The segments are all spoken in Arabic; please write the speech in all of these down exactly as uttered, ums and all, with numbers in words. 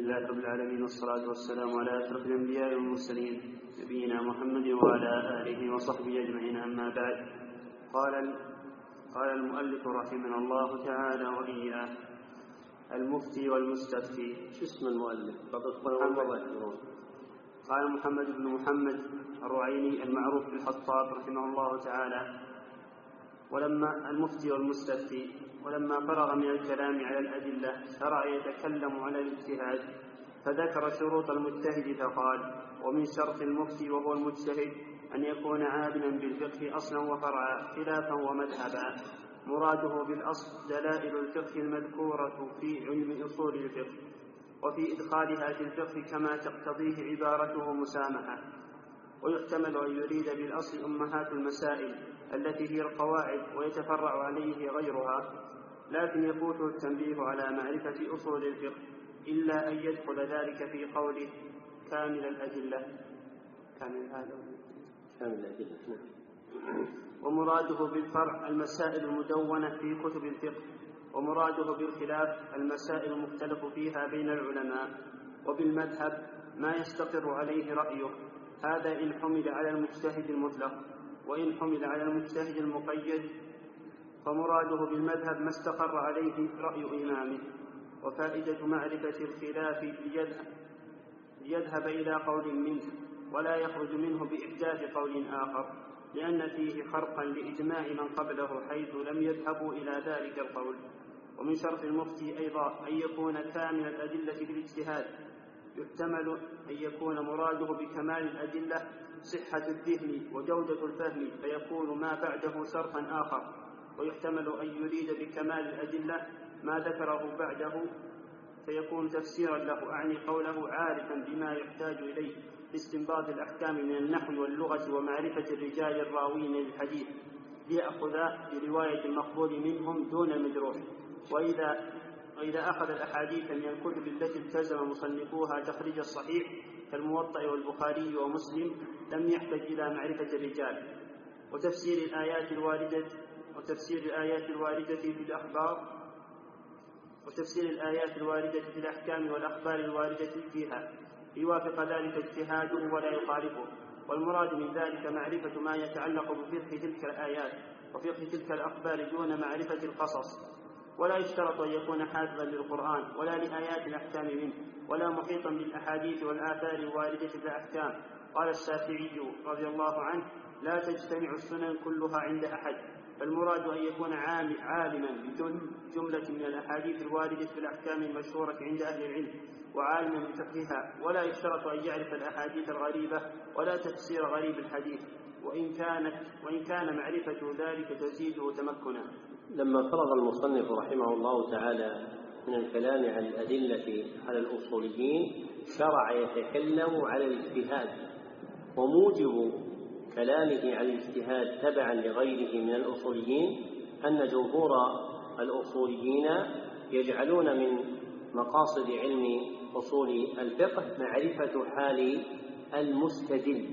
لله رب العالمين، والصلاة والسلام على أشرف الأنبياء والمرسلين نبينا محمد وعلى آله وصحبه أجمعين، أما بعد. قال قال المؤلف رحمه الله تعالى وإياه: المفتي والمستفتي. شو اسم المؤلف؟ محمد. قال محمد بن محمد الرعيني المعروف بالخطاب رحمه الله تعالى: ولما المفتي والمستفتي ولما فرغ من الكلام على الأدلة شرع يتكلم على الاجتهاد، فذكر شروط المجتهد فقال: ومن شرط المفتي وهو المجتهد أن يكون عالما بالفقه أصلا وفرعا خلافا ومذهبا. مراده بالأصل دلائل الفقه المذكورة في علم أصول الفقه، وفي إدخالها في الفقه كما تقتضيه عبارته مسامحة. ويحتمل أن يريد بالأصل أمهات المسائل التي هي القواعد ويتفرع عليه غيرها، لكن يفوته التنبيه على معرفة أصول الفقه إلا أن يدخل ذلك في قوله كامل الأدلة. كامل الأدلة. ومراده بالفرع المسائل المدونة في كتب الفقه، ومراده بالخلاف المسائل المختلف فيها بين العلماء. وبالمذهب ما يستقر عليه رأيه، هذا إن حمل على المجتهد المطلق. وإن حمل على المجتهد المقيد فمراده بالمذهب ما استقر عليه رأي إمامه. وفائدة معرفة الخلاف ليذهب إلى قول منه ولا يخرج منه بإحداث قول آخر، لأن فيه خرقا لإجماع من قبله حيث لم يذهبوا إلى ذلك القول. ومن شرط المفتي أيضا أن يكون كامل الأدلة في الاجتهاد. يحتمل أن يكون مراده بكمال الأدلة صحة الذهن وجودة الفهم فيكون ما بعده شرطا آخر. ويحتمل أن يريد بكمال الأدلة ما ذكره بعده فيكون تفسيرا له، أعني قوله عارفا بما يحتاج إليه باستنباط الأحكام من النحو واللغة ومعرفة الرجال الراوين للحديث، ليأخذ برواية المقبول منهم دون المجروح. وإذا, وإذا أخذ الأحاديث من الكتب التي التزم مصنفوها تخريج الصحيح كالموطأ والبخاري ومسلم لم يحتج إلى معرفة الرجال. وتفسير الآيات الواردة وتفسير الآيات الواردة في الأخبار وتفسير الآيات الواردة في الأحكام والأخبار الواردة فيها يوافق ذلك اجتهاده ولا يخالفه. والمراد من ذلك معرفة ما يتعلق بفقه تلك الآيات وفقه تلك الأخبار دون معرفة القصص. ولا يشترط أن يكون حافظا للقرآن ولا لآيات الأحكام منه، ولا محيطا بالأحاديث والآثار الواردة في الأحكام. قال الشافعي رضي الله عنه: لا تجتمع السنن كلها عند أحد. فالمراد أن يكون عالما بجملة من الأحاديث الواردة في الأحكام المشهورة عند أهل العلم وعالما بفقهها، ولا يشترط أن يعرف الأحاديث الغريبة ولا تفسير غريب الحديث، وإن كانت وإن كان معرفة ذلك تزيده تمكنا. لما فرغ المصنف رحمه الله تعالى من الكلام عن الأدلة على الأصوليين شرع يتكلم على الاجتهاد. وموجب كلامه عن الاجتهاد تبعا لغيره من الأصوليين أن جمهور الأصوليين يجعلون من مقاصد علم أصول الفقه معرفة حال المستدل،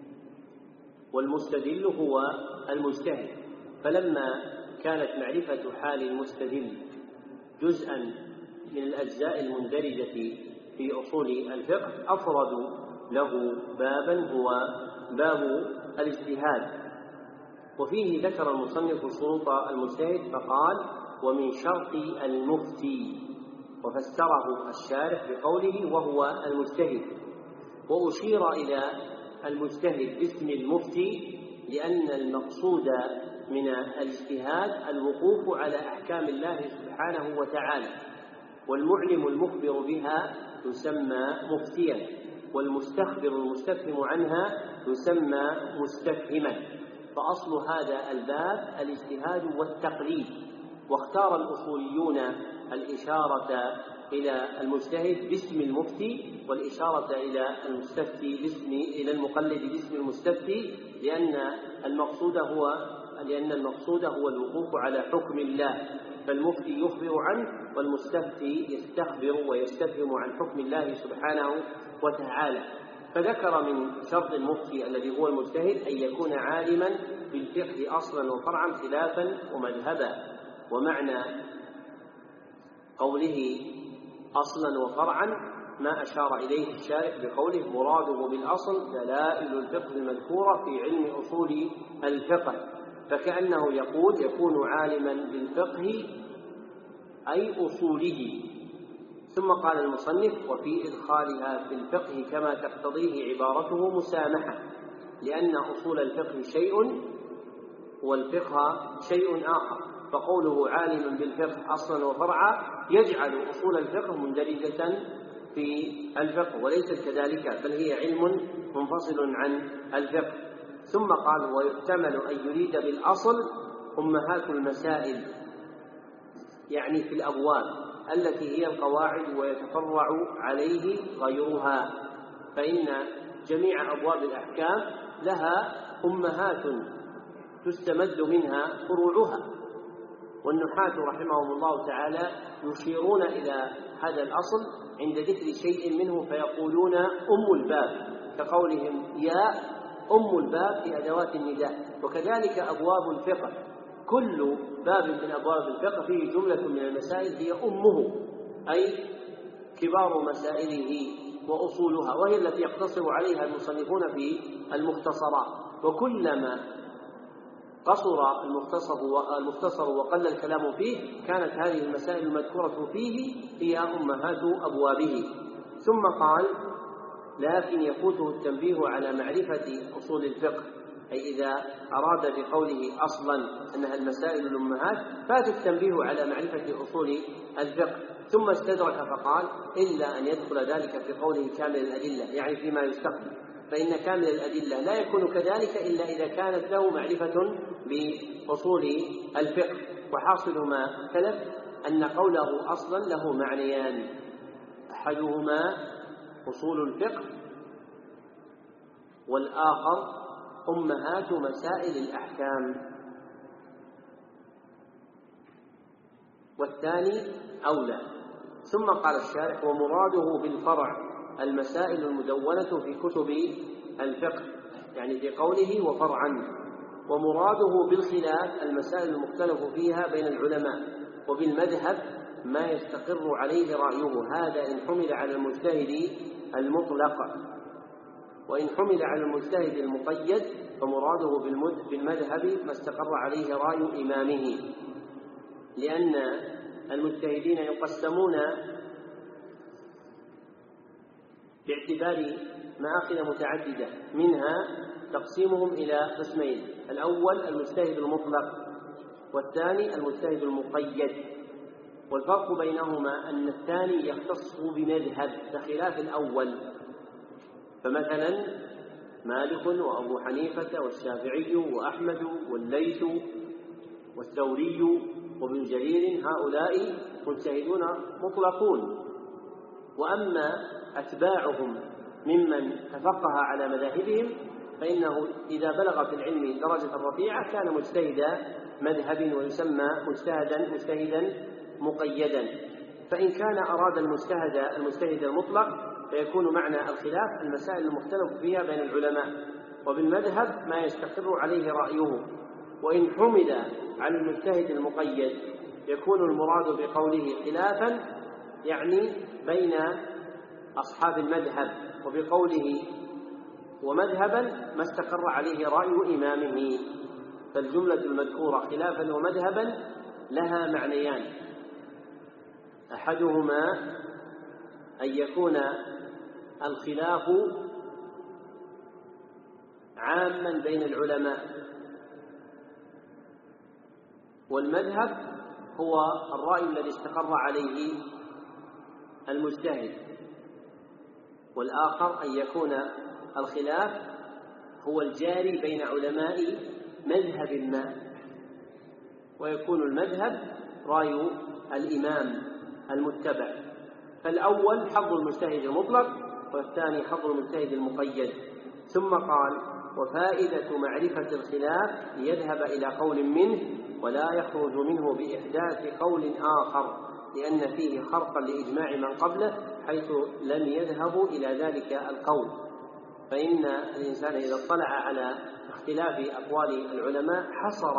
والمستدل هو المجتهد. فلما كانت معرفة حال المستدل جزءا من الأجزاء المندرجة في أصول الفقه أفردوا له بابا هو باب الاجتهاد. وفيه ذكر المصنف شروط المجتهد فقال: ومن شرط المفتي، وفسره الشارح بقوله وهو المجتهد. وأشير إلى المجتهد باسم المفتي لأن المقصود من الاجتهاد الوقوف على أحكام الله سبحانه وتعالى، والمعلم المخبر بها يسمى مفتيا، والمستخبر المستفهم عنها يسمى مستفهما. فأصل هذا الباب الاجتهاد والتقليد. واختار الأصوليون الإشارة إلى المجتهد باسم المفتي والإشارة إلى المستفتي باسم إلى المقلد باسم المستفتي، لأن المقصود هو لأن المقصود هو الوقوف على حكم الله، فالمفتي يخبر عنه والمستفتي يستخبر ويستفهم عن حكم الله سبحانه وتعالى. فذكر من شرط المفتي الذي هو المجتهد أن يكون عالما بالفقه أصلا وفرعا خلافا ومذهبا. ومعنى قوله أصلا وفرعا ما أشار إليه الشارح بقوله مراده بالأصل دلائل الفقه المذكورة في علم أصول الفقه، فكأنه يقول يكون عالما بالفقه أي أصوله. ثم قال المصنف وفي إدخالها في الفقه كما تقتضيه عبارته مسامحة، لأن أصول الفقه شيء والفقه شيء آخر، فقوله عالم بالفقه أصلا وفرعا يجعل أصول الفقه مندرجة في الفقه، وليست كذلك، بل هي علم منفصل عن الفقه. ثم قال ويحتمل أن يريد بالأصل أمهات المسائل، يعني في الأبواب التي هي القواعد ويتفرع عليه غيرها، فإن جميع أبواب الأحكام لها أمهات تستمد منها فروعها، والنحاة رحمهم الله تعالى يشيرون إلى هذا الأصل عند ذكر شيء منه فيقولون أم الباب، كقولهم يا أم الباب في أدوات النداء. وكذلك أبواب الفقه، كل باب من أبواب الفقه فيه جملة من المسائل هي أمه، أي كبار مسائله وأصولها، وهي التي يقتصر عليها المصنفون في المختصرات. وكلما قصر المختصر وقل الكلام فيه كانت هذه المسائل المذكورة فيه هي أمهات أبوابه. ثم قال لكن يفوته التنبيه على معرفة أصول الفقه، أي إذا أراد بقوله أصلا أنها المسائل الأمهات فات التنبيه على معرفة أصول الفقه. ثم استدرك فقال إلا أن يدخل ذلك في قوله كامل الأدلة، يعني فيما يستقبل، فإن كامل الأدلة لا يكون كذلك إلا إذا كانت له معرفة بأصول الفقه. وحاصل ما اختلف أن قوله أصلا له معنيان، أحدهما أصول الفقه والآخر أمهات مسائل الأحكام، والثاني أولى. ثم قال الشارح ومراده بالفرع المسائل المدونة في كتب الفقه، يعني في قوله وفرعا، ومراده بالخلاف المسائل المختلف فيها بين العلماء، وبالمذهب ما يستقر عليه رأيه، هذا إن حمل على المجتهد المطلق، وإن حمل على المجتهد المقيد فمراده بالمذهب ما استقر عليه رأي إمامه، لأن المجتهدين يقسمون باعتبار مآخذ متعددة، منها تقسيمهم إلى قسمين: الأول المجتهد المطلق، والثاني المجتهد المقيد. والفرق بينهما أن الثاني يختص بمذهب بخلاف الأول، فمثلا مالك وأبو حنيفة والشافعي وأحمد والليث والثوري وابن جرير هؤلاء مجتهدون مطلقون، وأما أتباعهم ممن تفقه على مذاهبهم فإنه إذا بلغ في العلم درجة رفيعة كان مجتهد مذهب ويسمى مجتهدا مجتهدا مقيدا. فإن كان أراد المجتهد المجتهد المطلق فيكون معنى الخلاف المسائل المختلف فيها بين العلماء، وبالمذهب ما يستقر عليه رأيه. وإن حمل على المجتهد المقيد يكون المراد بقوله خلافا يعني بين أصحاب المذهب، وبقوله ومذهبا ما استقر عليه رأي إمامه. فالجملة المذكورة خلافا ومذهبا لها معنيان: أحدهما أن يكون الخلاف عاما بين العلماء، والمذهب هو الرأي الذي استقر عليه المجتهد. والآخر أن يكون الخلاف هو الجاري بين علماء مذهب ما، ويكون المذهب رأي الإمام المتبع. فالأول حظ المجتهد المطلق، والثاني حظ المجتهد المقيد. ثم قال وفائدة معرفة الخلاف ليذهب إلى قول منه ولا يخرج منه بإحداث قول آخر، لأن فيه خرقا لإجماع من قبله حيث لم يذهبوا إلى ذلك القول. فإن الإنسان إذا اطلع على اختلاف أقوال العلماء حصر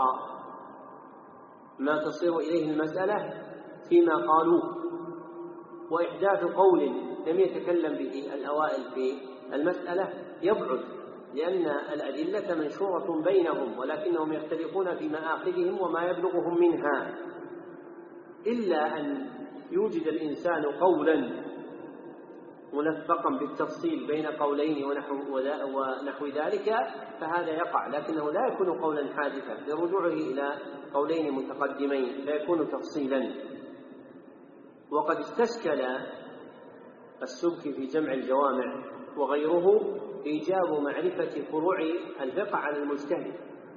ما تصير إليه المسألة فيما قالوه، وإحداث قول لم يتكلم به الأوائل في المسألة يبعد، لأن الأدلة منشورة بينهم ولكنهم يختلفون في مآخذهم وما يبلغهم منها، إلا أن يوجد الإنسان قولا ملفقا بالتفصيل بين قولين ونحو ذلك فهذا يقع، لكنه لا يكون قولا حادثا لرجوعه إلى قولين متقدمين، لا يكون تفصيلا. وقد استشكل السبكي في جمع الجوامع وغيره إيجاب معرفة فروع الفقه على المجتهد.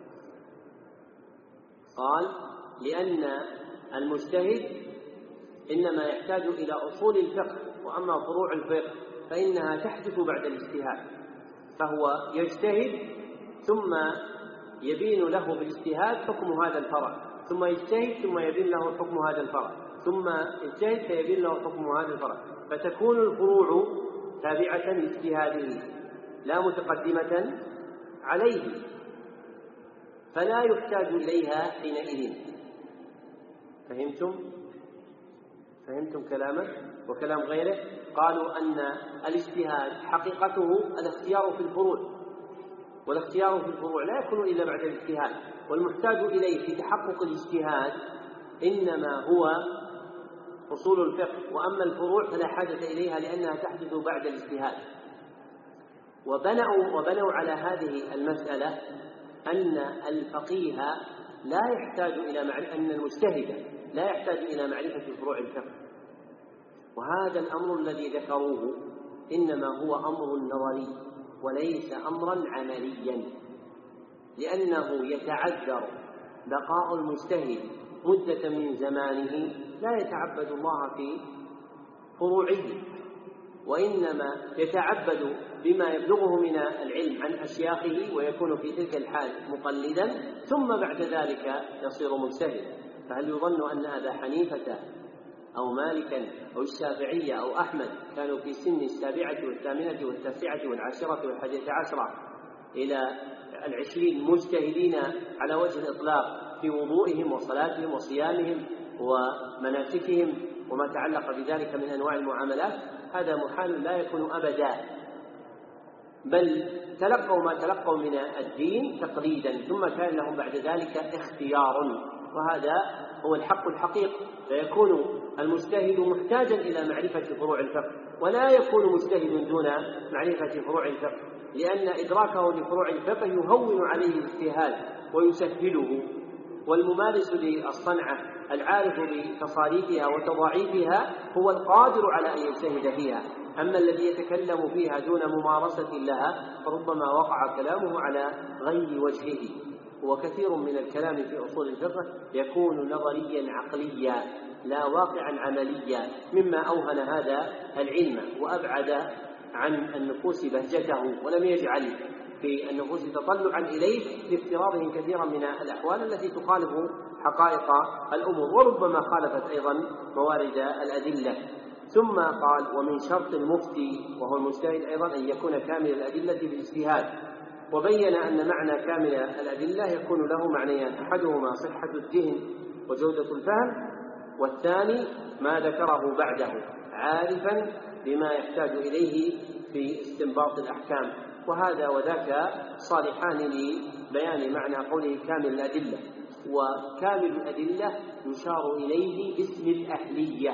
قال لأن المجتهد إنما يحتاج إلى أصول الفقه، وأما فروع الفقه فإنها تحدث بعد الاجتهاد، فهو يجتهد ثم يبين له بالاجتهاد حكم هذا الفرع، ثم يجتهد ثم يبين له حكم هذا الفرع، ثم يجتهد فيبين له حكم هذا الفرع، فتكون الفروع تابعة لاجتهاده لا متقدمة عليه، فلا يحتاج إليها حينئذ. فهمتم؟ فهمتم كلامه وكلام غيره؟ قالوا أن الاجتهاد حقيقته الاختيار في الفروع، والاختيار في الفروع لا يكون إلا بعد الاجتهاد، والمحتاج إليه في تحقق الاجتهاد إنما هو أصول الفقه، وأما الفروع فلا حاجة إليها لأنها تحدث بعد الاجتهاد. وبنوا, وبنوا على هذه المسألة أن الفقيه لا يحتاج إلى معرفة، أن المجتهد لا يحتاج إلى معرفة فروع الفقه، وهذا الأمر الذي ذكروه إنما هو أمر نظري وليس أمرا عمليا، لأنه يتعذر بقاء المجتهد مدة من زمانه لا يتعبد الله في فروعه، وإنما يتعبد بما يبلغه من العلم عن أشياخه ويكون في تلك الحال مقلدا، ثم بعد ذلك يصير مجتهد. فهل يظن أن أبا حنيفة أو مالكا أو الشافعية أو أحمد كانوا في سن السابعة والثامنة والتاسعة والعاشرة والحادية عشرة إلى العشرين مجتهدين على وجه الإطلاق في وضوئهم وصلاتهم وصيامهم ومناسكهم وما تعلق بذلك من أنواع المعاملات؟ هذا محال لا يكون أبدا، بل تلقوا ما تلقوا من الدين تقليدا، ثم كان لهم بعد ذلك اختيار، وهذا هو الحق الحقيقي. فيكون المجتهد محتاجا إلى معرفة فروع الفقه، ولا يكون مجتهد دون معرفة فروع الفقه، لأن إدراكه لفروع الفقه يهون عليه الاجتهاد ويسهله، والممارس للصنعة العارف بتصاريفها وتضاعيفها هو القادر على أن يجتهد فيها. أما الذي يتكلم فيها دون ممارسة لها فربما وقع كلامه على غير وجهه. وكثير من الكلام في أصول الفقه يكون نظريا عقليا لا واقعا عمليا، مما أوهن هذا العلم وأبعد عن النفوس بهجته، ولم يجعل في النفوس تطلعا إليه لافتراضهم كثيرا من الأحوال التي تخالف حقائق الأمور، وربما خالفت أيضا موارد الأدلة. ثم قال: ومن شرط المفتي وهو المجتهد أيضا أن يكون كامل الأدلة بالاجتهاد. وبين أن معنى كامل الأدلة يكون له معنيان: أحدهما صحة الذهن وجودة الفهم، والثاني ما ذكره بعده عارفا بما يحتاج إليه في استنباط الأحكام. وهذا وذاك صالحان لبيان معنى قوله كامل الأدلة. وكامل الأدلة يشار إليه باسم الأهلية،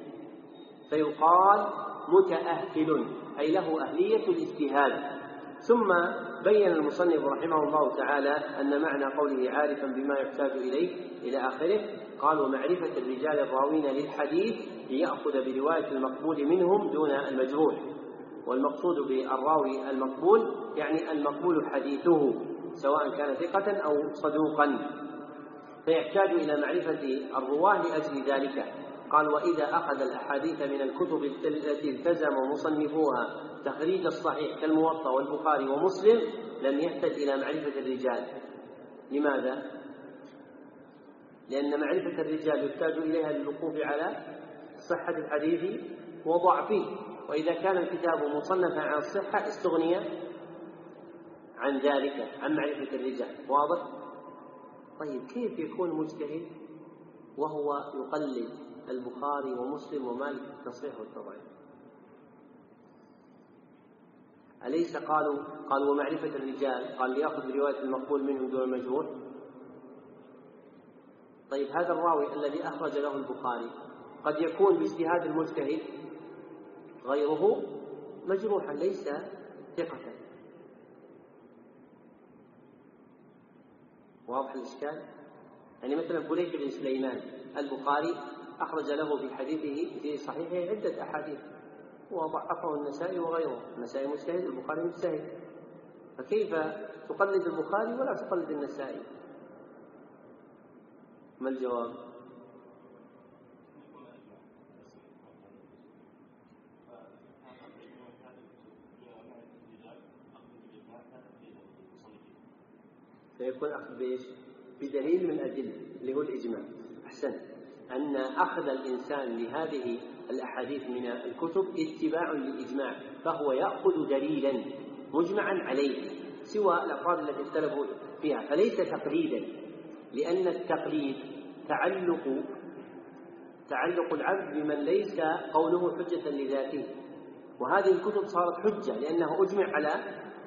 فيقال متأهل أي له أهلية الاجتهاد. ثم بين المصنف رحمه الله تعالى أن معنى قوله عارفا بما يحتاج إليه إلى آخره. قال: ومعرفة الرجال الراوين للحديث ليأخذ برواية المقبول منهم دون المجروح. والمقصود بالراوي المقبول يعني المقبول حديثه سواء كان ثقة أو صدوقا، فيحتاج إلى معرفة الرواه لأجل ذلك. قال: وإذا أخذ الأحاديث من الكتب التي التزم مصنفوها تخريج الصحيح كالموطأ والبخاري ومسلم لم يحتج إلى معرفة الرجال. لماذا؟ لأن معرفة الرجال يحتاج إليها للوقوف على صحة الحديث وضعفه، وإذا كان الكتاب مصنفا عن الصحة استغني عن ذلك عن معرفة الرجال. واضح؟ طيب، كيف يكون مجتهد وهو يقلد البخاري ومسلم ومالك في التصحيح والتضعيف؟ أليس قالوا قالوا ومعرفة الرجال قال ليأخذ رواية المقبول منهم دون المجهول؟ طيب هذا الراوي الذي أخرج له البخاري قد يكون باجتهاد المجتهد غيره مجروحا ليس ثقة. واضح الإشكال؟ يعني مثلا بليك بن سليمان البخاري أخرج له في حديثه في صحيحه عدة أحاديث وضعفه النسائي وغيره، النسائي مجتهد البخاري مجتهد، فكيف تقلد البخاري ولا تقلد النسائي؟ ما الجواب؟ فيكون أخذ بإيش؟ بدليل من أدلة اللي هو الإجماع. أحسن، أن أخذ الإنسان لهذه الأحاديث من الكتب اتباع للإجماع، فهو يأخذ دليلا مجمعا عليه سوى الأفراد التي اختلفوا فيها، فليس تقليدا، لأن التقليد تعلق تعلق العبد بمن ليس قوله حجة لذاته، وهذه الكتب صارت حجة لأنه أجمع على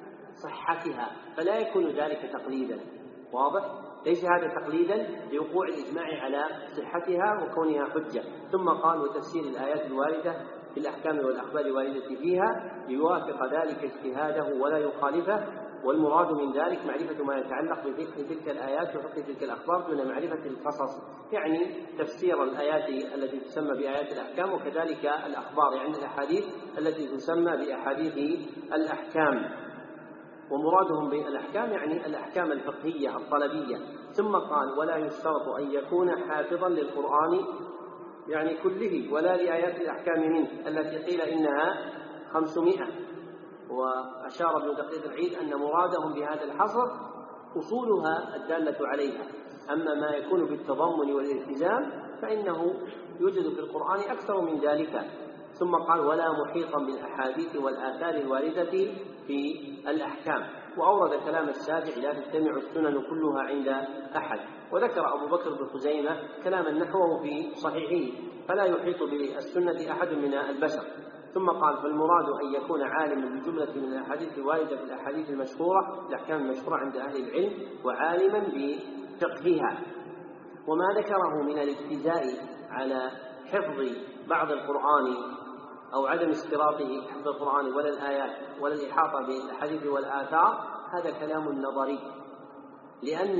صحتها، فلا يكون ذلك تقليدا. واضح؟ ليس هذا تقليدا لوقوع الإجماع على صحتها وكونها حجة. ثم قال وتفسير الآيات الواردة في الأحكام والأخبار الواردة فيها ليوافق ذلك اجتهاده ولا يخالفه، والمراد من ذلك معرفة ما يتعلق بفقه تلك الآيات وفقه تلك الأخبار دون معرفة القصص، يعني تفسير الآيات التي تسمى بآيات الأحكام وكذلك الأخبار يعني الأحاديث التي تسمى بأحاديث الأحكام، ومرادهم بالأحكام يعني الأحكام الفقهية الطلبية. ثم قال ولا يشترط أن يكون حافظا للقرآن يعني كله ولا لآيات الأحكام منه التي قيل إنها خمسمائة، وأشار ابن دقيق العيد أن مرادهم بهذا الحصر أصولها الدالة عليها، أما ما يكون بالتضمن والالتزام فإنه يوجد في القرآن أكثر من ذلك. ثم قال ولا محيطا بالأحاديث والآثار الواردة في الأحكام، وأورد كلام الشافعي لا تجتمع السنن كلها عند أحد، وذكر أبو بكر بن خزيمة كلاما نحوه في صحيحه فلا يحيط بالسنة أحد من البشر. ثم قال فالمراد أن يكون عالما بجملة من الأحاديث الواردة في الأحاديث المشهورة الأحكام المشهورة عند أهل العلم وعالما بفقهها. وما ذكره من الاجتزاء على حفظ بعض القرآن أو عدم اشتراطه حفظ القرآن ولا الآيات ولا الإحاطة بالأحاديث والآثار هذا كلام نظري، لأن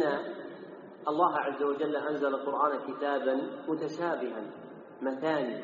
الله عز وجل أنزل القرآن كتابا متشابها مثاني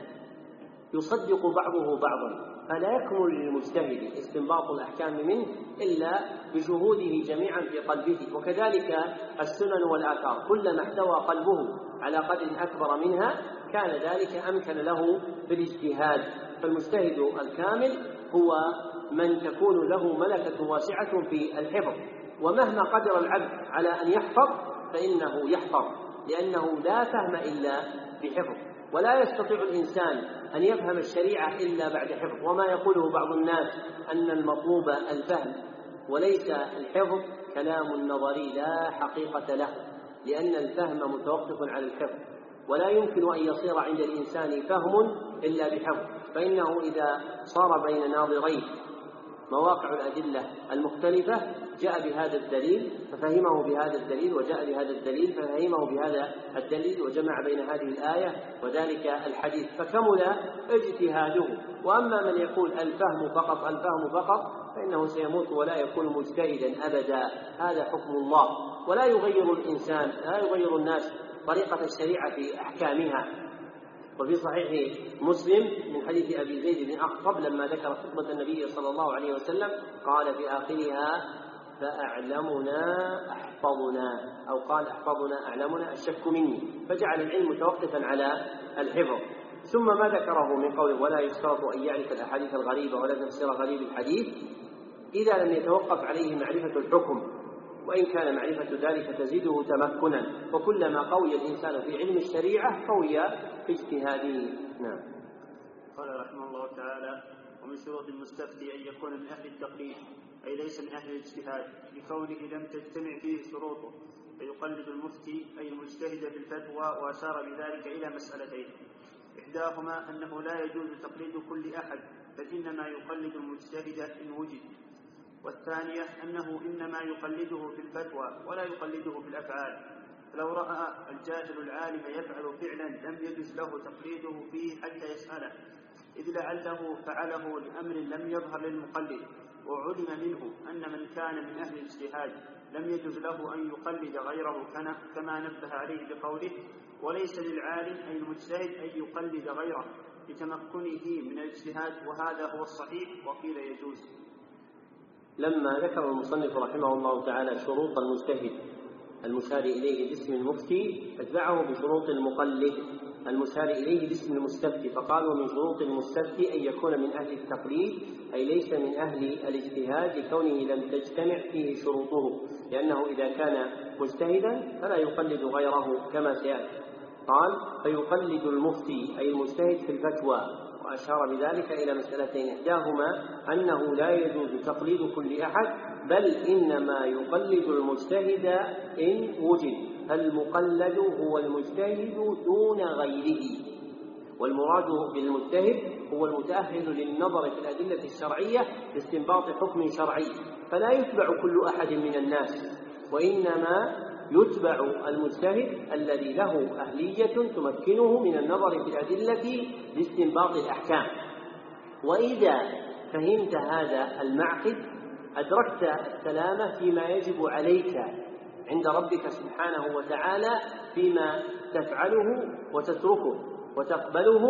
يصدق بعضه بعضا، فلا يكمل للمجتهد استنباط الأحكام منه إلا بشهوده جميعا في قلبه، وكذلك السنن والآثار كلما احتوى قلبه على قدر أكبر منها كان ذلك أمكن له بالاجتهاد. فالمجتهد الكامل هو من تكون له ملكة واسعة في الحفظ، ومهما قدر العبد على أن يحفظ فإنه يحفظ، لأنه لا فهم إلا بحفظ، ولا يستطيع الإنسان أن يفهم الشريعة إلا بعد حفظ. وما يقوله بعض الناس أن المطلوب الفهم وليس الحفظ كلام نظري لا حقيقة له، لأن الفهم متوقف على الحفظ، ولا يمكن أن يصير عند الإنسان فهم إلا بحفظ، فإنه إذا صار بين ناظرين مواقع الأدلة المختلفة جاء بهذا الدليل ففهمه بهذا الدليل، وجاء بهذا الدليل ففهمه بهذا الدليل، وجمع بين هذه الآية وذلك الحديث فكمل اجتهاده. وأما من يقول الفهم فقط الفهم فقط فإنه سيموت ولا يكون مجتهدا أبدا، هذا حكم الله، ولا يغير الإنسان لا يغير الناس طريقة الشريعة في أحكامها. وفي صحيح مسلم من حديث أبي زيد بن أخطب لما ذكر خطبة النبي صلى الله عليه وسلم قال في آخرها فأعلمنا أحفظنا، أو قال أحفظنا أعلمنا الشك مني، فجعل العلم متوقفا على الحفظ. ثم ما ذكره من قوله ولا يشترط أن يعرف الأحاديث الغريبة ولا تفسير غريب الحديث إذا لم يتوقف عليه معرفة الحكم، وإن كان معرفة ذلك تزيده تمكنا، وكلما قوي الإنسان في علم الشريعة قوي في اجتهاده. نعم. قال رحمه الله تعالى ومن شروط المستفتي أن يكون من أهل التقليد أي ليس من أهل الاجتهاد، لكونه لم تجتمع فيه شروطه فيقلد المفتي أي المجتهد في الفتوى، وأشار بذلك إلى مسألتين: إحداهما أنه لا يجوز تقليد كل أحد، بل إنما يقلد المجتهد إن وجد، والثانية أنه إنما يقلده في الفتوى ولا يقلده في الأفعال. لو رأى الجاهل العالم يفعل فعلا لم يجز له تقليده فيه حتى يسأله، إذ لعله فعله لأمر لم يظهر للمقلد، وعلم منه أن من كان من أهل الاجتهاد لم يجز له أن يقلد غيره كما نبه عليه بقوله: وليس للعالم أي المجتهد أن يقلد غيره لتمكنه من الاجتهاد، وهذا هو الصحيح، وقيل يجوز. لما ذكر المصنف رحمه الله تعالى شروط المجتهد المشار إليه باسم المفتي أتبعه بشروط المقلد المشار إليه باسم المستفتي، فقال: ومن شروط المستفتي أن يكون من أهل التقليد، أي ليس من أهل الاجتهاد لكونه لم تجتمع فيه شروطه، لأنه إذا كان مجتهدا فلا يقلد غيره كما سيأتي. قال: فيقلد المفتي أي المجتهد في الفتوى، وأشار بذلك إلى مسألتين: إحداهما أنه لا يجوز تقليد كل أحد، بل إنما يقلد المجتهد إن وجد، فالمقلد هو المجتهد دون غيره، والمراد بالمجتهد هو المتأهل للنظر في الأدلة الشرعية لاستنباط حكم شرعي، فلا يتبع كل أحد من الناس، وإنما يتبع المجتهد الذي له أهلية تمكنه من النظر في الأدلة لاستنباط الأحكام. وإذا فهمت هذا المعقد أدركت السلامة فيما يجب عليك عند ربك سبحانه وتعالى، فيما تفعله وتتركه وتقبله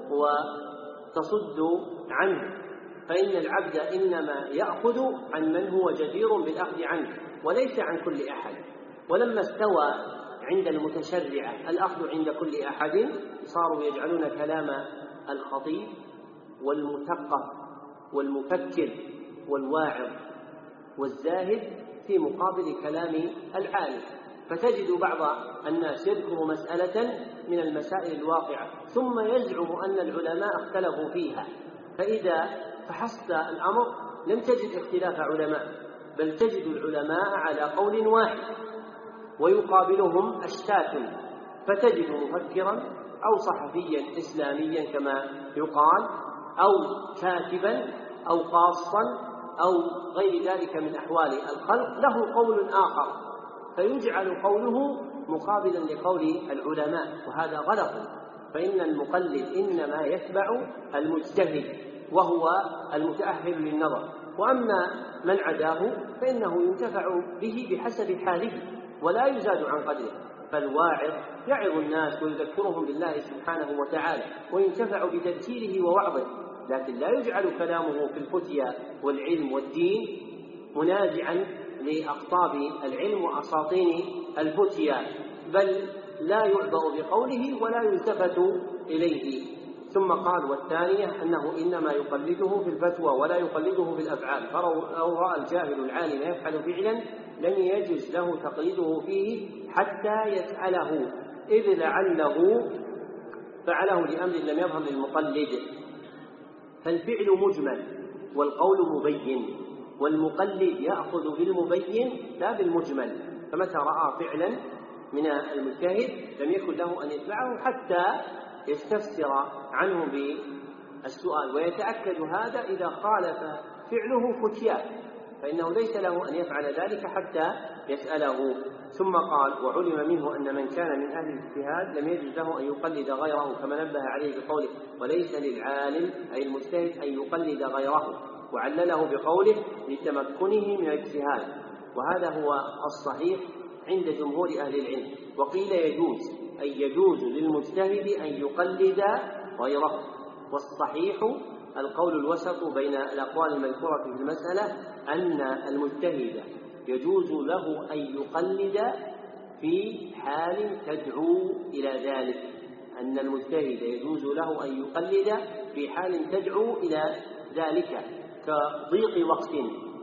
وتصد عنه، فإن العبد إنما يأخذ عن من هو جدير بالأخذ عنه وليس عن كل أحد. ولما استوى عند المتشرع الأخذ عند كل أحد، صاروا يجعلون كلام الخطيب والمثقف والمفكر والواعظ والزاهد في مقابل كلام العالم، فتجد بعض الناس يذكر مسألة من المسائل الواقعة ثم يزعم أن العلماء اختلفوا فيها، فإذا فحصت الأمر لم تجد اختلاف علماء، بل تجد العلماء على قول واحد ويقابلهم أشتات، فتجد مفكرا أو صحفيا إسلاميا كما يقال، أو كاتبا أو قاصا أو غير ذلك من أحوال الخلق له قول آخر، فيجعل قوله مقابلا لقول العلماء، وهذا غلط. فإن المقلد إنما يتبع المجتهد وهو المتأهل للنظر، وأما من عداه فإنه ينتفع به بحسب حاله ولا يزاد عن قدره. فالواعظ يعظ الناس ويذكرهم بالله سبحانه وتعالى وينتفع بتذكيره ووعظه، لكن لا يجعل كلامه في الفتيا والعلم والدين منازعا لأقطاب العلم وأساطين الفتيا، بل لا يعبأ بقوله ولا يلتفت إليه. ثم قال: والثانية أنه إنما يقلده في الفتوى ولا يقلده في الأفعال، فلو رأى الجاهل العالم يفعل فعلا لم يجز له تقليده فيه حتى يسأله، إذ لعله فعله لأمر لم يظهر للمقلد. فالفعل مجمل والقول مبين، والمقلد يأخذ بالمبين لا بالمجمل، فمتى رأى فعلا من المجتهد لم يكن له أن يتبعه حتى يستفسر عنه بالسؤال، ويتأكد هذا إذا خالف فعله فتيا، فإنه ليس له أن يفعل ذلك حتى يسأله. ثم قال: وعلم منه أن من كان من أهل الاجتهاد لم يجوز له أن يقلد غيره، كما نبه عليه بقوله: وليس للعالم أي المجتهد أن يقلد غيره، وعلله بقوله: لتمكنه من الاجتهاد، وهذا هو الصحيح عند جمهور أهل العلم. وقيل يجوز أي يجوز للمجتهد أن يقلد غيره، والصحيح القول الوسط بين الأقوال المذكورة في المسألة أن المجتهد يجوز له أن يقلد في حال تدعو إلى ذلك، أن المجتهد يجوز له أن يقلد في حال تدعو إلى ذلك، كضيق وقت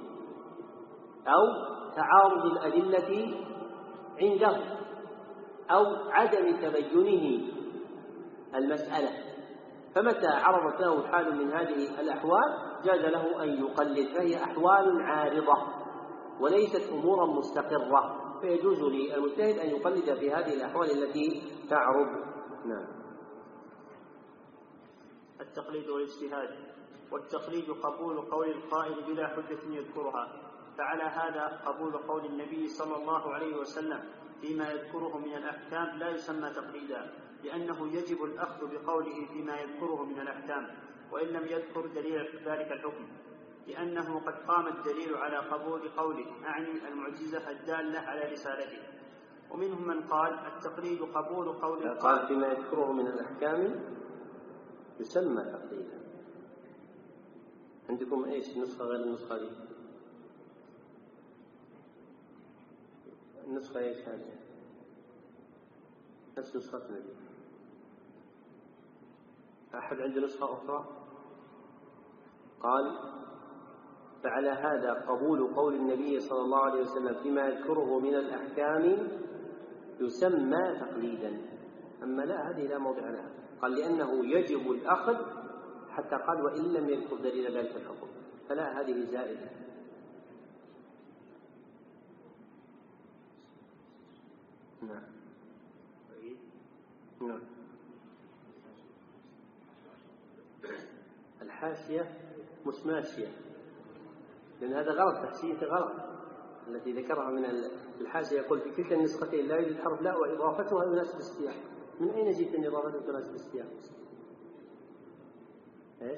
أو تعارض الأدلة عنده أو عدم تبينه المسألة. فمتى عرضت له حال من هذه الأحوال جاز له أن يقلد، فهي أحوال عارضة وليست أمورا مستقرة، فيجوز للمجتهد أن يقلد في هذه الأحوال التي تعرض. نعم. التقليد والاجتهاد. والتقليد قبول قول القائل بلا حجة يذكرها، فعلى هذا قبول قول النبي صلى الله عليه وسلم فيما يذكره من الأحكام لا يسمى تقليدا، لأنه يجب الأخذ بقوله فيما يذكره من الأحكام وإن لم يذكر دليل ذلك الحكم، لأنه قد قام الدليل على قبول قوله، أعني المعجزة الدالة على رسالته. ومنهم من قال التقليد قبول قول القائل قال فيما يذكره من الأحكام يسمى تقليدا. عندكم ايش نسخة غير النسخة دي؟ النسخة ايش هذه؟ نفس نسختنا دي. أحد عنده نسخة أخرى؟ قال فعلى هذا قبول قول النبي صلى الله عليه وسلم فيما يذكره من الأحكام يسمى تقليدا. أما لا، هذه لا موضع لها. قال لأنه يجب الأخذ، حتى قال وإن لم يذكر دليل ذلك الحكم، فلا، هذه زائدة. نعم نعم. الحاشية مش ماشية، لأن هذا غلط، تحشية غلط التي ذكرها من الحاشية. يقول في كلتا النسختين لا يوجد حرف لا وإضافتها يناسب السياق. من أين جئت أن إضافتها تناسب السياق؟ إيش؟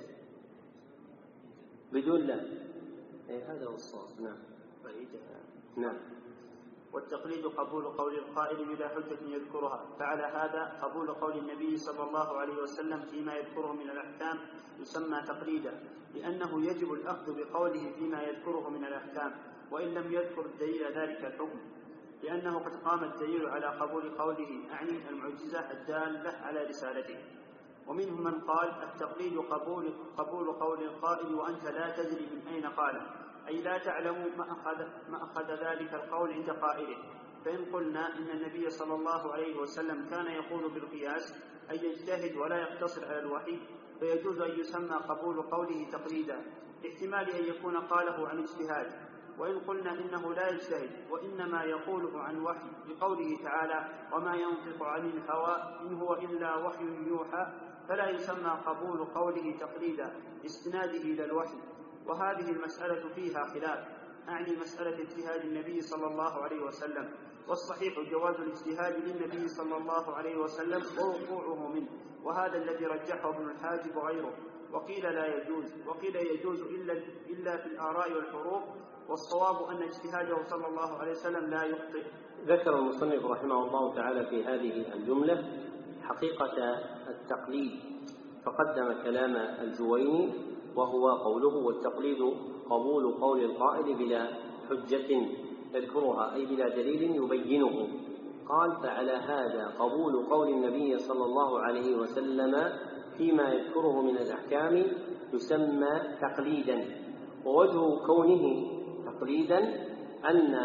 بدون لا. إيه هذا هو الصواب. نعم نعم. والتقليد قبول قول القائل بلا حجة يذكرها، فعلى هذا قبول قول النبي صلى الله عليه وسلم فيما يذكره من الأحكام يسمى تقليدا، لأنه يجب الأخذ بقوله فيما يذكره من الأحكام وإن لم يذكر الدليل ذلك الحكم، لأنه قد قام الدليل على قبول قوله، أعني المعجزة الدالة على رسالته. ومنهم من قال التقليد قبول, قبول قول القائل وأنت لا تدري من أين قاله، أي لا تعلم ما أخذ, ما أخذ ذلك القول عند قائله. فإن قلنا إن النبي صلى الله عليه وسلم كان يقول بالقياس أي يجتهد ولا يقتصر على الوحي، فيجوز أن يسمى قبول قوله تقليدا، لاحتمال أن يكون قاله عن اجتهاد. وإن قلنا إنه لا يجتهد وإنما يقوله عن وحي، لقوله تعالى وما ينطق عن الهوى إن هو إلا وحي يوحى، فلا يسمى قبول قوله تقليدا لاستناده إلى الوحي. وهذه المسألة فيها خلاف، أعني مسألة اجتهاد النبي صلى الله عليه وسلم، والصحيح جواز الاجتهاد للنبي صلى الله عليه وسلم ووقوعه منه، وهذا الذي رجحه ابن الحاجب وغيره. وقيل لا يجوز، وقيل يجوز إلا, إلا في الآراء والحروف، والصواب أن اجتهاده صلى الله عليه وسلم لا يخطئ. ذكر المصنف رحمه الله تعالى في هذه الجملة حقيقة التقليد، فقدم كلام الجويني وهو قوله والتقليد قبول قول القائل بلا حجة يذكرها، أي بلا دليل يبينه. قال فعلى هذا قبول قول النبي صلى الله عليه وسلم فيما يذكره من الأحكام يسمى تقليدا. ووجه كونه تقليدا أن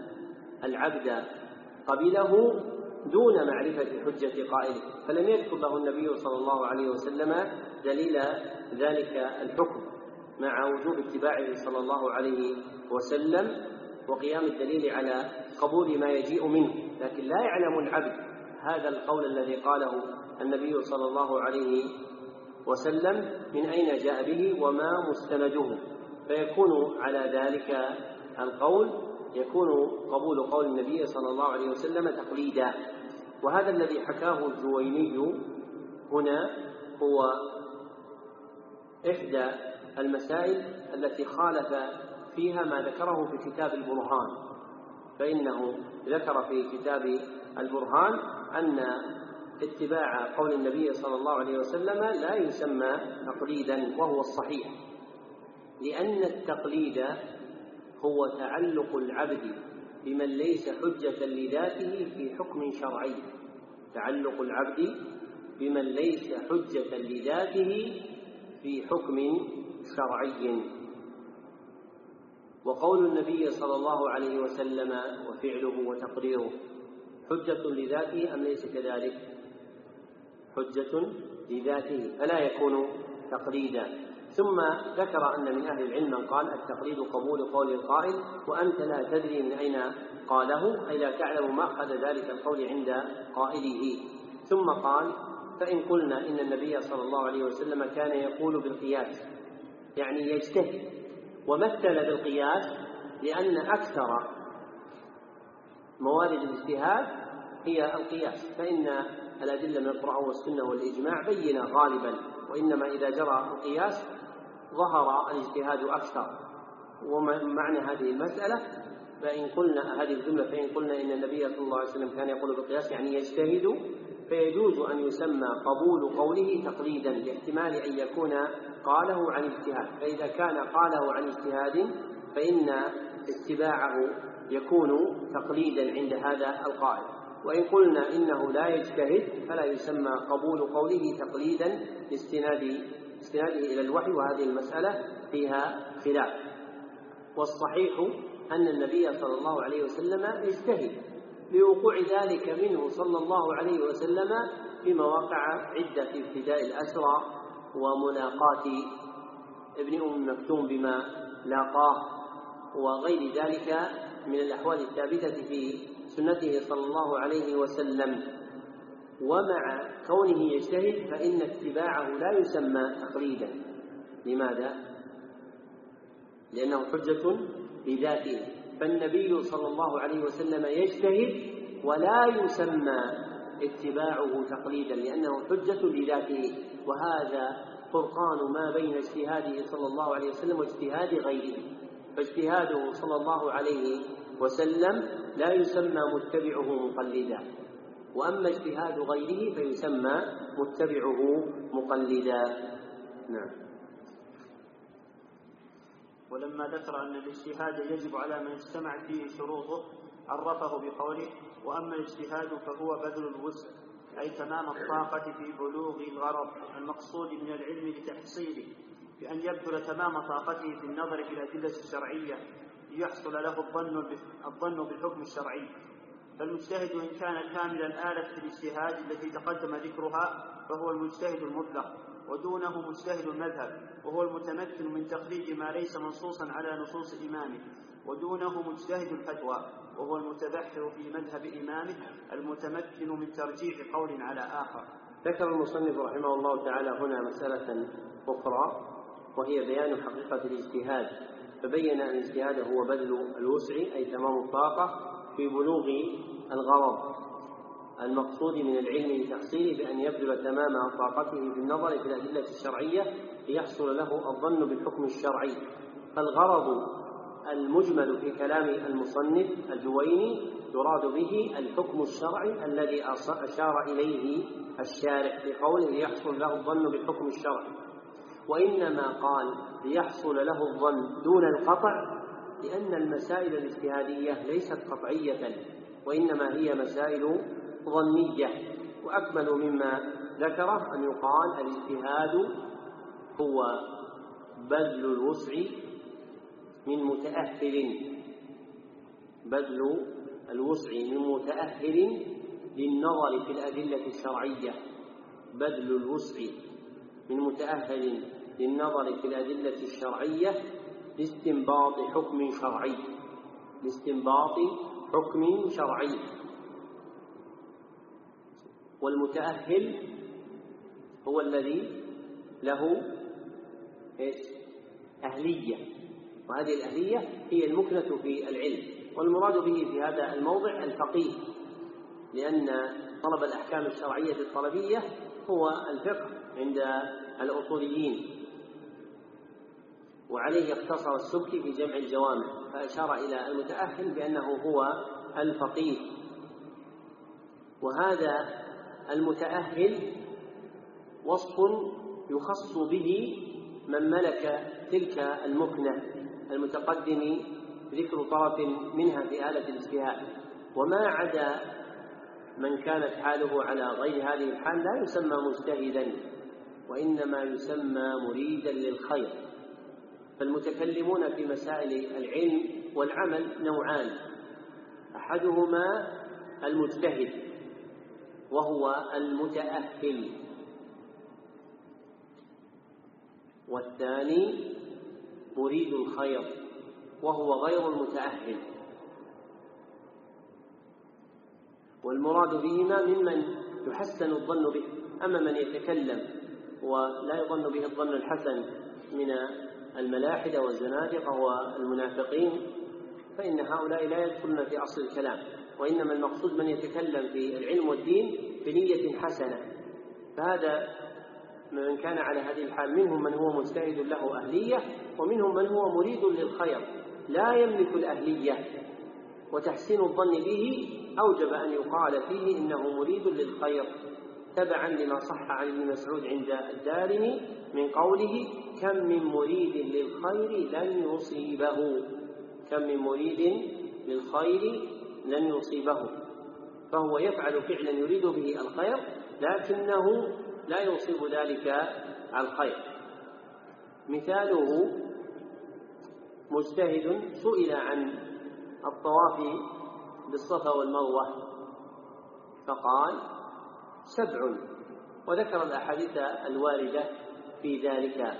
العبد قبله دون معرفة حجة قائله، فلم يذكر له النبي صلى الله عليه وسلم دليل ذلك الحكم، مع وجوب اتباعه صلى الله عليه وسلم وقيام الدليل على قبول ما يجيء منه. لكن لا يعلم العبد هذا القول الذي قاله النبي صلى الله عليه وسلم من أين جاء به وما مستنده، فيكون على ذلك القول يكون قبول قول النبي صلى الله عليه وسلم تقليدا. وهذا الذي حكاه الجويني هنا هو إحدى المسائل التي خالف فيها ما ذكره في كتاب البرهان، فإنه ذكر في كتاب البرهان أن اتباع قول النبي صلى الله عليه وسلم لا يسمى تقليدا، وهو الصحيح، لأن التقليد هو تعلق العبد بمن ليس حجة لذاته في حكم شرعي، تعلق العبد بمن ليس حجة لذاته في حكم شرعي. وقول النبي صلى الله عليه وسلم وفعله وتقريره حجة لذاته أم ليس كذلك؟ حجة لذاته، فلا يكون تقليدا. ثم ذكر أن من أهل العلم من قال التقليد قبول قول القائل وأنت لا تدري من أين قاله، أي لا تعلم ما أخذ ذلك القول عند قائله. ثم قال فإن قلنا إن النبي صلى الله عليه وسلم كان يقول بالقياس يعني يجتهد. ومثل بالقياس لأن أكثر موارد الاجتهاد هي القياس، فإن الأدلة من القرآن والسنة والإجماع بينة غالبا، وإنما إذا جرى القياس ظهر الاجتهاد أكثر. ومعنى هذه المسألة فإن قلنا هذه الجملة فإن قلنا إن النبي صلى الله عليه وسلم كان يقول بالقياس يعني يجتهد، فيجوز أن يسمى قبول قوله تقليدا لاحتمال أن يكون قاله عن اجتهاد، فإذا كان قاله عن اجتهاد فإن اتباعه يكون تقليدا عند هذا القائل. وإن قلنا إنه لا يجتهد فلا يسمى قبول قوله تقليدا لاستناد استناده إلى الوحي، وهذه المسألة فيها خلاف. والصحيح أن النبي صلى الله عليه وسلم اجتهد لوقوع ذلك منه صلى الله عليه وسلم في مواقع عدة، في ابتداء الأسرى وملاقاة ابن أم مكتوم بما لاقاه وغير ذلك من الأحوال الثابتة في سنته صلى الله عليه وسلم. ومع كونه يجتهد فإن اتباعه لا يسمى تقليدا. لماذا؟ لأنه حجة بذاته، فالنبي صلى الله عليه وسلم يجتهد ولا يسمى اتباعه تقليدا لأنه حجة بذاته. وهذا فرقان ما بين اجتهاده صلى الله عليه وسلم واجتهاد غيره، فاجتهاده صلى الله عليه وسلم لا يسمى متبعه مقلدا، وأما اجتهاد غيره فيسمى متبعه مقلدا. نعم. ولما ذكر أن الاجتهاد يجب على من اجتمع فيه شروطه عرفه بقوله: وأما الاجتهاد فهو بذل الوسع، أي تمام الطاقة في بلوغ الغرض المقصود من العلم لتحصيله، بأن يبذل تمام طاقته في النظر في الأدلة الشرعية ليحصل له الظن الظن بالحكم الشرعي. فالمجتهد إن كان كامل الآلة في الاجتهاد التي تقدم ذكرها فهو المجتهد المطلق، ودونه مجتهد المذهب وهو المتمكن من تقليد ما ليس منصوصا على نصوص إمامه، ودونه مجتهد الفتوى وهو المتبحر في مذهب إمامه المتمكن من ترجيح قول على آخر. ذكر المصنف رحمه الله تعالى هنا مسألة أخرى وهي بيان حقيقة الاجتهاد، فبين أن الاجتهاد هو بذل الوسع أي تمام الطاقة في بلوغ الغرض المقصود من العلم لتحصيله، بأن يبذل تمام طاقته في النظر في الأدلة الشرعية ليحصل له الظن بالحكم الشرعي. فالغرض المجمل في كلام المصنف الجويني يراد به الحكم الشرعي الذي أشار إليه الشارع في قوله ليحصل له الظن بالحكم الشرعي، وإنما قال ليحصل له الظن دون القطع لأن المسائل الاجتهادية ليست قطعية وإنما هي مسائل ظنية. وأكمل مما ذكره أن يقال الاجتهاد هو بذل الوسع من متأهل بذل الوسع من متأهل للنظر في الأدلة الشرعية بذل الوسع من متأهل للنظر في الأدلة الشرعية لاستنباط حكم شرعي لاستنباط حكم شرعي والمتأهل هو الذي له إيش؟ أهلية، وهذه الأهلية هي المكنة في العلم، والمراد به في هذا الموضع الفقيه، لأن طلب الأحكام الشرعية الطلبية هو الفقه عند الأصوليين، وعليه اقتصر السبكي في جمع الجوامع فأشار إلى المتأهل بأنه هو الفقيه. وهذا المتأهل وصف يخص به من ملك تلك المكنة المتقدم ذكر طرف منها في آلة الاجتهاد، وما عدا من كانت حاله على غير هذه الحال لا يسمى مجتهدا وإنما يسمى مريدا للخير. فالمتكلمون في مسائل العلم والعمل نوعان: أحدهما المجتهد وهو المتأهل، والثاني مريد الخير وهو غير المتأهل. والمراد بهما ممن يحسن الظن به، أما من يتكلم ولا يظن به الظن الحسن من الملاحدة والزنادقة والمنافقين فإن هؤلاء لا يدخلون في أصل الكلام، وإنما المقصود من يتكلم في العلم والدين بنية حسنة. فهذا من كان على هذه الحال، منهم من هو مجتهد له أهلية، ومنهم من هو مريد للخير لا يملك الأهلية، وتحسين الظن به أوجب أن يقال فيه إنه مريد للخير، تبعا لما صح عن ابن مسعود عند الدارمي من قوله: كم من مريد للخير لن يصيبه، كم من مريد للخير لن يصيبه، فهو يفعل فعلا يريد به الخير لكنه لا يصيب ذلك الخير. مثاله: مجتهد سئل عن الطواف بالصفا والمروة فقال: سبع، وذكر الأحاديث الواردة في ذلك.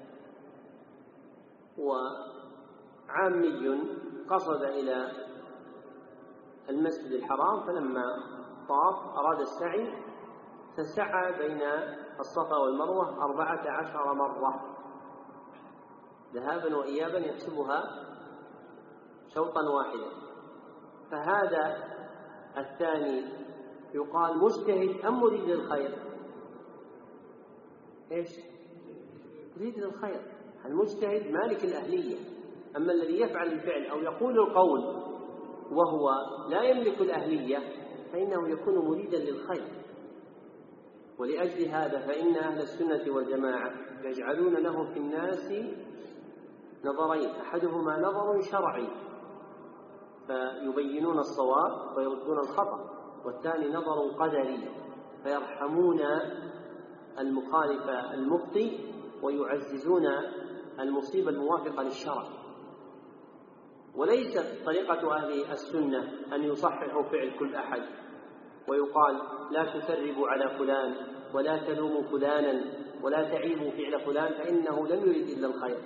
وعامي قصد إلى المسجد الحرام فلما طاف أراد السعي فسعى بين الصفا والمروة أربعة عشر مرة ذهابا وإيابا يحسبها شوطا واحدا، فهذا الثاني يقال مجتهد أم مريد للخير؟ إيش؟ مريد للخير. المجتهد مالك الأهلية، أما الذي يفعل الفعل أو يقول القول وهو لا يملك الأهلية فإنه يكون مريدا للخير. ولأجل هذا فإن أهل السنة والجماعة يجعلون له في الناس نظرين: أحدهما نظر شرعي فيبينون الصواب ويردون الخطأ، والثاني نظر قدري فيرحمون المخالف المخطئ ويعززون المصيبة الموافقة للشرع. وليست طريقة أهل السنة أن يصححوا فعل كل أحد ويقال: لا تسربوا على فلان ولا تلوموا فلانا ولا تعيبوا فعل فلان فإنه لم يرد إلا الخير،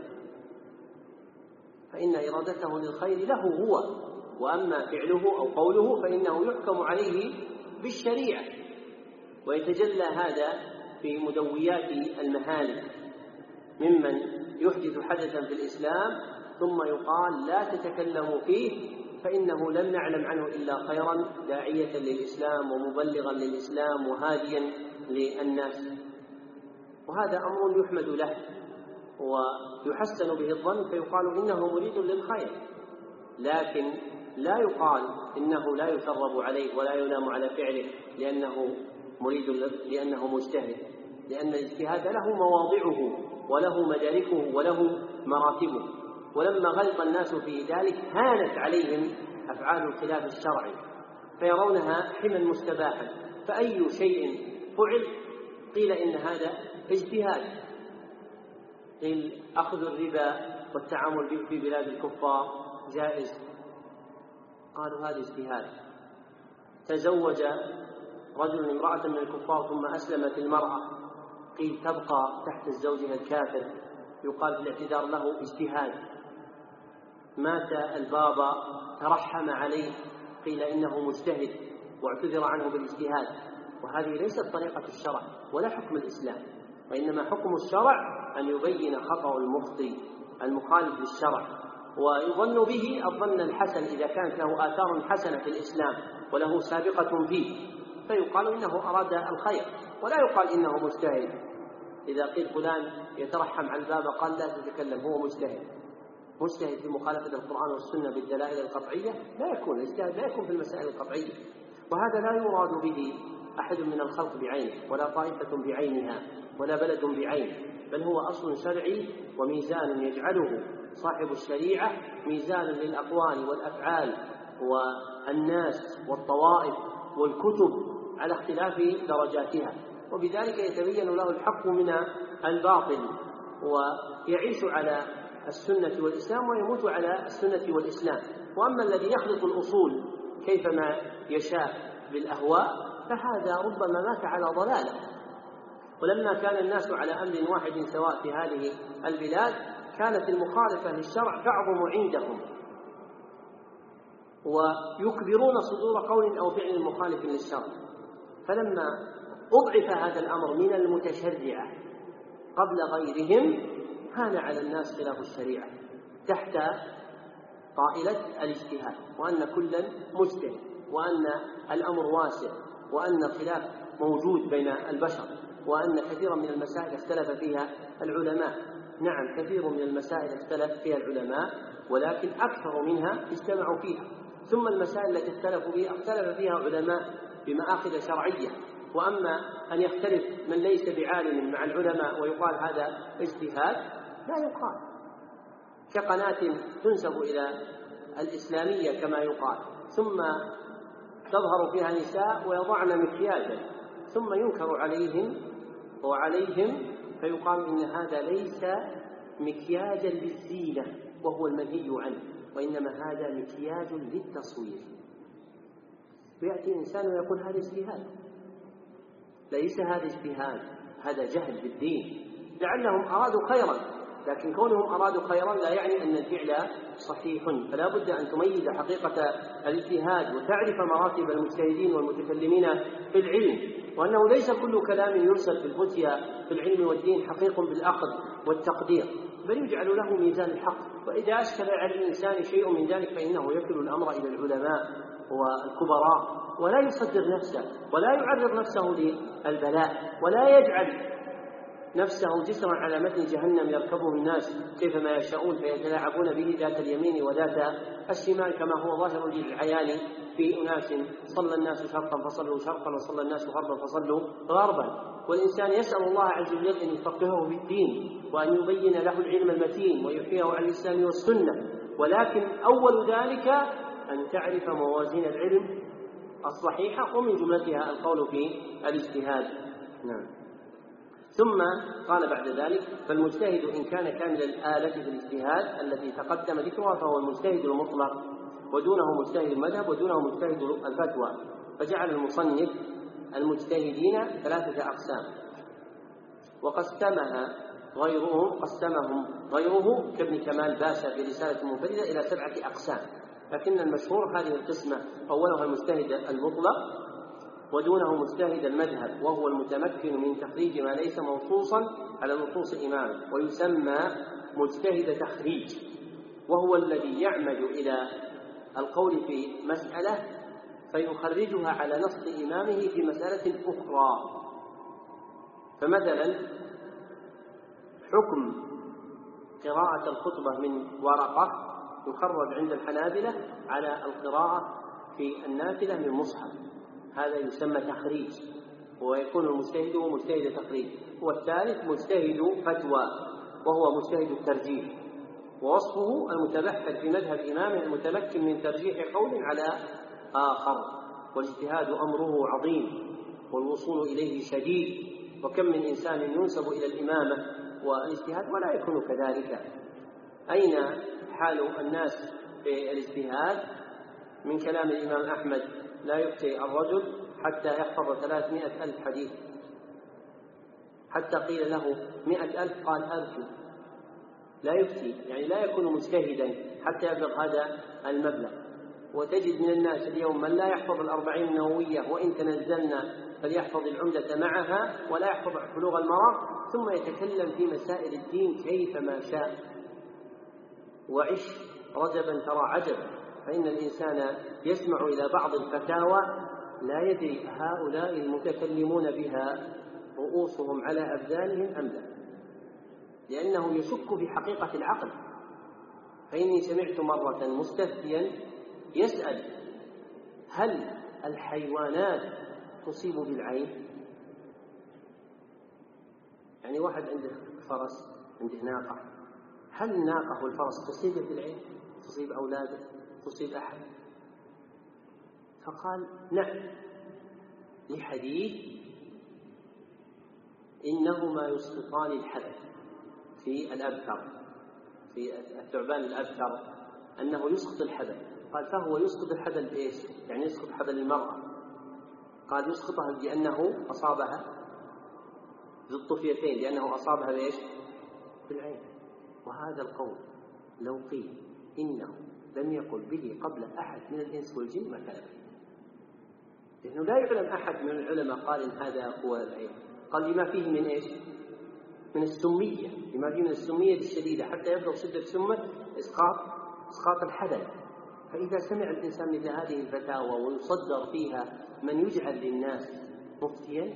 فإن إرادته للخير له هو، وأما فعله أو قوله فإنه يحكم عليه بالشريعة. ويتجلى هذا في مدويات المهالك ممن يحدث حدثا في الإسلام ثم يقال: لا تتكلموا فيه فإنه لم نعلم عنه إلا خيرا، داعية للإسلام ومبلغا للإسلام وهاديا للناس. وهذا أمر يحمد له ويحسن به الظن، فيقال إنه مريد للخير، لكن لا يقال إنه لا يثرب عليه ولا يلام على فعله لأنه مريد لأنه مجتهد، لأن الاجتهاد له مواضعه وله مداركه وله مراتبه. ولما غلط الناس في ذلك هانت عليهم أفعال الخلاف الشرعي فيرونها حما مستباحا، فأي شيء فعل قيل إن هذا اجتهاد. قيل: أخذ الربا والتعامل به في بلاد الكفار جائز، قالوا هذا اجتهاد. تزوج رجل امرأة من الكفار ثم أسلمت المرأة، قيل تبقى تحت زوجها الكافر، يقال في الاعتذار له اجتهاد. مات البابا ترحم عليه، قيل إنه مجتهد واعتذر عنه بالاجتهاد. وهذه ليست طريقة الشرع ولا حكم الإسلام، وإنما حكم الشرع أن يبين خطأ المخطئ المخالف للشرع ويظن به الظن الحسن إذا كانت له آثار حسنة في الإسلام وله سابقة فيه، فيقال إنه أراد الخير، ولا يقال إنه مجتهد. إذا قيل فلان يترحم على الباب قال لا تتكلم، هو مجتهد. مجتهد في مخالفة القرآن والسنة بالدلائل القطعية لا يكون، الاجتهاد لا يكون في المسائل القطعية، وهذا لا يراد به أحد من الخلق بعينه ولا طائفة بعينها ولا بلد بعينه، بل هو أصل شرعي وميزان يجعله صاحب الشريعة ميزان للأقوال والأفعال والناس والطوائف والكتب على اختلاف درجاتها، وبذلك يتبين له الحق من الباطل ويعيش على السنة والإسلام ويموت على السنة والإسلام. وأما الذي يخلط الأصول كيفما يشاء بالأهواء فهذا ربما مات على ضلاله. ولما كان الناس على أمر واحد سواء في هذه البلاد كانت المخالفة للشرع تعظم عندهم ويكبرون صدور قول أو فعل مخالف للشرع. فلما أضعف هذا الأمر من المتشرعة قبل غيرهم هان على الناس خلاف الشريعة تحت طائلة الاجتهاد، وأن كلا مجتهد، وأن الأمر واسع، وأن الخلاف موجود بين البشر، وأن كثيرا من المسائل اختلف فيها العلماء. نعم، كثير من المسائل اختلف فيها العلماء، ولكن أكثر منها اجتمعوا فيها. ثم المسائل التي اختلفوا فيها اختلف فيها علماء بمآخذ شرعية. وأما أن يختلف من ليس بعالم مع العلماء ويقال هذا اجتهاد، لا يقال، كقناة تنسب إلى الإسلامية كما يقال، ثم تظهر فيها نساء ويضعن مكياجا، ثم ينكر عليهم وعليهم فيقال إن هذا ليس مكياجا للزينة وهو المنهي عنه، وإنما هذا مكياج للتصوير. ويأتي إنسان ويقول هذا اجتهاد. ليس هذا اجتهاد، هذا جهل بالدين. لعلهم أرادوا خيرا، لكن كونهم أرادوا خيرا لا يعني أن الفعل صحيح. فلا بد أن تميز حقيقة الاجتهاد وتعرف مراتب المجتهدين والمتكلمين في العلم، وأنه ليس كل كلام يرسل في الفتيا في العلم والدين حقيق بالأخذ والتقدير، بل يجعل له ميزان الحق. وإذا أشكل على الإنسان شيء من ذلك فإنه يكل الأمر إلى العلماء والكبراء، ولا يصدر نفسه ولا يعرض نفسه للبلاء، ولا يجعل نفسه جسرا على متن جهنم يركبه الناس كيفما يشاءون فيتلاعبون به ذات اليمين وذات الشمال، كما هو ظاهر للعيان في أناس صلى الناس شرقا فصلوا شرقا وصلى الناس غربا فصلوا غربا. والإنسان يسأل الله عز وجل أن يفقهه في الدين وأن يبين له العلم المتين ويحييه على الإسلام والسنة، ولكن أول ذلك أن تعرف موازين العلم الصحيحة، ومن جملتها القول في الاجتهاد. نعم. ثم قال بعد ذلك: فالمجتهد إن كان كامل الآلة في الاجتهاد التي تقدم ذكرها فهو المجتهد المطلق، ودونه مجتهد المذهب، ودونه مجتهد الفتوى. فجعل المصنف المجتهدين ثلاثة أقسام، وقسمها غيرهم قسمهم غيره كابن كمال باشا في رسالة منفردة إلى سبعة أقسام، لكن المشهور هذه القسمة أولها المجتهد المطلق، ودونه مجتهد المذهب وهو المتمكن من تخريج ما ليس منصوصا على نصوص إمامه، ويسمى مجتهد تخريج، وهو الذي يعمد إلى القول في مسألة فيخرجها على نص إمامه في مسألة أخرى. فمثلا حكم قراءة الخطبة من ورقة يخرج عند الحنابلة على القراءة في النافلة من مصحف، هذا يسمى تخريج، ويكون المجتهد هو مجتهد تخريج. والثالث مجتهد فتوى وهو مجتهد الترجيح، ووصفه المتبحث في مذهب إمامه المتمكن من ترجيح قول على آخر. والاجتهاد أمره عظيم والوصول إليه شديد، وكم من إنسان ينسب إلى الإمامة والاجتهاد ولا يكون كذلك. أين حال الناس في الاجتهاد؟ من كلام الإمام أحمد: لا يفتي الرجل حتى يحفظ ثلاثمائة ألف حديث، حتى قيل له مئة ألف قال أرجو. لا يفتي يعني لا يكون مجتهدا حتى يبلغ هذا المبلغ. وتجد من الناس اليوم من لا يحفظ الأربعين النووية وإن تنزلنا فليحفظ العمدة معها، ولا يحفظ بلوغ المرام، ثم يتكلم في مسائل الدين كيفما شاء. وعش رجبا ترى عجبا، فإن الإنسان يسمع إلى بعض الفتاوى لا يدري هؤلاء المتكلمون بها رؤوسهم على أبدانهم أم لا، لأنه يشك في حقيقة العقل. فإني سمعت مرة مستفتيا يسأل: هل الحيوانات تصيب بالعين؟ يعني واحد عنده فرس، عنده ناقة، هل الناقة والفرس تصيب بالعين؟ تصيب أولاده؟ تصيب أحد؟ فقال: نعم، لحديث إنهما يسقطان الحبل في الأبتر، في الثعبان الأبتر، أنه يسقط الحبل. قال: فهو يسقط الحبل بإيش؟ يعني يسقط حبل المرأة. قال: يسقطها لأنه أصابها بالطفيتين، لأنه أصابها بإيش؟ بالعين. وهذا القول لو قيل إنه لم يقل به قبل أحد من الإنس والجن ما كان، لأنه لا يعلم أحد من العلماء قال إن هذا هو العين. قال: لما فيه من إيش؟ من السمية، لما فيه من السمية الشديدة حتى يبلغ شدة سمة إسقاط إسقاط الحدث. فإذا سمع الإنسان مثل هذه الفتاوى ويصدر فيها من يجعل للناس مفتيا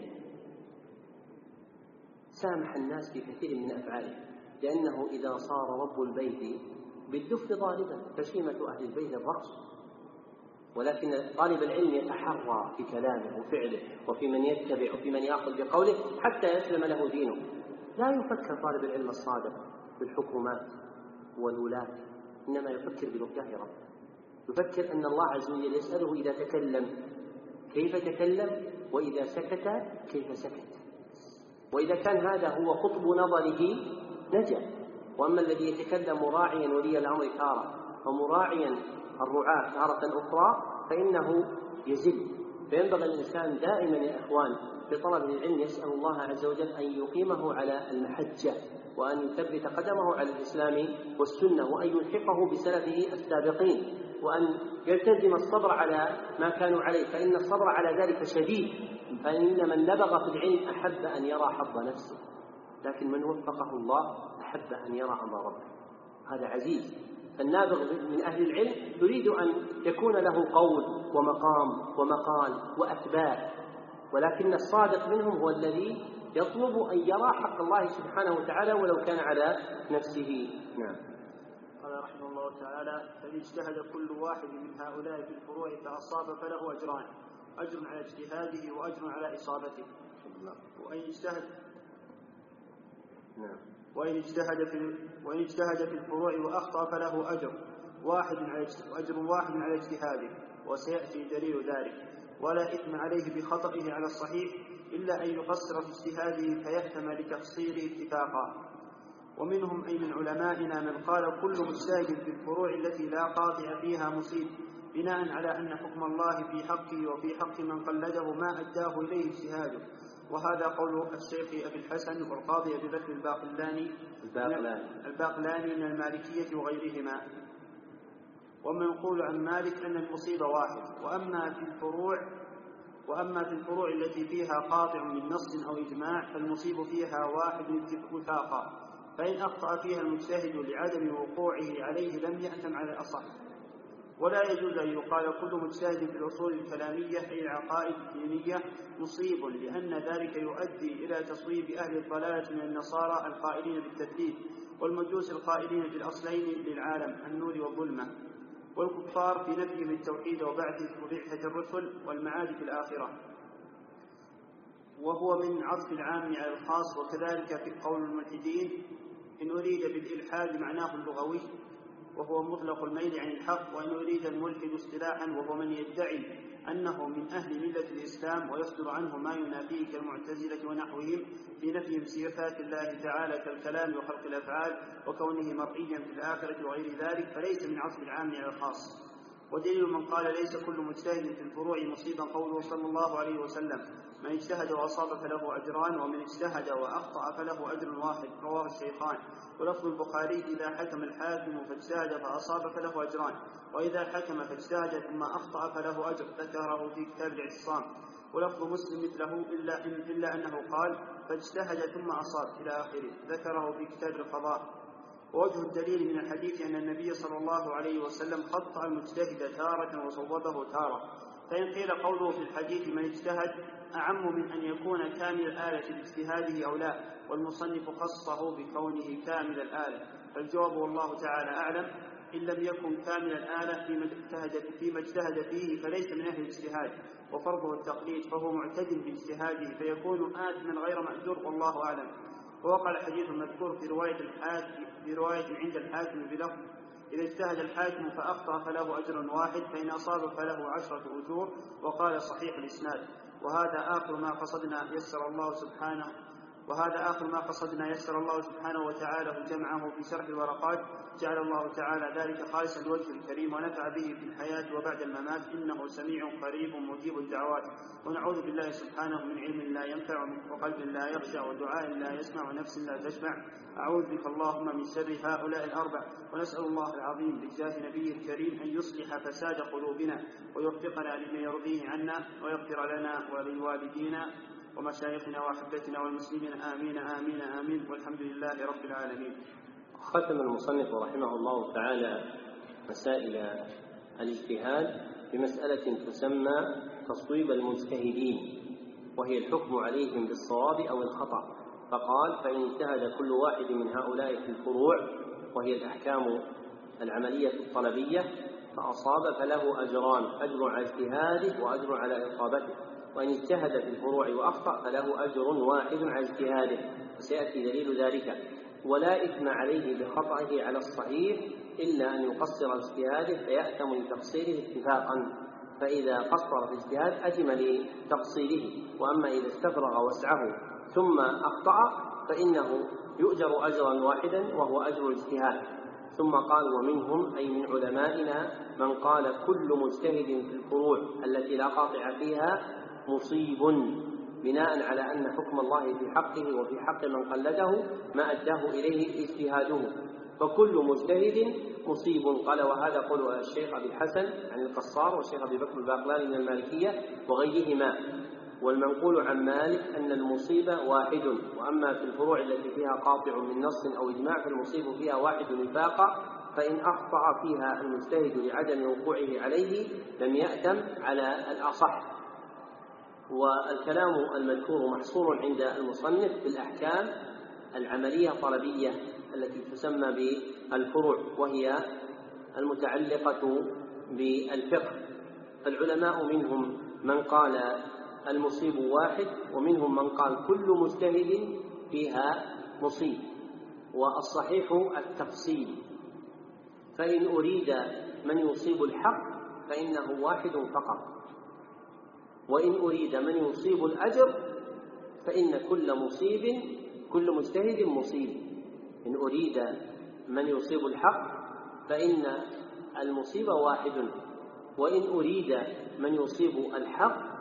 سامح الناس في كثير من أفعاله، لأنه إذا صار رب البيت بالدف ضاربا فشيمة أهل البيت الرقص. ولكن طالب العلم يتحرى في كلامه وفعله وفي من يتبع وفي من يأخذ بقوله حتى يسلم له دينه. لا يفكر طالب العلم الصادق بالحكومات والولاة، إنما يفكر بلقاه ربه، يفكر أن الله عز وجل يسأله إذا تكلم كيف تكلم، وإذا سكت كيف سكت. وإذا كان هذا هو قطب نظره نجا. وأما الذي يتكلم راعيا ولي الأمر تارة ومراعيا الرعاة تارة أخرى فإنه يزل. فينبغي الإنسان دائما يا إخوان في طلب العلم يسأل الله عز وجل أن يقيمه على المحجة، وأن يثبت قدمه على الإسلام والسنة، وأن يلحقه بسلفه السابقين، وأن يلتزم الصبر على ما كانوا عليه، فإن الصبر على ذلك شديد. فإن من نبغ في العلم أحب أن يرى حظ نفسه، لكن من وفقه الله أحب أن يرى أمر ربه، هذا عزيز. فالنابغ من أهل العلم يريد أن يكون له قول ومقام ومقال وأتباع، ولكن الصادق منهم هو الذي يطلب أن يرى حق الله سبحانه وتعالى ولو كان على نفسه. نعم. قال رحمه الله تعالى: فإن اجتهد كل واحد من هؤلاء في الفروع فأصاب فله أجران، أجر على اجتهاده وأجر على إصابته. وإن اجتهد نعم. وإن اجتهد في وإن اجتهد في الفروع وأخطأ فله أجر واحد على أجر واحد على اجتهاده، وسيأتي دليل ذلك. ولا إثم عليه بخطئه على الصحيح إلا أن يقصر في اجتهاده فيهتم لتقصيره اتفاقا. ومنهم أي من علمائنا من قال كل مجتهد في الفروع التي لا قاطع فيها مصيب، بناء على أن حكم الله في حقه وفي حق من قلده ما أداه إليه اجتهاده. وهذا قول الشيخ أبي الحسن والقاضي أبي بكر الباقلاني الباقلاني من المالكية وغيرهما. ومنقول عن مالك أن المصيب واحد. وأما في الفروع وأما في الفروع التي فيها قاطع من نص أو إجماع فالمصيب فيها واحد وثاقا، فإن أخطأ فيها المجتهد لعدم وقوعه عليه لم يأثم على الأصح. ولا يجوز أن يقال كل مجتهد في الأصول الكلامية أي العقائد الدينية مصيب، لأن ذلك يؤدي إلى تصويب أهل الضلالة من النصارى القائلين بالتثليث، والمجوس القائلين بالأصلين للعالم النور والظلمة، والكفار في نفيهم التوحيد وبعثة الرسل والمعاد في الآخرة. وهو من عطف العام على الخاص. وكذلك في قول الملحدين إن أريد بالإلحاد معناه اللغوي وهو مطلق الميل عن الحق، وإن أريد الملحد اصطلاحا وهو من يدعي أنه من أهل ملة الإسلام ويصدر عنه ما ينافيه كالمعتزلة ونحوهم في نفيهم صفات الله تعالى كالكلام وخلق الأفعال وكونه مرئيا في الآخرة وغير ذلك، فليس من عطف العام على الخاص. ودليل من قال ليس كل مجتهد في الفروع مصيبا قوله صلى الله عليه وسلم: من اجتهد وأصاب فله أجران، ومن اجتهد وأخطأ فله أجر واحد، رواه الشيخان. ولفظ البخاري: إذا حكم الحاكم فاجتهد فأصاب فله أجران، وإذا حكم فاجتهد ثم أخطأ فله أجر، ذكره في كتاب الاعتصام. ولفظ مسلم مثله إلا, إن إلا أنه قال فاجتهد ثم أصاب إلى آخره، ذكره في كتاب القضاء. ووجه الدليل من الحديث أن النبي صلى الله عليه وسلم خطأ المجتهد تارة وصوبه تارة. فإن قيل قوله في الحديث من اجتهد أعم من أن يكون كامل الآلة باجتهاده أو لا، والمصنف خصه بكونه كامل الآلة، فالجواب والله تعالى أعلم إن لم يكن كامل الآلة فيما اجتهد, فيما اجتهد فيه فليس من أهل الاجتهاد، وفرضه التقليد فهو معتد باجتهاده فيكون آثما غير مأجور، والله أعلم. ووقع الحديث المذكور في رواية الحاكم في رواية عند الحاكم بلفظ: إذا اجتهد الحاكم فأخطأ فله أجر واحد، فإن أصاب فله عشرة أجور. وقال صحيح الإسناد. وهذا آخر ما قصدنا يسر الله سبحانه وهذا آخر ما قصدنا يسر الله سبحانه وتعالى جمعه في شرح الورقات. جعل الله تعالى ذلك خالصا لوجه الكريم ونفع به في الحياة وبعد الممات، إنه سميع قريب مجيب الدعوات. ونعوذ بالله سبحانه من علم لا ينفع وقلب لا يخشع ودعاء لا يسمع ونفس لا تشبع. أعوذ بك اللهم من شر هؤلاء الأربع، ونسأل الله العظيم بجاه نبيه الكريم أن يصلح فساد قلوبنا ويوفقنا لما يرضيه عنا ويغفر لنا ولوالدينا ومشايخنا وأحبتنا والمسلمين آمين آمين آمين، والحمد لله رب العالمين. ختم المصنف رحمه الله تعالى مسائل الاجتهاد بمسألة تسمى تصويب المجتهدين، وهي الحكم عليهم بالصواب أو الخطأ. فقال: فإن اجتهد كل واحد من هؤلاء في الفروع، وهي الأحكام العملية الطلبية، فأصاب فله أجران: أجر على اجتهاده وأجر على إصابته. وإن اجتهد في الفروع وأخطأ فله أجر واحد على اجتهاده، وسيأتي دليل ذلك. ولا إثم عليه بخطئه على الصحيح إلا أن يقصر اجتهاده فيأثم لتقصيره اتفاقا، فإذا قصر في اجتهاد أثم لتقصيره. وأما إذا استفرغ وسعه ثم أخطأ فإنه يؤجر أجرا واحدا وهو أجر الاجتهاد. ثم قال: ومنهم أي من علمائنا من قال كل مجتهد في الفروع التي لا قاطع فيها مصيب، بناء على أن حكم الله في حقه وفي حق من قلده ما أداه إليه اجتهاده، فكل مجتهد مصيب. قال: وهذا قول الشيخ أبي الحسن عن القصار والشيخ أبي بكر الباقلاني من المالكية وغيرهما. والمنقول عن مالك أن المصيب واحد، وأما في الفروع التي فيها قاطع من نص أو إجماع فالمصيب فيها واحد وفاقا، فإن أخطأ فيها المجتهد لعدم وقوعه عليه لم يأثم على الأصح. والكلام المذكور محصور عند المصنف بالأحكام العملية الطلبية التي تسمى بالفروع، وهي المتعلقة بالفقه. فالعلماء منهم من قال المصيب واحد، ومنهم من قال كل مجتهد فيها مصيب، والصحيح التفصيل. فإن أريد من يصيب الحق فإنه واحد فقط، وإن أريد من يصيب الأجر فإن كل مصيب كل مجتهد مصيب. إن أريد من يصيب الحق فإن المصيب واحد، وإن أريد من يصيب الحق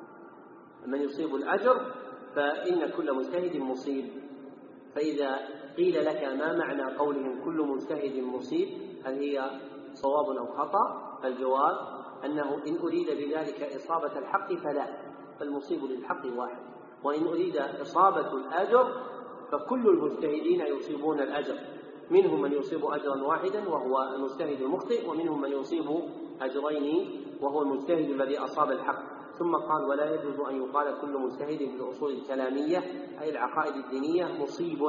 من يصيب الأجر فإن كل مجتهد مصيب. فإذا قيل لك ما معنى قولهم كل مجتهد مصيب، هل هي صواب أو خطأ؟ فالجواب أنه إن أريد بذلك إصابة الحق فلا، فالمصيب للحق واحد. وإن أريد إصابة الأجر فكل المجتهدين يصيبون الأجر، منهم من يصيب أجرا واحدا وهو المجتهد المخطئ، ومنهم من يصيب أجرين وهو المجتهد الذي أصاب الحق. ثم قال: ولا يجوز أن يقال كل مجتهد في الأصول الكلامية أي العقائد الدينية مصيب.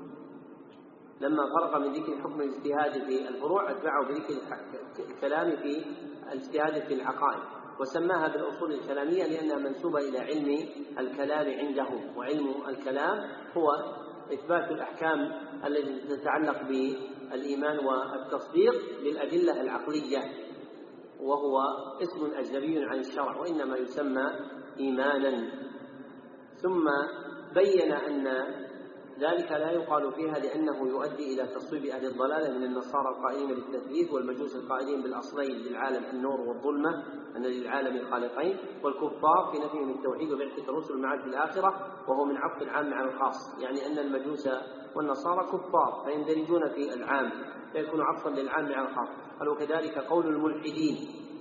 لما فرق من ذكر حكم الاجتهاد في الفروع أتبعه بذكر الكلام في الاجتهاد في العقائد، وسماها بالأصول الكلامية لأنها منسوبة إلى علم الكلام عندهم. وعلم الكلام هو إثبات الأحكام التي تتعلق بالإيمان والتصديق بالأدلة العقلية، وهو اسم أجنبي عن الشرع وإنما يسمى إيمانا. ثم بين أن ذلك لا يقال فيها لأنه يؤدي إلى تصويب أهل الضلالة من النصارى القائلين بالتثليث، والمجوس القائلين بالأصلين للعالم النور والظلمة أن للعالم خالقين، والكفار في نفيهم التوحيد وبعثة الرسل والمعاد في الآخرة، وهو من عطف العام على الخاص، يعني أن المجوس والنصارى كفار فيندرجون في العام فيكون عطفا للعام على الخاص. قال: وكذلك قول الملحدين.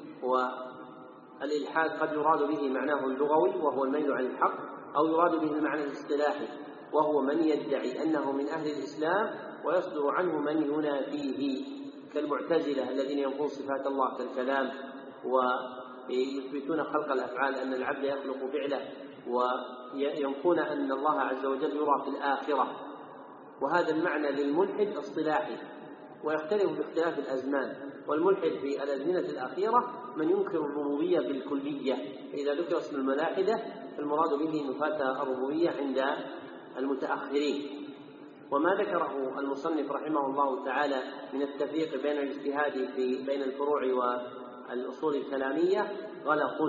والإلحاد قد يراد به معناه اللغوي وهو الميل عن الحق، أو يراد به المعنى الاصطلاحي وهو من يدعي أنه من أهل الإسلام ويصدر عنه من ينافيه، كالمعتزلة الذين ينفون صفات الله كالكلام ويثبتون خلق الأفعال أن العبد يخلق فعله، وينفون أن الله عز وجل يرى في الآخرة. وهذا المعنى للملحد اصطلاحي ويختلف باختلاف الأزمان. والملحد في الأزمنة الأخيرة من ينكر الربوبية بالكلية، فإذا ذكر اسم الملاحدة فالمراد به نفاة الربوبية عند المتأخرين. وما ذكره المصنف رحمه الله تعالى من التفريق بين الاجتهاد في بين الفروع والأصول الكلامية غلط،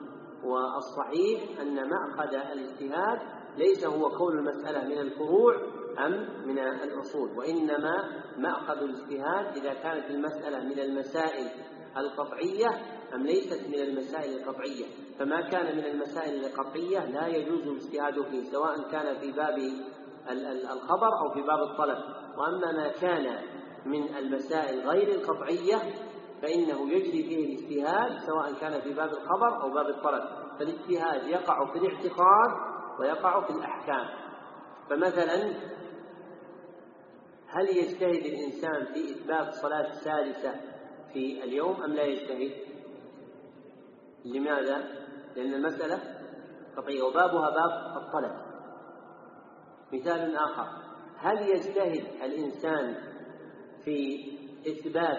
والصحيح أن مأخذ الاجتهاد ليس هو كون المسألة من الفروع أم من الأصول، وإنما مأخذ الاجتهاد إذا كانت المسألة من المسائل القطعية أم ليست من المسائل القطعية. فما كان من المسائل القطعية لا يجوز الاجتهاد فيه، سواء كان في باب الخبر أو في باب الطلب. وأما ما كان من المسائل غير القطعية فإنه يجري فيه الاجتهاد سواء كان في باب الخبر أو باب الطلب. فالاجتهاد يقع في الاعتقاد ويقع في الأحكام. فمثلا هل يجتهد الإنسان في إثبات صلاة سادسة في اليوم أم لا يجتهد؟ لماذا؟ لأن المسألة قطعية وبابها باب الطلب. مثال آخر: هل يجتهد الإنسان في إثبات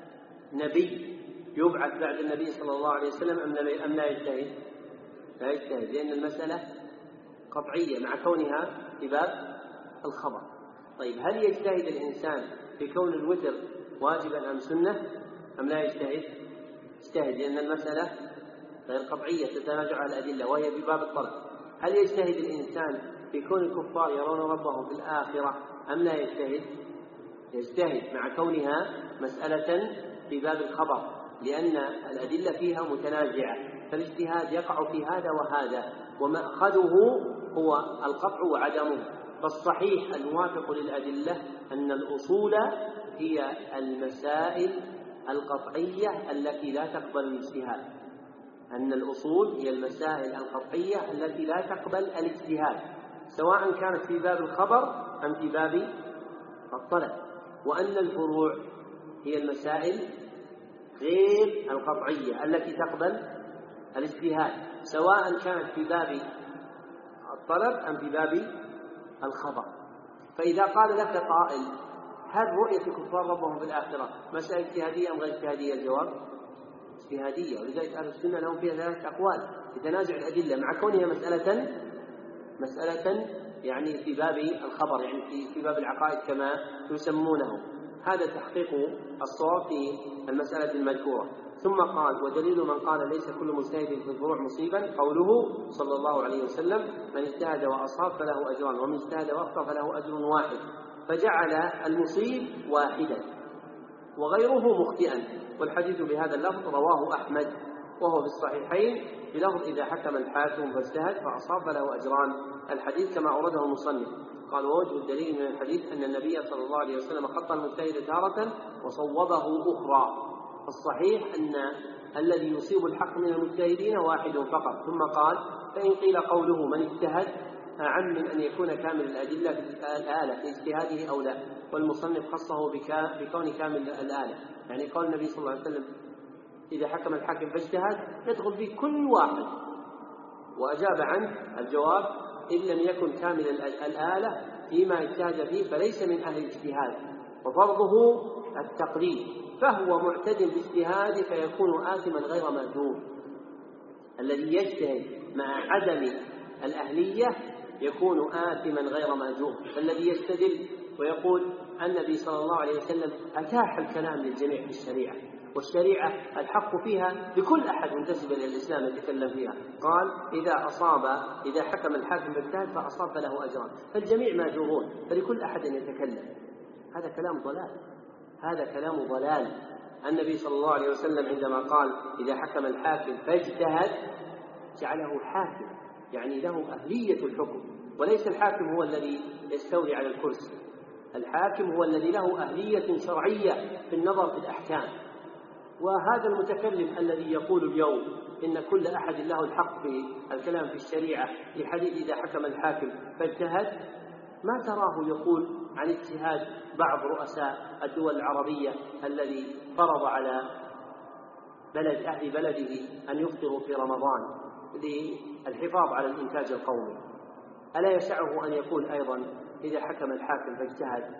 نبي يبعث بعد النبي صلى الله عليه وسلم أم لا يجتهد؟ لا يجتهد، لأن المسألة قطعية مع كونها في باب الخبر. طيب هل يجتهد الإنسان في كون الوتر واجبا أم سنة أم لا يجتهد؟ يجتهد، لأن المسألة غير قطعية تتنازع الأدلة وهي في باب الطلب. هل يجتهد الإنسان في كون الكفار يرون ربهم في الآخرة أم لا يجتهد؟ يجتهد مع كونها مسألة في باب الخبر، لأن الأدلة فيها متنازعة، فالاجتهاد يقع في هذا وهذا، ومأخذه هو القطع وعدمه. فالصحيح الموافق للأدلة أن الأصول هي المسائل القطعية التي لا تقبل الاجتهاد، أن الأصول هي المسائل القطعية التي لا تقبل الاجتهاد، سواء كانت في باب الخبر أم في باب الطلب، وأن الفروع هي المسائل غير القطعية التي تقبل الاجتهاد، سواء كانت في باب الطلب أم في باب الخبر. فإذا قال لك قائل: هل رؤية الكفار ربهم في الآخرة مسألة اجتهادية أم غير اجتهادية؟ الجواب: اجتهادية، ولذلك أهل السنة لهم فيها ثلاثة أقوال في تنازع الأدلة مع كونها مسألة مسألة يعني في باب الخبر، يعني في في باب العقائد كما يسمونه. هذا تحقيق الصواب في المسألة المذكورة. ثم قال: ودليل من قال ليس كل مجتهد في الفروع مصيبا قوله صلى الله عليه وسلم: من اجتهد وأصاب فله أجران ومن اجتهد وأخطأ فله أجر واحد، فجعل المصيب واحدا وغيره مخطئا. والحديث بهذا اللفظ رواه أحمد وهو في الصحيحين بلفظ: إذا حكم الحاكم فاجتهد فأصاب فله أجران، الحديث كما أورده المصنف. قال: ووجه الدليل من الحديث أن النبي صلى الله عليه وسلم خط المجتهد تارة وصوبه أخرى. فالصحيح أن الذي يصيب الحق من المجتهدين واحد فقط. ثم قال: فإن قيل قوله من اجتهد أعم من أن يكون كامل الأدلة في الآلة في اجتهاده أو لا، والمصنف خصه بكون كامل الآلة، يعني قول النبي صلى الله عليه وسلم: إذا حكم الحاكم فاجتهد يدخل فيه كل واحد، وأجاب عنه الجواب: إن لم يكن كامل الآلة فيما اجتهد فيه فليس من أهل الاجتهاد، وفرضه التقليد، فهو معتد باجتهاد فيكون آثما غير مأجور. الذي يجتهد مع عدم الأهلية يكون آثما غير مأجور. فالذي يستدل ويقول النبي صلى الله عليه وسلم أتاح الكلام للجميع في الشريعة، والشريعة الحق فيها لكل أحد منتسب إلى الإسلام يتكلم فيها، قال: إذا أصاب إذا حكم الحاكم باجتهاد فأصاب فله أجران، فالجميع ماجورون، فلكل أحد يتكلم. هذا كلام ضلال، هذا كلام ضلال. النبي صلى الله عليه وسلم عندما قال: إذا حكم الحاكم فاجتهد جعله حاكم، يعني له أهلية الحكم، وليس الحاكم هو الذي يستولي على الكرسي، الحاكم هو الذي له أهلية شرعية في النظر في الأحكام. وهذا المتكلم الذي يقول اليوم إن كل أحد له الحق في الكلام في الشريعة لحديث إذا حكم الحاكم فاجتهد، ما تراه يقول عن اجتهاد بعض رؤساء الدول العربية الذي فرض على بلد أهل بلده أن يفطروا في رمضان للحفاظ على الإنتاج القومي. ألا يسعه أن يقول أيضا: إذا حكم الحاكم فاجتهد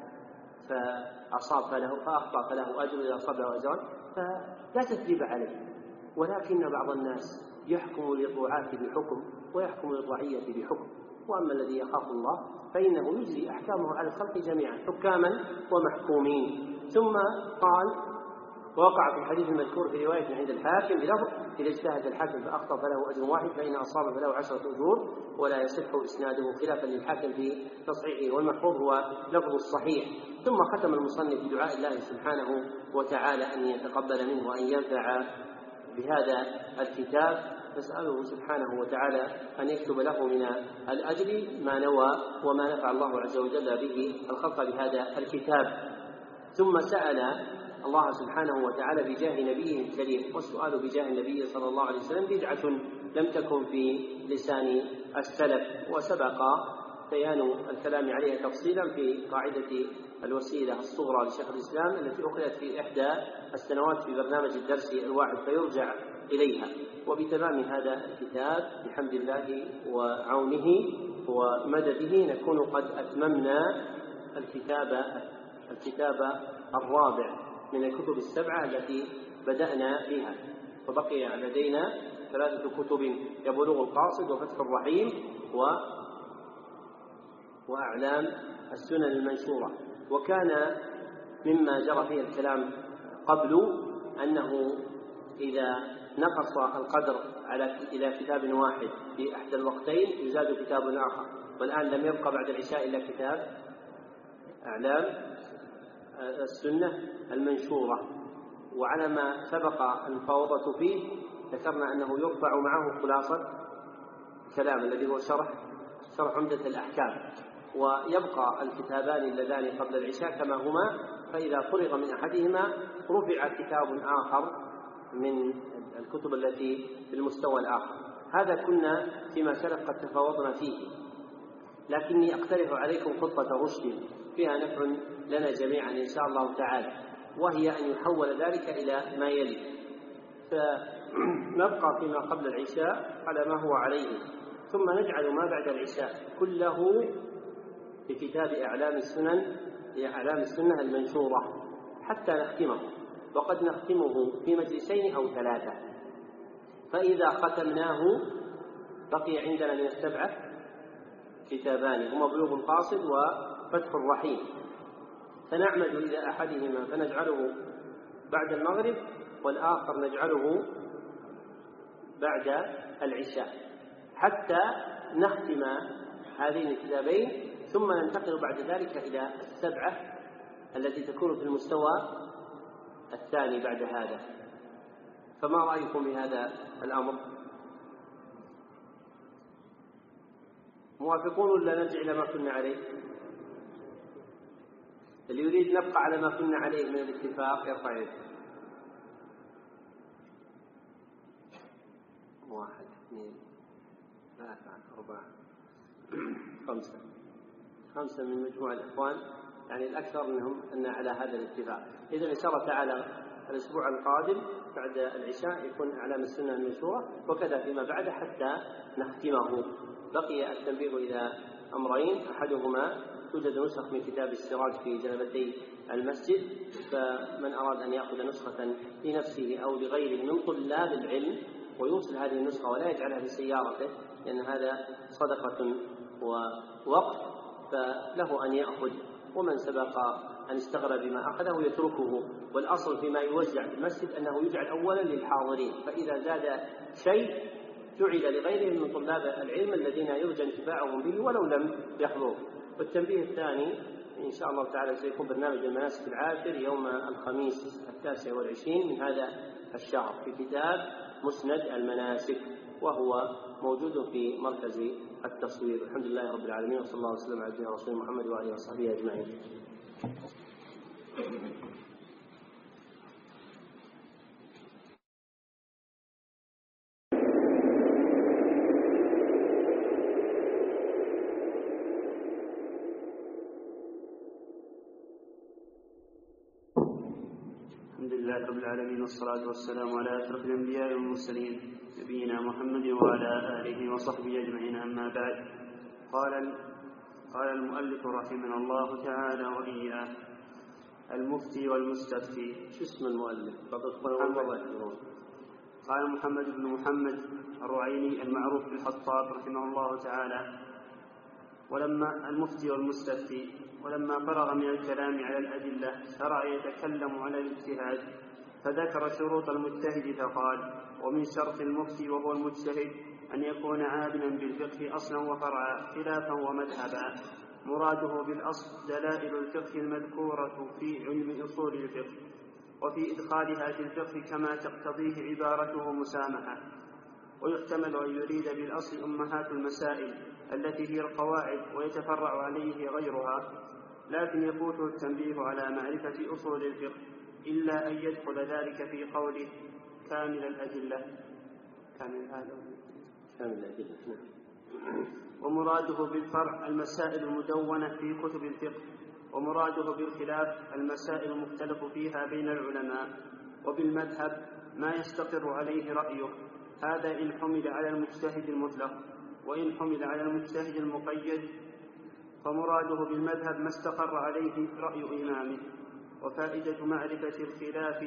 فأصاب فله فأخطأ فله أجر، إذا أصاب له أجران؟ فلا تثريب عليه. ولكن بعض الناس يحكم للرعاة بحكم ويحكم للرعية بحكم، وأما الذي يخاف الله فإنه يجري أحكامه على الخلق جميعا حكاما ومحكومين. ثم قال: ووقع في الحديث المذكور في رواية عند الحاكم بلفظ: إذا اجتهد الحاكم فأخطأ فله أجر واحد، فإن أصاب فله عشرة أجور، ولا يصح إسناده خلافا للحاكم في تصحيحه، والمحفوظ هو لفظ الصحيح. ثم ختم المصنف بدعاء الله سبحانه وتعالى أن يتقبل منه وأن ينفع بهذا الكتاب، نسأله سبحانه وتعالى أن يكتب له من الأجر ما نوى وما نفع الله عز وجل به الخلق بهذا الكتاب. ثم سأل الله سبحانه وتعالى بجاه نبيه الكريم، والسؤال بجاه النبي صلى الله عليه وسلم بدعة لم تكن في لسان السلف، وسبق بيان الكلام عليها تفصيلا في قاعدة الوسيلة الصغرى لشيخ الإسلام التي أخذت في إحدى السنوات في برنامج الدرس الواحد فيرجع إليها. وبتمام هذا الكتاب بحمد الله وعونه ومدده نكون قد أتممنا الكتاب الكتاب الرابع من الكتب السبعة التي بدأنا بها، وبقي لدينا ثلاثة كتب: يبلغ القاصد، وفتح الرحيم، و وأعلام السنن المنشورة. وكان مما جرى فيه الكلام قبل أنه إذا نقص القدر على إلى كتاب واحد في أحد الوقتين يزاد كتاب آخر، والآن لم يبقى بعد العشاء إلا كتاب أعلام السنة المنشورة. وعلى ما سبق المفاوضة فيه ذكرنا أنه يرفع معه خلاصة الكلام الذي هو شرح شرح عمدة الأحكام، ويبقى الكتابان اللذان قبل العشاء كما هما، فإذا فرغ من أحدهما رفع كتاب آخر من الكتب التي في المستوى الآخر. هذا كنا فيما سلف قد تفاوضنا فيه، لكني أقترح عليكم خطة رشد فيها نفع لنا جميعا إن شاء الله تعالى، وهي أن يحول ذلك إلى ما يلي، فنبقى فيما قبل العشاء على ما هو عليه، ثم نجعل ما بعد العشاء كله في كتاب أعلام السنن أعلام السنة المنشورة حتى نختمه، وقد نختمه في مجلسين أو ثلاثة. فإذا ختمناه بقي عندنا من السبعة كتابان هما بلوغ القاصد وفتح الرحيم، فنعمد إلى أحدهما فنجعله بعد المغرب، والآخر نجعله بعد العشاء حتى نختم هذين الكتابين، ثم ننتقل بعد ذلك إلى السبعة التي تكون في المستوى الثاني بعد هذا. فما رأيكم بهذا الأمر؟ موافقون ولا نرجع إلى ما كنا عليه؟ اللي يريد نبقى على ما كنا عليه من الاتفاق يرفع يده. واحد اثنين ثلاثة أربعة خمسة خمسة من مجموع الإخوان، يعني الأكثر منهم أن على هذا الاتفاق. إذن إن شاء الله تعالى الأسبوع القادم بعد العشاء يكون أعلام السنة المنشورة، وكذا فيما بعد حتى نختمه. بقي التنبيه إلى أمرين: أحدهما توجد نسخ من كتاب السراج في جنبتي المسجد، فمن أراد أن يأخذ نسخة لنفسه أو لغيره من طلاب العلم ويوصل هذه النسخة ولا يجعلها في سيارته، لأن هذا صدقة ووقت، فله أن يأخذ، ومن سبق أن استغرب بما أخذه يتركه. والأصل فيما يوزع في المسجد أنه يجعل أولا للحاضرين، فإذا زاد شيء جعل لغيرهم من طلاب العلم الذين يرجى انتفاعهم به ولو لم يحضروا. والتنبيه الثاني إن شاء الله تعالى سيكون برنامج المناسك العاشر يوم الخميس التاسع والعشرين من هذا الشهر في كتاب مسند المناسك، وهو موجود في مركز التصوير. الحمد لله رب العالمين، وصلى الله وسلم على سيدنا رسول محمد وآله وصحبه أجمعين. الحمد لله رب العالمين، والصلاة والسلام على أشرف الأنبياء والمرسلين نبينا محمد وعلى آله وصحبه أجمعين. أما بعد، قال قال المؤلف رحمه الله تعالى وإياه: المفتي والمستفتي. شو اسم المؤلف؟ قال محمد بن محمد الرعيني المعروف بالحطاب رحمه الله تعالى: ولما المفتي والمستفتي ولما فرغ من الكلام على الأدلة شرع يتكلم على الاجتهاد، فذكر شروط المجتهد فقال: ومن شرط المفتي وهو المجتهد أن يكون عالما بالفقه أصلا وفرعا خلافا ومذهبا. مراده بالأصل دلائل الفقه المذكورة في علم أصول الفقه، وفي إدخالها في الفقه كما تقتضيه عبارته مسامحة. ويحتمل أن يريد بالأصل أمهات المسائل التي هي القواعد ويتفرع عليه غيرها، لكن يفوته التنبيه على معرفة أصول الفقه إلا أن يدخل ذلك في قوله: كامل الأدلة. كامل هذا ومراده بالفرع المسائل المدونة في كتب الفقه، ومراده بالخلاف المسائل المختلف فيها بين العلماء، وبالمذهب ما يستقر عليه رأيه، هذا إن حمل على المجتهد المطلق، وإن حمل على المجتهد المقيد فمراده بالمذهب ما استقر عليه رأي إمامه. وفائدة معرفة الخلاف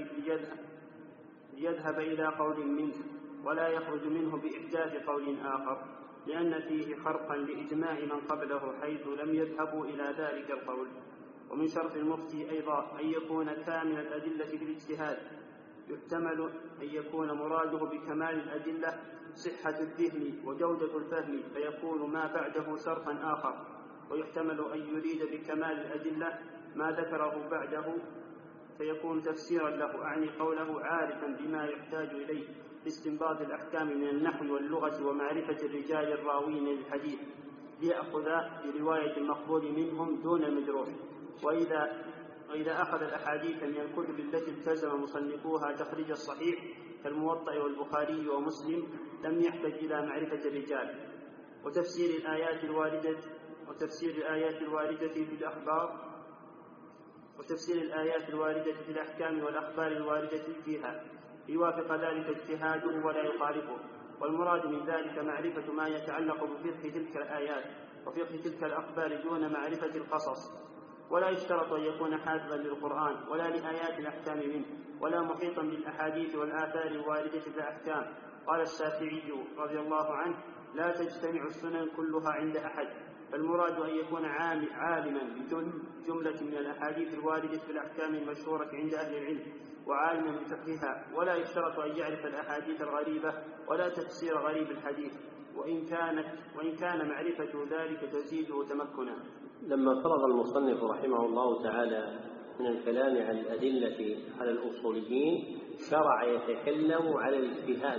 ليذهب إلى قول منه ولا يخرج منه بإحداث قول آخر، لأن فيه خرقا لإجماع من قبله حيث لم يذهبوا إلى ذلك القول. ومن شرط المفتي أيضا أن يكون كامل الأدلة بالاجتهاد، يحتمل أن يكون مراده بكمال الأدلة صحة الذهن وجودة الفهم فيكون ما بعده شرطا آخر، ويحتمل أن يريد بكمال الأدلة ما ذكره بعده فيكون تفسيرا له، أعني قوله عارفا بما يحتاج إليه باستنباط الأحكام من النحو واللغة ومعرفة الرجال الراوين للحديث ليأخذ برواية المقبول منهم دون المجروح. وإذا, وإذا أخذ الأحاديث من الكتب التي التزم مصنفوها تخريج الصحيح كالموطأ والبخاري ومسلم لم يحتج إلى معرفة الرجال وتفسير الآيات الواردة وتفسير الآيات الواردة في الأخبار وتفسير الآيات الواردة في الأحكام والأخبار الواردة فيها يوافق ذلك اجتهاده ولا يخالفه. والمراد من ذلك معرفة ما يتعلق بفقه تلك الآيات وفقه تلك الأخبار دون معرفة القصص، ولا يشترط أن يكون حافظا للقرآن ولا لآيات الأحكام منه ولا محيطا بالأحاديث والآثار الواردة في الأحكام. قال الشافعي رضي الله عنه: لا تجتمع السنن كلها عند أحد، فالمراد أن يكون عالما بجملة من الأحاديث الواردة في الأحكام المشهورة عند أهل العلم وعالما بفقهها، ولا يشترط أن يعرف الأحاديث الغريبة ولا تفسير غريب الحديث، وإن كانت وإن كان معرفة ذلك تزيده تمكنا. لما فرغ المصنف رحمه الله تعالى من الكلام عن الأدلة على الأصوليين شرع يتكلم على الاجتهاد،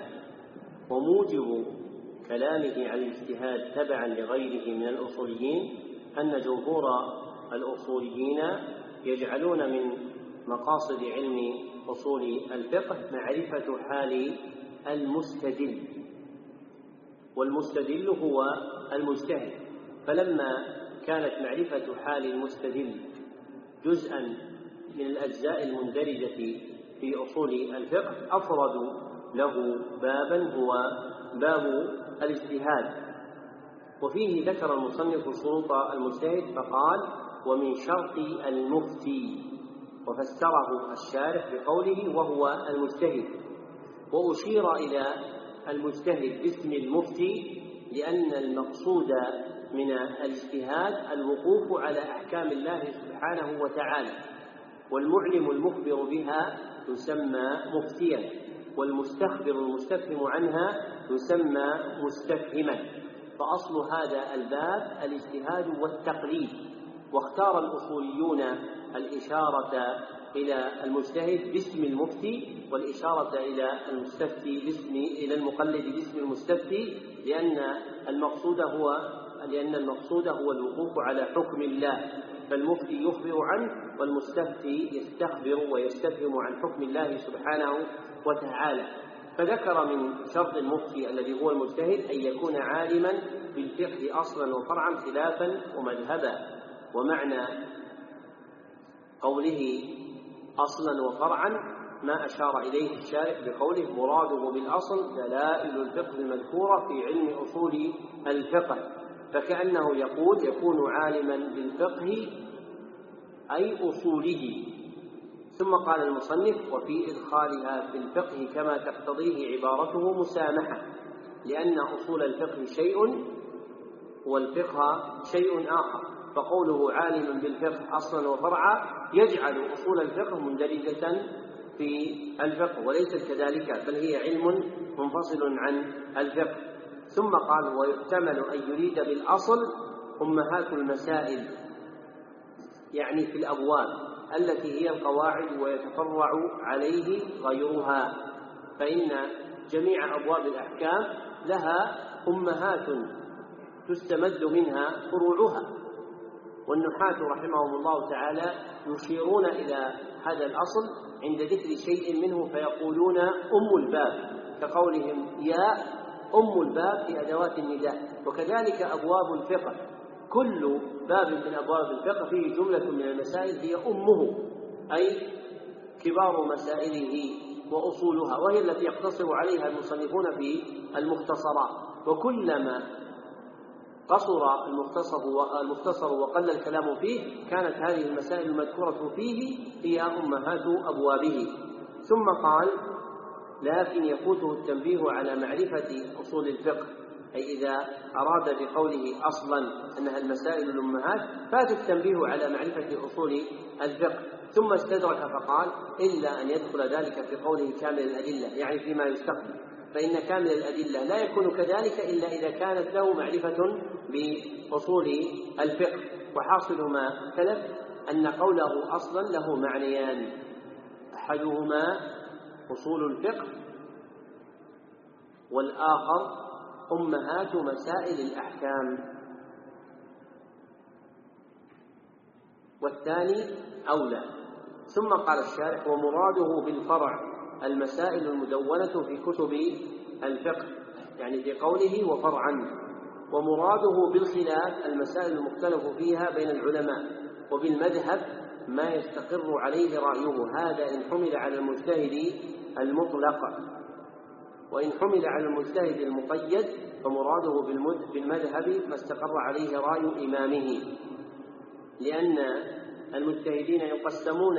وموجب كلامه عن الاجتهاد تبعا لغيره من الأصوليين أن جمهور الأصوليين يجعلون من مقاصد علم أصول الفقه معرفة حال المستدل، والمستدل هو المجتهد. فلما كانت معرفة حال المستدل جزءا من الأجزاء المندرجة في أصول الفقه أفردوا له بابا هو باب الاجتهاد. وفيه ذكر المصنف شروط المجتهد فقال: ومن شرط المفتي، وفسره الشارح بقوله وهو المجتهد. وأشير إلى المجتهد باسم المفتي لأن المقصود من الاجتهاد الوقوف على أحكام الله سبحانه وتعالى، والمعلم المخبر بها يسمى مفتيا، والمستخبر المستفهم عنها يسمى مستفهما. فأصل هذا الباب الاجتهاد والتقليد، واختار الأصوليون الإشارة إلى المجتهد باسم المفتي والإشارة إلى المستفتي باسم إلى المقلد باسم المستفتي، لأن المقصود هو لأن المقصود هو الوقوف على حكم الله، فالمفتي يخبر عنه والمستفتي يستخبر ويستفهم عن حكم الله سبحانه وتعالى. فذكر من شرط المفتي الذي هو المجتهد أن يكون عالما بالفقه أصلا وفرعا خلافا ومذهبا. ومعنى قوله أصلا وفرعا ما أشار إليه الشارح بقوله مراده بالأصل دلائل الفقه المذكورة في علم أصول الفقه، فكأنه يقول يكون عالما بالفقه أي أصوله. ثم قال المصنف: وفي إدخالها في الفقه كما تقتضيه عبارته مسامحة، لأن أصول الفقه شيء والفقه شيء آخر، فقوله عالما بالفقه أصلا وفرعا يجعل أصول الفقه مندرجة في الفقه، وليست كذلك، بل هي علم منفصل عن الفقه. ثم قال: ويحتمل أن يريد بالأصل أمهات المسائل، يعني في الأبواب التي هي القواعد ويتفرع عليه غيرها، فإن جميع أبواب الأحكام لها أمهات تستمد منها فروعها، والنحاة رحمهم الله تعالى يشيرون إلى هذا الأصل عند ذكر شيء منه فيقولون أم الباب، كقولهم يا أم الباب في أدوات النداء. وكذلك أبواب الفقه، كل باب من أبواب الفقه فيه جملة من المسائل هي أمه، أي كبار مسائله وأصولها، وهي التي يقتصر عليها المصنفون في المختصرات. وكلما قصر المختصر وقل الكلام فيه كانت هذه المسائل المذكورة فيه هي أمهات أبوابه. ثم قال: لكن يفوته التنبيه على معرفة أصول الفقه، أي إذا أراد بقوله أصلا أنها المسائل الأمهات فات التنبيه على معرفة أصول الفقه. ثم استدرك فقال: إلا أن يدخل ذلك في قوله كامل الأدلة، يعني فيما يستقبل، فإن كامل الأدلة لا يكون كذلك إلا إذا كانت له معرفة بأصول الفقه. وحاصل ما تلف أن قوله أصلا له معنيان: أحدهما أصول الفقه، والآخر أمهات مسائل الأحكام، والثاني أولى. ثم قال الشارح: ومراده بالفرع المسائل المدونة في كتب الفقه، يعني في قوله وفرعا. ومراده بالخلاف المسائل المختلف فيها بين العلماء، وبالمذهب ما يستقر عليه رأيه، هذا إن حمل على المجتهد المطلق. وإن حمل على المجتهد المقيد فمراده بالمذهب ما استقر عليه رأي إمامه، لأن المجتهدين يقسمون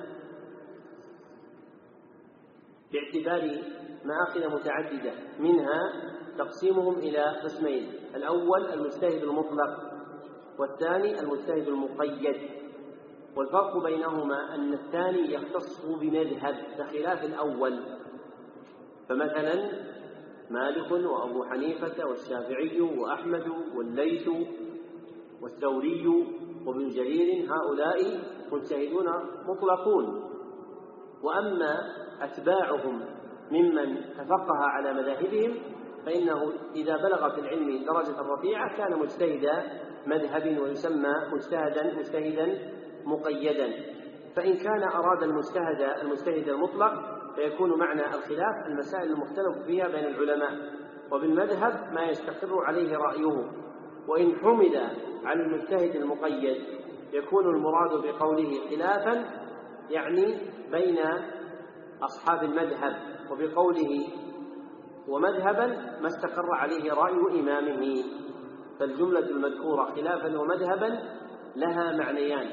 باعتبار مآخذ متعددة، منها تقسيمهم إلى قسمين: الأول المجتهد المطلق، والثاني المجتهد المقيد. والفرق بينهما أن الثاني يختص بمذهب بخلاف الأول. فمثلا مالك وأبو حنيفة والشافعي وأحمد والليث والثوري وابن جرير هؤلاء مجتهدون مطلقون. وأما أتباعهم ممن تفقه على مذاهبهم فإنه إذا بلغ في العلم درجة رفيعة كان مجتهد مذهب ويسمى مجتهدا مجتهدا مقيدا. فإن كان أراد المجتهد المجتهد المطلق فيكون معنى الخلاف المسائل المختلف فيها بين العلماء، وبالمذهب ما يستقر عليه رأيه. وإن حمل على المجتهد المقيد يكون المراد بقوله خلافا يعني بين أصحاب المذهب، وبقوله ومذهبا ما استقر عليه رأي إمامه. فالجملة المذكورة خلافا ومذهبا لها معنيان: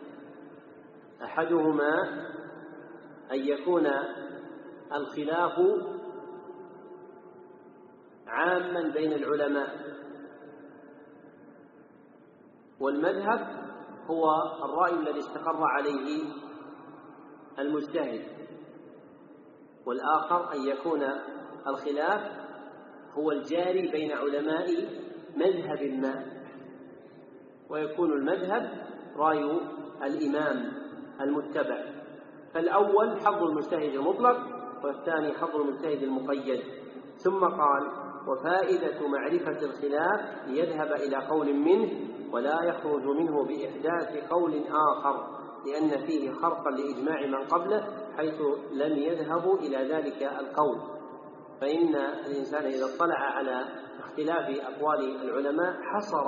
أحدهما أن يكون الخلاف عاما بين العلماء، والمذهب هو الرأي الذي استقر عليه المجتهد. والآخر أن يكون الخلاف هو الجاري بين علماء مذهب ما، ويكون المذهب رأي الإمام المتبع. فالأول حظ المجتهد المطلق، والثاني حظ المجتهد المقيد. ثم قال: وفائدة معرفة الخلاف ليذهب إلى قول منه ولا يخرج منه بإحداث قول آخر، لأن فيه خرقا لإجماع من قبله حيث لم يذهبوا إلى ذلك القول. فإن الإنسان إذا اطلع على اختلاف أقوال العلماء حصر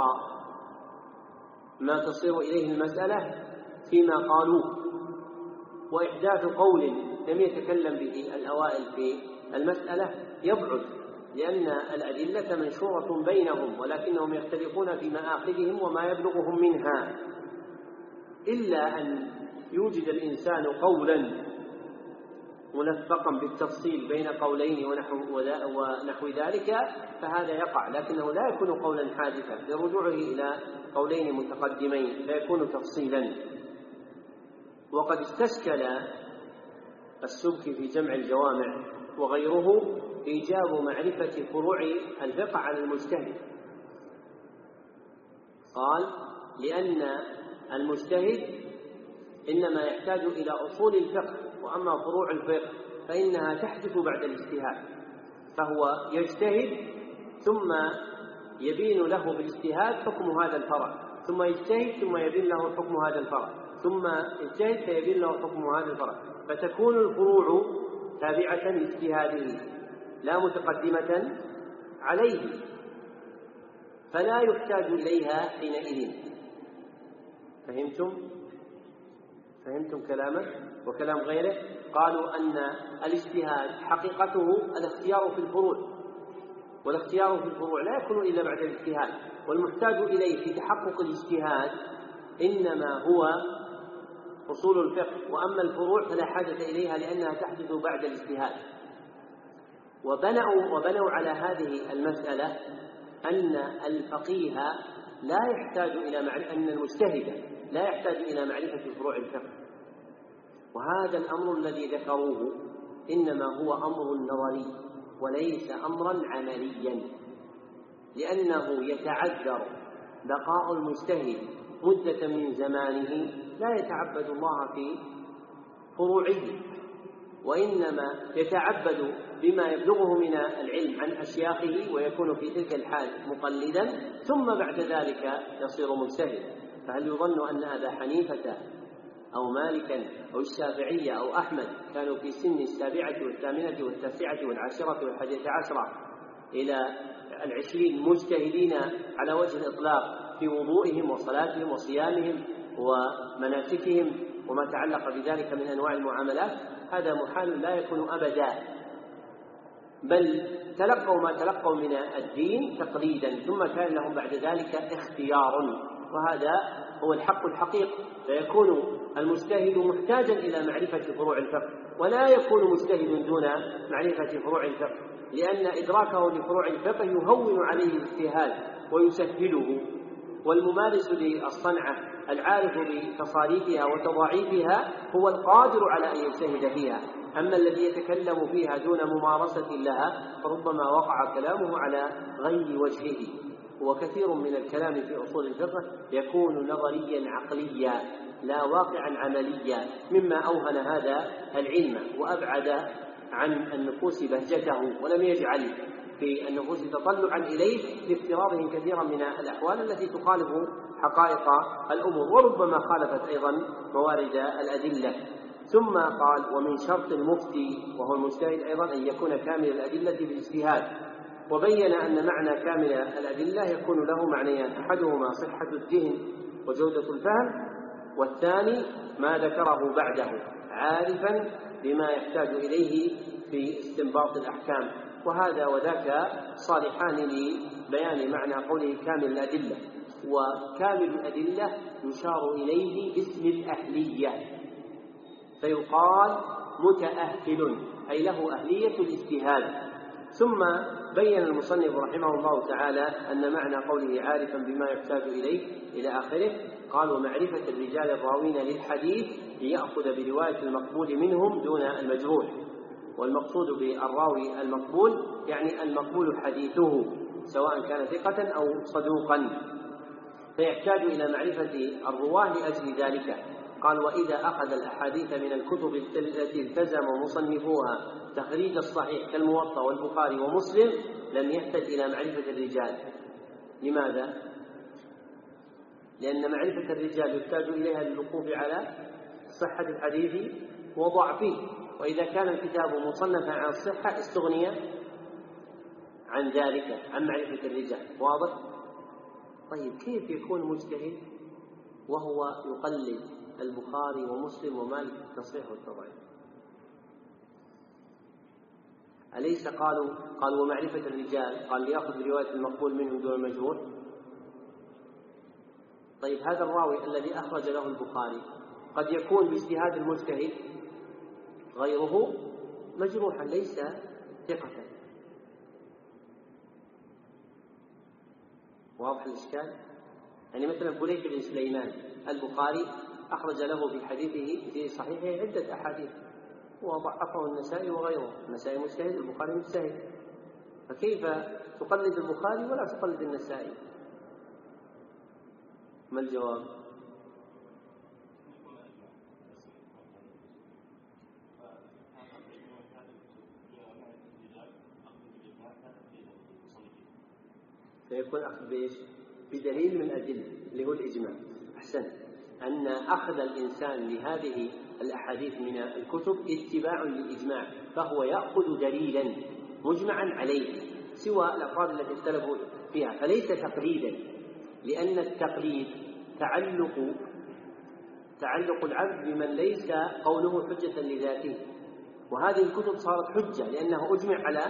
ما تصير إليه المسألة فيما قالوه، وإحداث قول لم يتكلم به الأوائل في المسألة يبعد، لأن الأدلة منشورة بينهم ولكنهم يختلفون في مآخذهم وما يبلغهم منها. إلا أن يوجد الإنسان قولا ملفقا بالتفصيل بين قولين ونحو, ونحو ذلك فهذا يقع، لكنه لا يكون قولا حادثا لرجوعه إلى قولين متقدمين، فيكون تفصيلا. وقد استشكل السبكي في جمع الجوامع وغيره إيجاب معرفة فروع الفقه على المجتهد. قال: لأن المجتهد إنما يحتاج إلى أصول الفقه، وأما فروع الفقه فإنها تحدث بعد الاجتهاد، فهو يجتهد ثم يبين له بالاجتهاد حكم هذا الفرع، ثم يجتهد ثم يبين له حكم هذا الفرع، ثم يجتهد فيبين له حكم هذا الفرع، فتكون الفروع تابعة لاجتهاده لا متقدمة عليه، فلا يحتاج إليها حينئذ. فهمتم؟ فهمتم كلامه وكلام غيره؟ قالوا أن الاجتهاد حقيقته الاختيار في الفروع، والاختيار في الفروع لا يكون إلا بعد الاجتهاد، والمحتاج إليه في تحقق الاجتهاد إنما هو أصول الفقه، وأما الفروع فلا حاجة إليها لأنها تحدث بعد الاجتهاد. وبنوا, وبنوا على هذه المسألة أن الفقيه لا يحتاج إلى معرفة، أن المجتهد لا يحتاج إلى معرفة فروع الفقه. وهذا الأمر الذي ذكروه إنما هو أمر نظري وليس أمرا عمليا، لأنه يتعذر بقاء المجتهد مدة من زمانه لا يتعبد الله في فروعه، وإنما يتعبد بما يبلغه من العلم عن أشياخه ويكون في تلك الحال مقلدا، ثم بعد ذلك يصير مجتهدا. فهل يظن أن أبا حنيفة أو مالكا أو الشافعية أو أحمد كانوا في سن السابعة والثامنة والتاسعة والعاشرة والحادية عشرة إلى العشرين مجتهدين على وجه الإطلاق في وضوئهم وصلاتهم وصيامهم ومناسكهم وما تعلق بذلك من أنواع المعاملات؟ هذا محال لا يكون أبدا، بل تلقوا ما تلقوا من الدين تقليدا، ثم كان لهم بعد ذلك اختيار، وهذا هو الحق الحقيقي. فيكون المجتهد محتاجا إلى معرفة فروع الفقه، ولا يكون مجتهد دون معرفة فروع الفقه، لأن إدراكه لفروع الفقه يهون عليه الاجتهاد ويسهله. والممارس للصنعة العارف بتصاريفها وتضاعيفها هو القادر على أن يجتهد فيها، أما الذي يتكلم فيها دون ممارسة لها فربما وقع كلامه على غير وجهه. وكثير من الكلام في أصول الفقه يكون نظريا عقليا لا واقعا عمليا، مما أوهن هذا العلم وأبعد عن النفوس بهجته، ولم يجعل في النفوس تطلعا إليه لافتراضهم كثيرا من الأحوال التي تخالف حقائق الأمور، وربما خالفت أيضا موارد الأدلة. ثم قال: ومن شرط المفتي وهو المجتهد أيضا أن يكون كامل الأدلة بالاجتهاد. وبين أن معنى كامل الأدلة يكون له معنيان: أحدهما صحة الذهن وجودة الفهم، والثاني ما ذكره بعده عارفا بما يحتاج إليه في استنباط الأحكام. وهذا وذاك صالحان لبيان معنى قوله كامل الأدلة. وكامل الأدلة يشار إليه باسم الأهلية، فيقال متأهل أي له أهلية الاجتهاد. ثم بين المصنف رحمه الله تعالى أن معنى قوله عارفا بما يحتاج إليه إلى آخره. قال: ومعرفة الرجال الراوين للحديث ليأخذ برواية المقبول منهم دون المجروح. والمقصود بالراوي المقبول يعني المقبول حديثه سواء كان ثقة أو صدوقا، فيحتاج إلى معرفة الرواه لأجل ذلك. قال: وإذا أخذ الأحاديث من الكتب التي التزم مصنفوها تخريج الصحيح كالموطأ والبخاري ومسلم لم يحتج إلى معرفة الرجال. لماذا؟ لأن معرفة الرجال يحتاج إليها للوقوف على صحة الحديث وضعفه، وإذا كان الكتاب مصنفا عن الصحة استغني عن ذلك عن معرفة الرجال. واضح؟ طيب، كيف يكون مجتهد وهو يقلد البخاري ومسلم ومالك في التصحيح والتضعيف؟ أليس قالوا قالوا ومعرفة الرجال قال ليأخذ رواية المقبول منهم دون المجروح؟ طيب، هذا الراوي الذي أخرج له البخاري قد يكون باجتهاد المجتهد غيره مجروحا ليس ثقة. واضح الإشكال؟ يعني مثلا بليك بن سليمان البخاري أخرج له في حديثه في صحيحه عدة أحاديث وضعفه النسائي وغيره. النسائي مجتهد، البخاري مجتهد، فكيف تقلد البخاري ولا تقلد النسائي؟ ما الجواب؟ فيكون أخذ بإيش؟ بدليل من أدلة اللي هو الإجماع. أحسن، أن أخذ الإنسان لهذه الأحاديث من الكتب اتباع للإجماع، فهو يأخذ دليلا مجمعا عليه سوى الأفراد التي اختلفوا فيها، فليس تقليدا، لأن التقليد تعلق تعلق العبد بمن ليس قوله حجة لذاته، وهذه الكتب صارت حجة لأنه أجمع على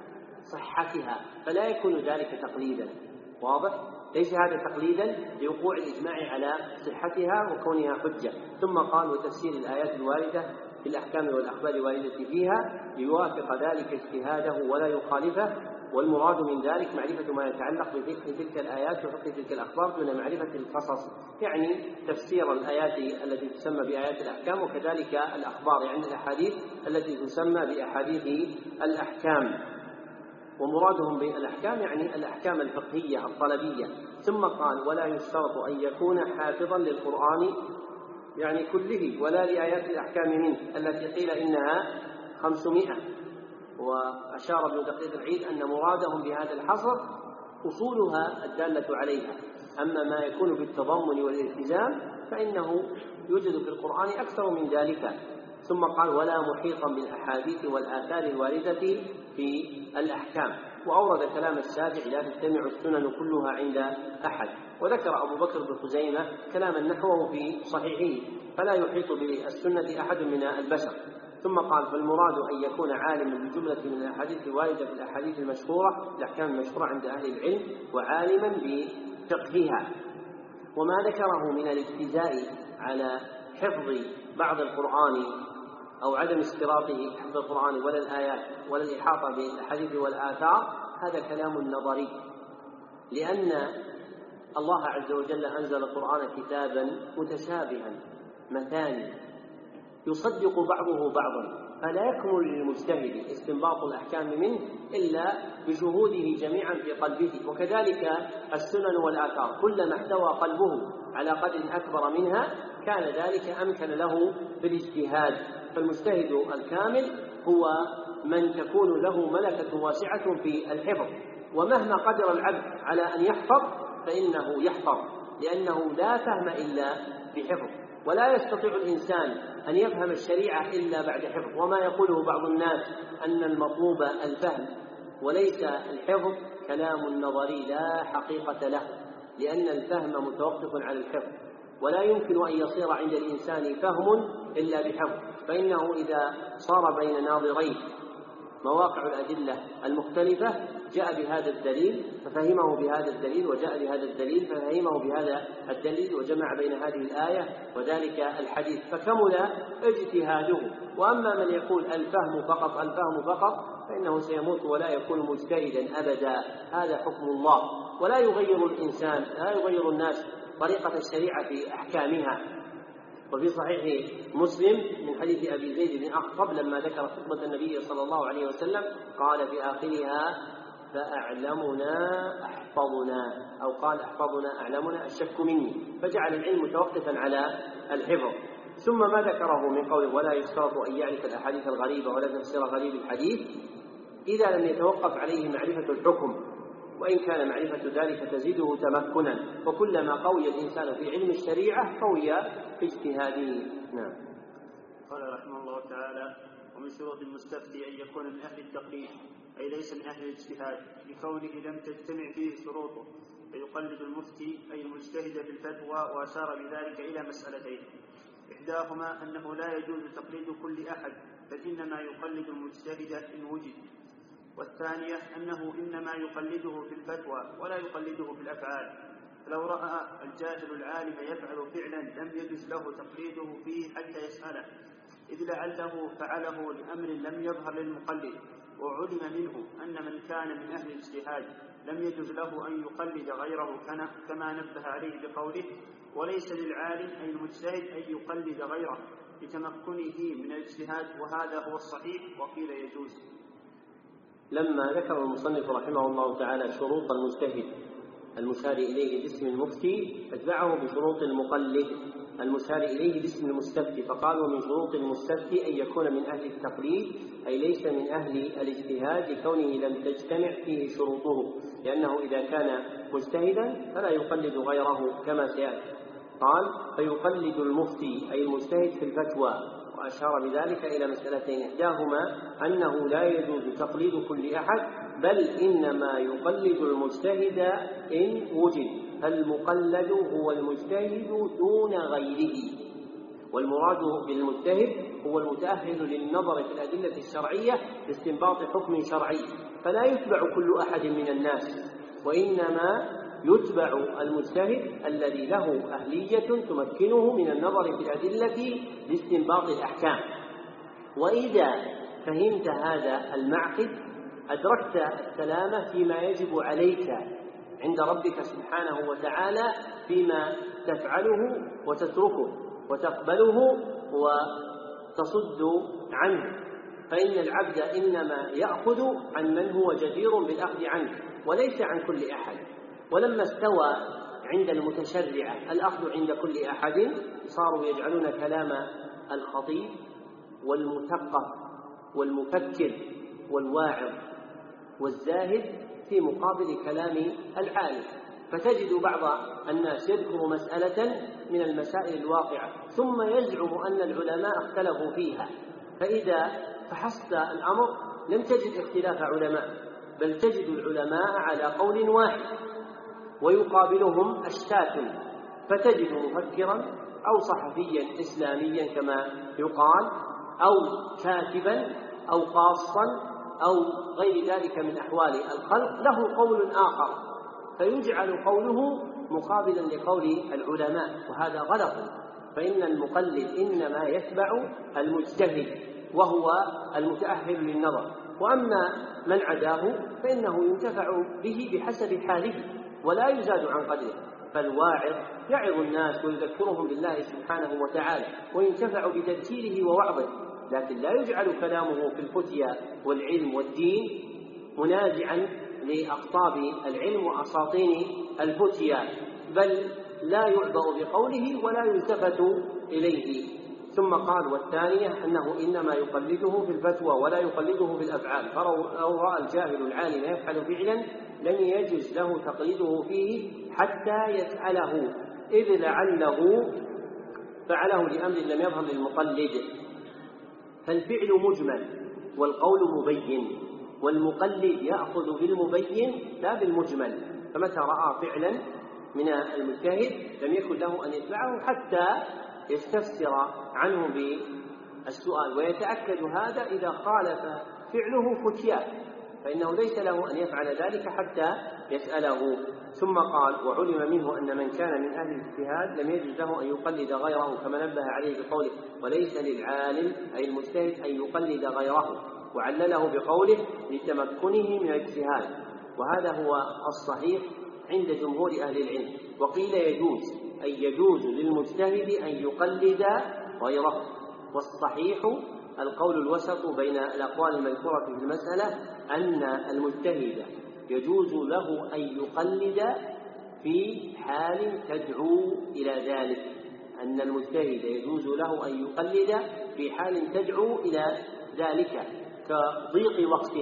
صحتها، فلا يكون ذلك تقليدا. واضح؟ ليس هذا تقليدا لوقوع الإجماع على صحتها وكونها حجة. ثم قال: وتفسير الآيات الواردة في الأحكام والأخبار الواردة فيها ليوافق ذلك اجتهاده ولا يخالفه، والمراد من ذلك معرفة ما يتعلق بفقه تلك الآيات وفقه تلك الأخبار دون معرفة القصص، يعني تفسير الآيات التي تسمى بآيات الأحكام، وكذلك الأخبار يعني الأحاديث التي تسمى بأحاديث الأحكام. ومرادهم بالأحكام يعني الأحكام الفقهية الطلبية. ثم قال: ولا يشترط أن يكون حافظا للقرآن يعني كله ولا لآيات الأحكام منه التي قيل إنها خمسمائة. وأشار ابن دقيق العيد أن مرادهم بهذا الحصر أصولها الدالة عليها، أما ما يكون بالتضمن والالتزام فإنه يوجد في القرآن أكثر من ذلك. ثم قال: ولا محيطا بالأحاديث والآثار الواردة في الأحكام. وأورد كلام الشافعي: لا تجتمع السنن كلها عند أحد. وذكر أبو بكر بن خزيمة كلاما نحوه في صحيحه: فلا يحيط بالسنة أحد من البشر. ثم قال: فالمراد أن يكون عالما بجملة من الأحاديث الواردة في الأحاديث المشهورة الأحكام المشهورة عند أهل العلم، وعالما بفقهها. وما ذكره من الاجتزاء على حفظ بعض القرآن أو عدم اشتراطه حفظ القرآن ولا الآيات ولا الإحاطة بالأحاديث والآثار هذا كلام نظري، لأن الله عز وجل أنزل القرآن كتابا متشابها مثاني يصدق بعضه بعضا، فلا يكمل للمجتهد استنباط الأحكام منه إلا بشهوده جميعا في قلبه. وكذلك السنن والآثار كلما احتوى قلبه على قدر أكبر منها كان ذلك أمكن له بالاجتهاد. فالمجتهد الكامل هو من تكون له ملكة واسعة في الحفظ، ومهما قدر العبد على أن يحفظ فإنه يحفظ، لأنه لا فهم إلا بحفظ، ولا يستطيع الإنسان أن يفهم الشريعة إلا بعد حفظ. وما يقوله بعض الناس أن المطلوب الفهم وليس الحفظ كلام نظري لا حقيقة له، لأن الفهم متوقف على الحفظ، ولا يمكن أن يصير عند الإنسان فهم إلا بحفظ. فإنه إذا صار بين ناظرين مواقع الأدلة المختلفة جاء بهذا الدليل ففهمه بهذا الدليل، وجاء بهذا الدليل ففهمه بهذا الدليل، وجمع بين هذه الآية وذلك الحديث فكمل اجتهاده. وأما من يقول الفهم فقط الفهم فقط فإنه سيموت ولا يكون مجتهدا أبدا. هذا حكم الله، ولا يغير الإنسان لا يغير الناس طريقة الشريعة في أحكامها. وفي صحيح مسلم من حديث أبي زيد بن أخطب لما ذكر خطبة النبي صلى الله عليه وسلم قال في آخرها: فأعلمنا أحفظنا، أو قال أحفظنا أعلمنا الشك مني، فجعل العلم متوقفا على الحفظ. ثم ما ذكره من قوله: ولا يشترط أن يعرف الأحاديث الغريبة ولا تفسير غريب الحديث إذا لم يتوقف عليه معرفة الحكم، وإن كان معرفة ذلك تزيده تمكنا، وكلما قوي الإنسان في علم الشريعة قوي في اجتهاده. نعم. قال رحمه الله تعالى: ومن شروط المستفتي أن يكون من أهل التقليد، أي ليس من أهل الاجتهاد، لكونه لم تجتمع فيه شروطه، فيقلد المفتي أي المجتهد في الفتوى. وأشار بذلك إلى مسألتين: إحداهما أنه لا يجوز تقليد كل أحد، بل إنما يقلد المجتهد إن وجد، والثانية أنه إنما يقلده في الفتوى ولا يقلده في الأفعال. فلو رأى الجاهل العالم يفعل فعلا لم يجوز له تقليده فيه حتى يسأله، إذ لعله فعله لأمر لم يظهر للمقلد، وعلم منه أن من كان من أهل الاجتهاد لم يجوز له أن يقلد غيره كما نبه عليه بقوله: وليس للعالم أي المجتهد أن يقلد غيره لتمكنه من الاجتهاد، وهذا هو الصحيح، وقيل يجوز. لما ذكر المصنف رحمه الله تعالى شروط المجتهد المشار إليه باسم المفتي اتبعه بشروط المقلد المشار إليه باسم المستفتي، فقال: ومن شروط المستفتي أن يكون من أهل التقليد، أي ليس من أهل الاجتهاد لكونه لم تجتمع فيه شروطه، لأنه إذا كان مجتهدا فلا يقلد غيره كما سيأتي. قال: فيقلد المفتي أي المجتهد في الفتوى. وأشار بذلك إلى مسألتين، إحداهما أنه لا يجوز تقليد كل أحد، بل إنما يقلد المجتهد إن وجد، المقلد هو المجتهد دون غيره، والمراد بالمجتهد هو المتأهل للنظر في الأدلة الشرعية لاستنباط حكم شرعي، فلا يتبع كل أحد من الناس، وإنما يتبع المجتهد الذي له أهلية تمكنه من النظر في الأدلة لاستنباط الأحكام. وإذا فهمت هذا المعقد أدركت السلامة فيما يجب عليك عند ربك سبحانه وتعالى، فيما تفعله وتتركه وتقبله وتصد عنه، فإن العبد إنما يأخذ عن من هو جدير بالأخذ عنه وليس عن كل أحد. ولما استوى عند المتشرعة الأخذ عند كل أحد صاروا يجعلون كلام الخطيب والمثقف والمفكر والواعظ والزاهد في مقابل كلام العالم، فتجد بعض الناس يذكر مسألة من المسائل الواقعة ثم يزعم أن العلماء اختلفوا فيها، فإذا فحصت الأمر لم تجد اختلاف علماء، بل تجد العلماء على قول واحد ويقابلهم أشتات، فتجد مفكرا أو صحفيا إسلاميا كما يقال، أو كاتبا أو قاصا أو غير ذلك من أحوال الخلق له قول آخر، فيجعل قوله مقابلا لقول العلماء، وهذا غلط. فإن المقلد إنما يتبع المجتهد وهو المتأهل للنظر، وأما من عداه فإنه ينتفع به بحسب حاله ولا يزاد عن قدره. فالواعظ يعظ الناس ويذكرهم بالله سبحانه وتعالى وينتفع بتذكيره ووعظه، لكن لا يجعل كلامه في الفتيا والعلم والدين منازعا لأقطاب العلم وأساطين الفتيا، بل لا يعبأ بقوله ولا يلتفت إليه. ثم قال: والثانية أنه إنما يقلده في الفتوى ولا يقلده في الأفعال، فلو رأى الجاهل العالم يفعل فعلا لم يجز له تقليده فيه حتى يسأله، إذ لعله فعله لأمر لم يظهر للمقلد. فالفعل مجمل والقول مبين، والمقلد يأخذ بالمبين لا بالمجمل، فمتى رأى فعلا من المجتهد لم يكن له أن يتبعه حتى يستفسر عنه بالسؤال، ويتأكد هذا إذا خالف فعله فتيا، فإنه ليس له أن يفعل ذلك حتى يسأله. ثم قال: وعلم منه أن من كان من أهل الاجتهاد لم يجوز له أن يقلد غيره، كما نبه عليه بقوله: وليس للعالم أي المجتهد أن يقلد غيره، وعلله بقوله: لتمكنه من الاجتهاد، وهذا هو الصحيح عند جمهور أهل العلم. وقيل يجوز أي يجوز للمجتهد أن يقلد غيره، والصحيح القول الوسط بين الأقوال المذكورة في المسألة أن المجتهد يجوز له أن يقلد في حال تدعو إلى ذلك، أن المجتهد يجوز له أن يقلد في حال تدعو إلى ذلك، كضيق وقت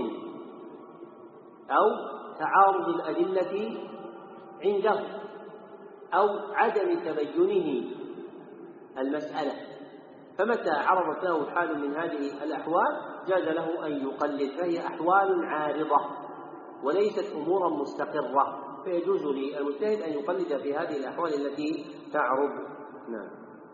أو تعارض الأدلة عنده أو عدم تبينه المسألة، فمتى عرضت له حال من هذه الأحوال جاز له أن يقلد، فهي أحوال عارضة وليست أمورا مستقرة، فيجوز للمجتهد أن يقلد في هذه الأحوال التي تعرض. نعم.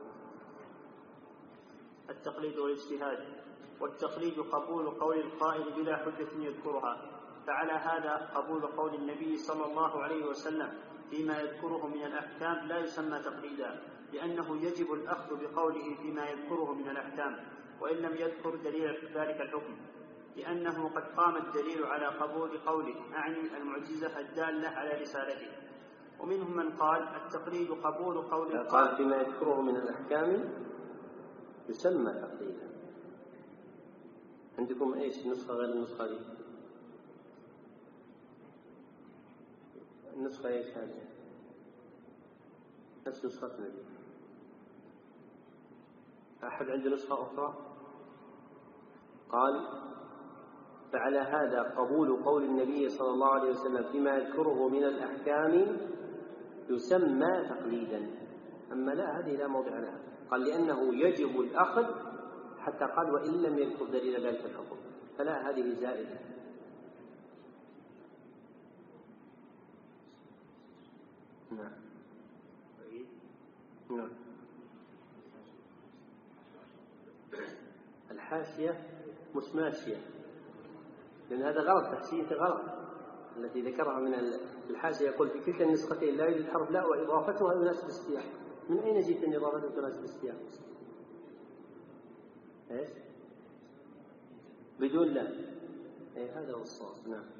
التقليد والاجتهاد. والتقليد قبول قول القائل بلا حجة يذكرها، فعلى هذا قبول قول النبي صلى الله عليه وسلم فيما يذكره من الأحكام لا يسمى تقليدا، لأنه يجب الأخذ بقوله فيما يذكره من الأحكام وإن لم يذكر دليل ذلك الحكم، لأنه قد قام الدليل على قبول قوله، أعني المعجزة الدالة على رسالته. ومنهم من قال التقليد قبول قول قال فيما يذكره من الأحكام يسمى تقليدا. عندكم ايش نسخة غير النسخة دي؟ النسخة ايش هذه؟ نفس نسختنا دي. أحد عنده نسخة أخرى؟ قال: فعلى هذا قبول قول النبي صلى الله عليه وسلم فيما يذكره من الأحكام يسمى تقليدا. أما لا، هذه لا موضع لها. قال: لأنه يجب الأخذ حتى قال وإن لم يذكر دليل ذلك الحكم، فلا هذه زائدة. نعم نعم. الحاشية مسماشية، لأن هذا غلط، تحشية غلط التي ذكرها من الحاشية. يقول في كلتا النسختين لا يوجد حرف لا وإضافتها يناسب السياق. من أين جئت أن إضافتها تناسب السياق؟ إيش؟ بدون لا. إيه هذا هو الصواب. نعم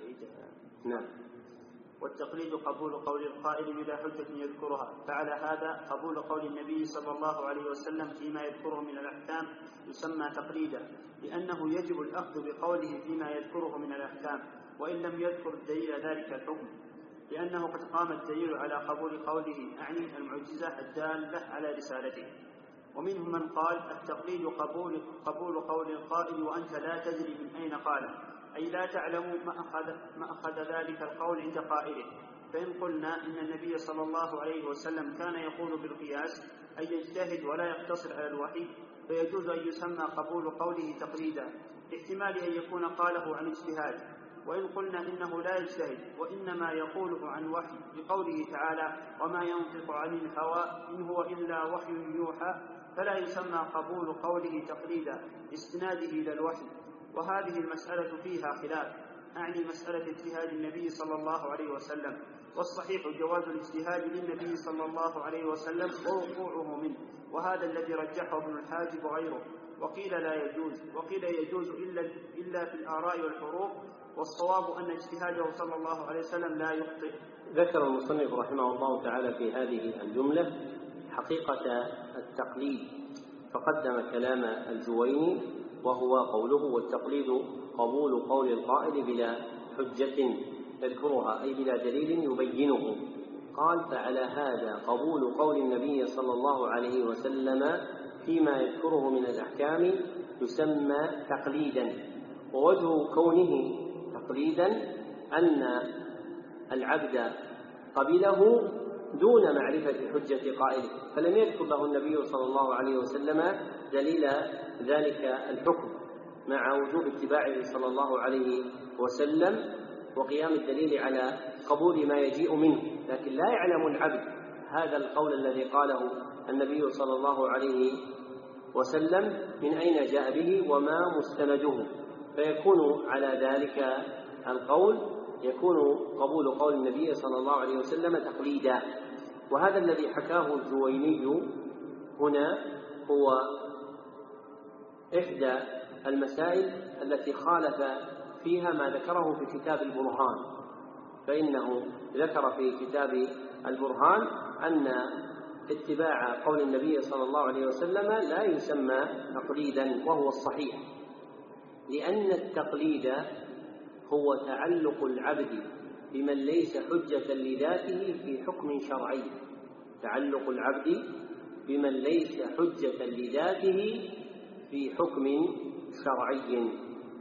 نعم. والتقليد قبول قول القائل بلا حجة يذكرها، فعلى هذا قبول قول النبي صلى الله عليه وسلم فيما يذكره من الأحكام يسمى تقليدا، لأنه يجب الأخذ بقوله فيما يذكره من الأحكام وإن لم يذكر الدليل ذلك الحكم، لأنه قد قام الدليل على قبول قوله، أعني المعجزة الدالة على رسالته. ومنهم من قال التقليد قبول, قبول قول القائل وأنت لا تدري من أين قاله، أي لا تعلم ما أخذ, ما أخذ ذلك القول عند قائله. فإن قلنا إن النبي صلى الله عليه وسلم كان يقول بالقياس أي يجتهد ولا يقتصر على الوحي، فيجوز أن يسمى قبول قوله تقليدا، احتمال أن يكون قاله عن اجتهاد. وإن قلنا إنه لا يجتهد وإنما يقوله عن وحي، لقوله تعالى وما ينطق عن الهوى إن هو إلا وحي يوحى، فلا يسمى قبول قوله تقليدا استناده إلى الوحي. وهذه المسألة فيها خلاف، أعني مسألة اجتهاد النبي صلى الله عليه وسلم، والصحيح جواز الاجتهاد للنبي صلى الله عليه وسلم ووقوعه منه، وهذا الذي رجحه ابن الحاجب وغيره. وقيل لا يجوز، وقيل يجوز إلا, إلا في الآراء والحروف، والصواب أن اجتهاده صلى الله عليه وسلم لا يخطئ. ذكر المصنف رحمه الله تعالى في هذه الجملة حقيقة التقليد، فقدم كلام الجويني وهو قوله والتقليد قبول قول القائل بلا حجة يذكرها أي بلا دليل يبينه. قال فعلى هذا قبول قول النبي صلى الله عليه وسلم فيما يذكره من الأحكام يسمى تقليدا. ووجه كونه تقليدا أن العبد قبله دون معرفة حجة قائله، فلم يذكر له النبي صلى الله عليه وسلم دليل ذلك الحكم مع وجوب اتباعه صلى الله عليه وسلم وقيام الدليل على قبول ما يجيء منه، لكن لا يعلم العبد هذا القول الذي قاله النبي صلى الله عليه وسلم من أين جاء به وما مستنده، فيكون على ذلك القول يكون قبول قول النبي صلى الله عليه وسلم تقليدا. وهذا الذي حكاه الجويني هنا هو إحدى المسائل التي خالف فيها ما ذكره في كتاب البرهان، فإنه ذكر في كتاب البرهان أن اتباع قول النبي صلى الله عليه وسلم لا يسمى تقليدا، وهو الصحيح، لأن التقليد هو تعلق العبد بمن ليس حجة لذاته في حكم شرعي، تعلق العبد بمن ليس حجة لذاته في حكم شرعي.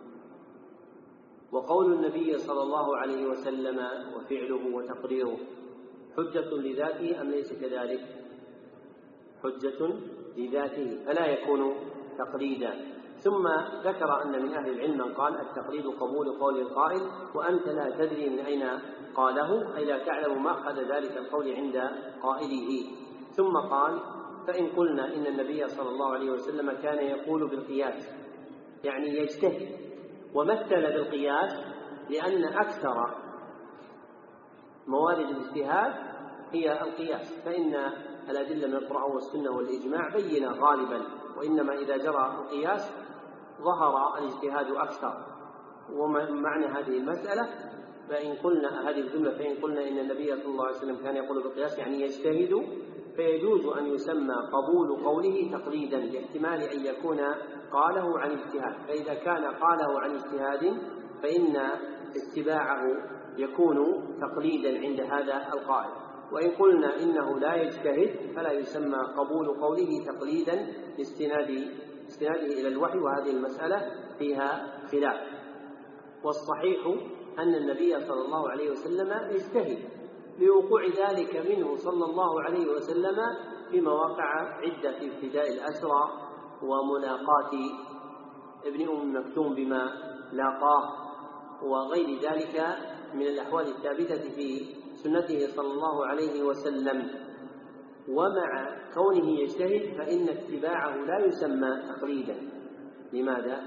وقول النبي صلى الله عليه وسلم وفعله وتقريره حجة لذاته أم ليس كذلك؟ حجة لذاته فلا يكون تقليدا. ثم ذكر أن من أهل العلم من قال التقليد قبول قول القائل وأنت لا تدري من أين قاله، أي لا تعلم ما أخذ ذلك القول عند قائله. ثم قال فإن قلنا إن النبي صلى الله عليه وسلم كان يقول بالقياس يعني يجتهد، ومثل بالقياس لأن أكثر موارد الاجتهاد هي القياس، فإن الأدلة من القرآن والسنة والإجماع بينة غالبا، وإنما إذا جرى القياس ظهر الاجتهاد أكثر. ومعنى هذه المسألة فإن قلنا هذه الجملة فإن قلنا إن النبي صلى الله عليه وسلم كان يقول بالقياس يعني يجتهد، فيجوز أن يسمى قبول قوله تقليدا لاحتمال أن يكون قاله عن اجتهاد، فإذا كان قاله عن اجتهاد فإن اتباعه يكون تقليدا عند هذا القائل. وإن قلنا إنه لا يجتهد فلا يسمى قبول قوله تقليدا لاستناده إلى الوحي، وهذه المسألة فيها خلاف. والصحيح أن النبي صلى الله عليه وسلم اجتهد لوقوع ذلك منه صلى الله عليه وسلم في مواقع عدة، في ابتداء الأسرى وملاقاة ابن أم مكتوم بما لاقاه وغير ذلك من الأحوال الثابتة في سنته صلى الله عليه وسلم. ومع كونه يجتهد فإن اتباعه لا يسمى تقليدا. لماذا؟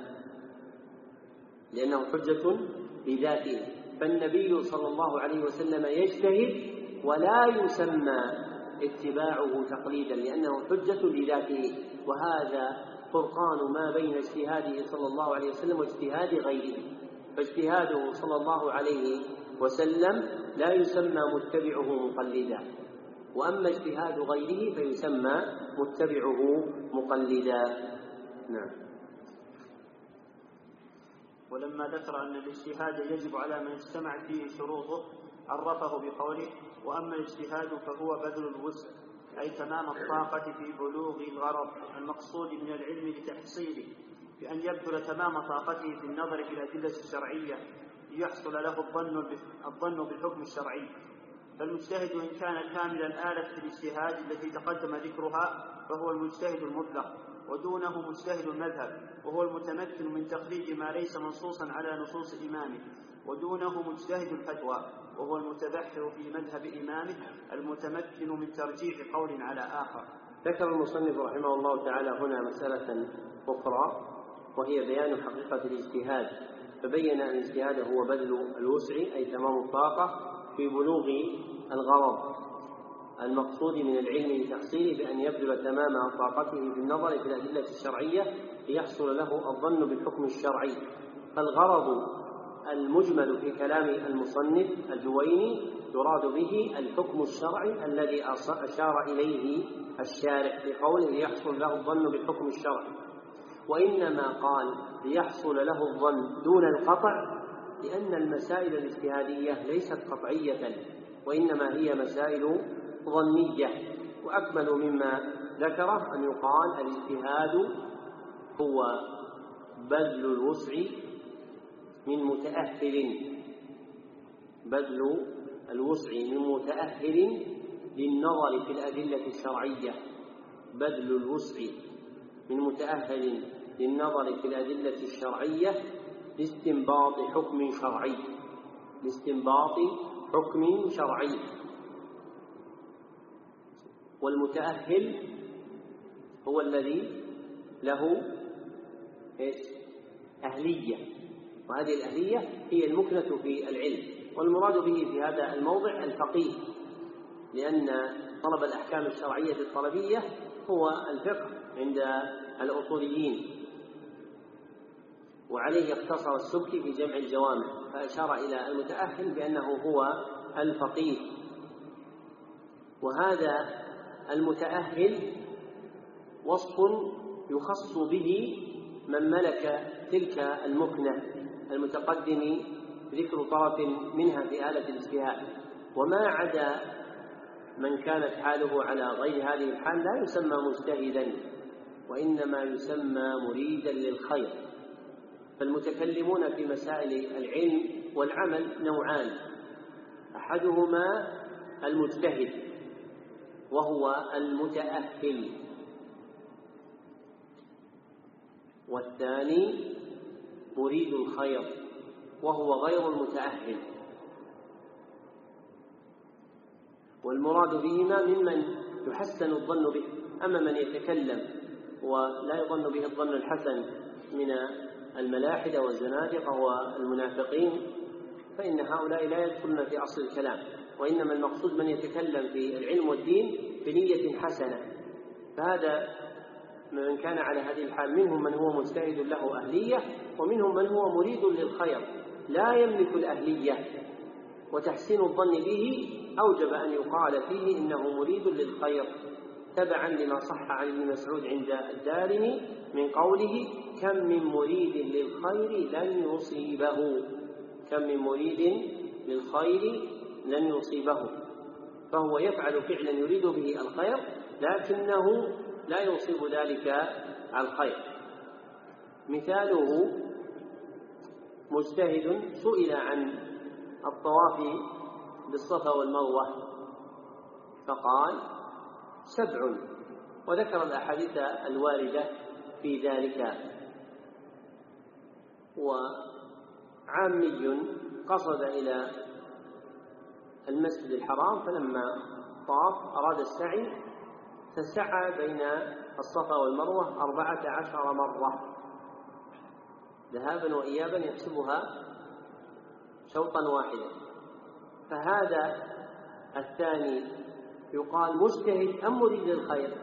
لأنه حجة بذاته، فالنبي صلى الله عليه وسلم يجتهد ولا يسمى اتباعه تقليدا لأنه حجة لذاته. وهذا فرقان ما بين اجتهاده صلى الله عليه وسلم واجتهاد غيره، فاجتهاده صلى الله عليه وسلم لا يسمى متبعه مقلدا، وأما اجتهاد غيره فيسمى متبعه مقلدا. نعم. ولما ذكر أن الاجتهاد يجب على من اجتمع فيه شروطه عرفه بقوله: وأما الاجتهاد فهو بذل الوسع، أي تمام الطاقة في بلوغ الغرض المقصود من العلم لتحصيله، بأن يبذل تمام طاقته في النظر في الأدلة الشرعية ليحصل له الظن الظن بالحكم الشرعي. فالمجتهد إن كان كامل الآلة في الاجتهاد التي تقدم ذكرها فهو المجتهد المطلق، ودونه مجتهد المذهب وهو المتمكن من تخريج ما ليس منصوصا على نصوص إمامه، ودونه مجتهد الفتوى وهو المتبحر في مذهب إمامه المتمكن من ترجيح قول على آخر. ذكر المصنف رحمه الله تعالى هنا مسألة أخرى وهي بيان حقيقة الاجتهاد، فبين أن الاجتهاد هو بذل الوسع أي تمام الطاقة في بلوغ الغرض المقصود من العلم لتحصيله، بأن يبذل تمام طاقته في النظر في الأدلة الشرعية ليحصل له الظن بالحكم الشرعي. فالغرض المجمل في كلام المصنف الجويني يراد به الحكم الشرعي الذي أشار إليه الشارع في قوله ليحصل له الظن بالحكم الشرعي، وإنما قال ليحصل له الظن دون القطع لأن المسائل الاجتهادية ليست قطعية وإنما هي مسائل ظنية. وأكمل مما ذكره أن يقال الاجتهاد هو بذل الوسع من متأهل بذل الوسع من متأهل للنظر في الأدلة الشرعية بذل الوسع من متأهل للنظر في الأدلة الشرعية لاستنباط حكم شرعي لاستنباط حكم شرعي والمتأهل هو الذي له إيش؟ أهلية، وهذه الأهلية هي المكنة في العلم، والمراد به في هذا الموضع الفقيه، لأن طلب الأحكام الشرعية الطلبية هو الفقه عند الأصوليين، وعليه اقتصر السبكي في جمع الجوامع فأشار إلى المتأهل بأنه هو الفقيه. وهذا المتأهل وصف يخص به من ملك تلك المكنة المتقدم ذكر طرف منها في آلة الاجتهاد، وما عدا من كانت حاله على غير هذه الحال لا يسمى مجتهدا وإنما يسمى مريدا للخير. فالمتكلمون في مسائل العلم والعمل نوعان: أحدهما المجتهد وهو المتأهل، والثاني مريد الخير وهو غير المتأهل. والمراد بهما ممن يحسن الظن به، أما من يتكلم ولا يظن به الظن الحسن من الملاحدة والزنادقة والمنافقين فإن هؤلاء لا يدخلون في أصل الكلام، وإنما المقصود من يتكلم في العلم والدين بنية حسنة. فهذا من كان على هذه الحال منهم من هو مجتهد له أهلية، ومنهم من هو مريد للخير لا يملك الأهلية، وتحسين الظن به أوجب أن يقال فيه إنه مريد للخير تبعا لما صح عن ابن مسعود عند الدارمي من قوله كم من مريد للخير لن يصيبه كم من مريد للخير لن يصيبه فهو يفعل فعلا يريد به الخير لكنه لا يصيب ذلك الخير. مثاله مجتهد سئل عن الطواف بالصفا والمروة فقال سبع، وذكر الأحاديث الواردة في ذلك. وعامي قصد إلى المسجد الحرام فلما طاف أراد السعي فسعى بين الصفا والمروة أربعة عشر مرة ذهابا وإيابا يحسبها شوطا واحدا. فهذا الثاني يقال مجتهد أم مريد للخير؟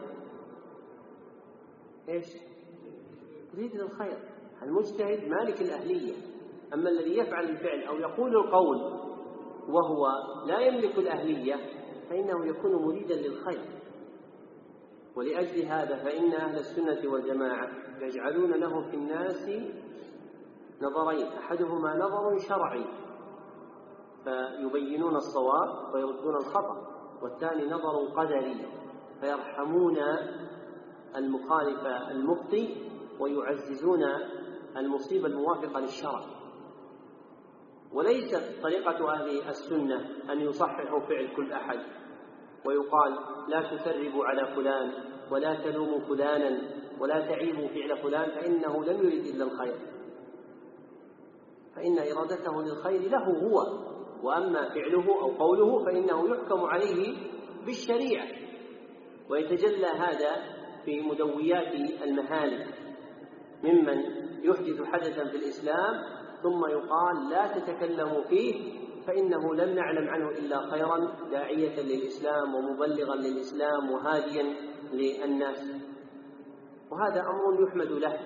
إيش؟ مريد للخير. المجتهد مالك الأهلية، أما الذي يفعل الفعل أو يقول القول وهو لا يملك الأهلية فإنه يكون مريدا للخير. ولأجل هذا فإن أهل السنة والجماعة يجعلون له في الناس نظرين، أحدهما نظر شرعي فيبينون الصواب ويردون الخطأ، والثاني نظر قدري فيرحمون المخالف المخطئ ويعززون المصيبة الموافقة للشرع. وليست طريقة أهل السنة أن يصححوا فعل كل أحد ويقال لا تسربوا على فلان ولا تلوموا فلانا ولا تعيبوا فعل فلان فإنه لم يرد إلا الخير، فإن إرادته للخير له هو، وأما فعله أو قوله فإنه يحكم عليه بالشريعة. ويتجلى هذا في مدويات المهالك ممن يحدث حدثا في الإسلام ثم يقال لا تتكلموا فيه فإنه لم نعلم عنه إلا خيرا داعية للإسلام ومبلغا للإسلام وهاديا للناس. وهذا أمر يحمد له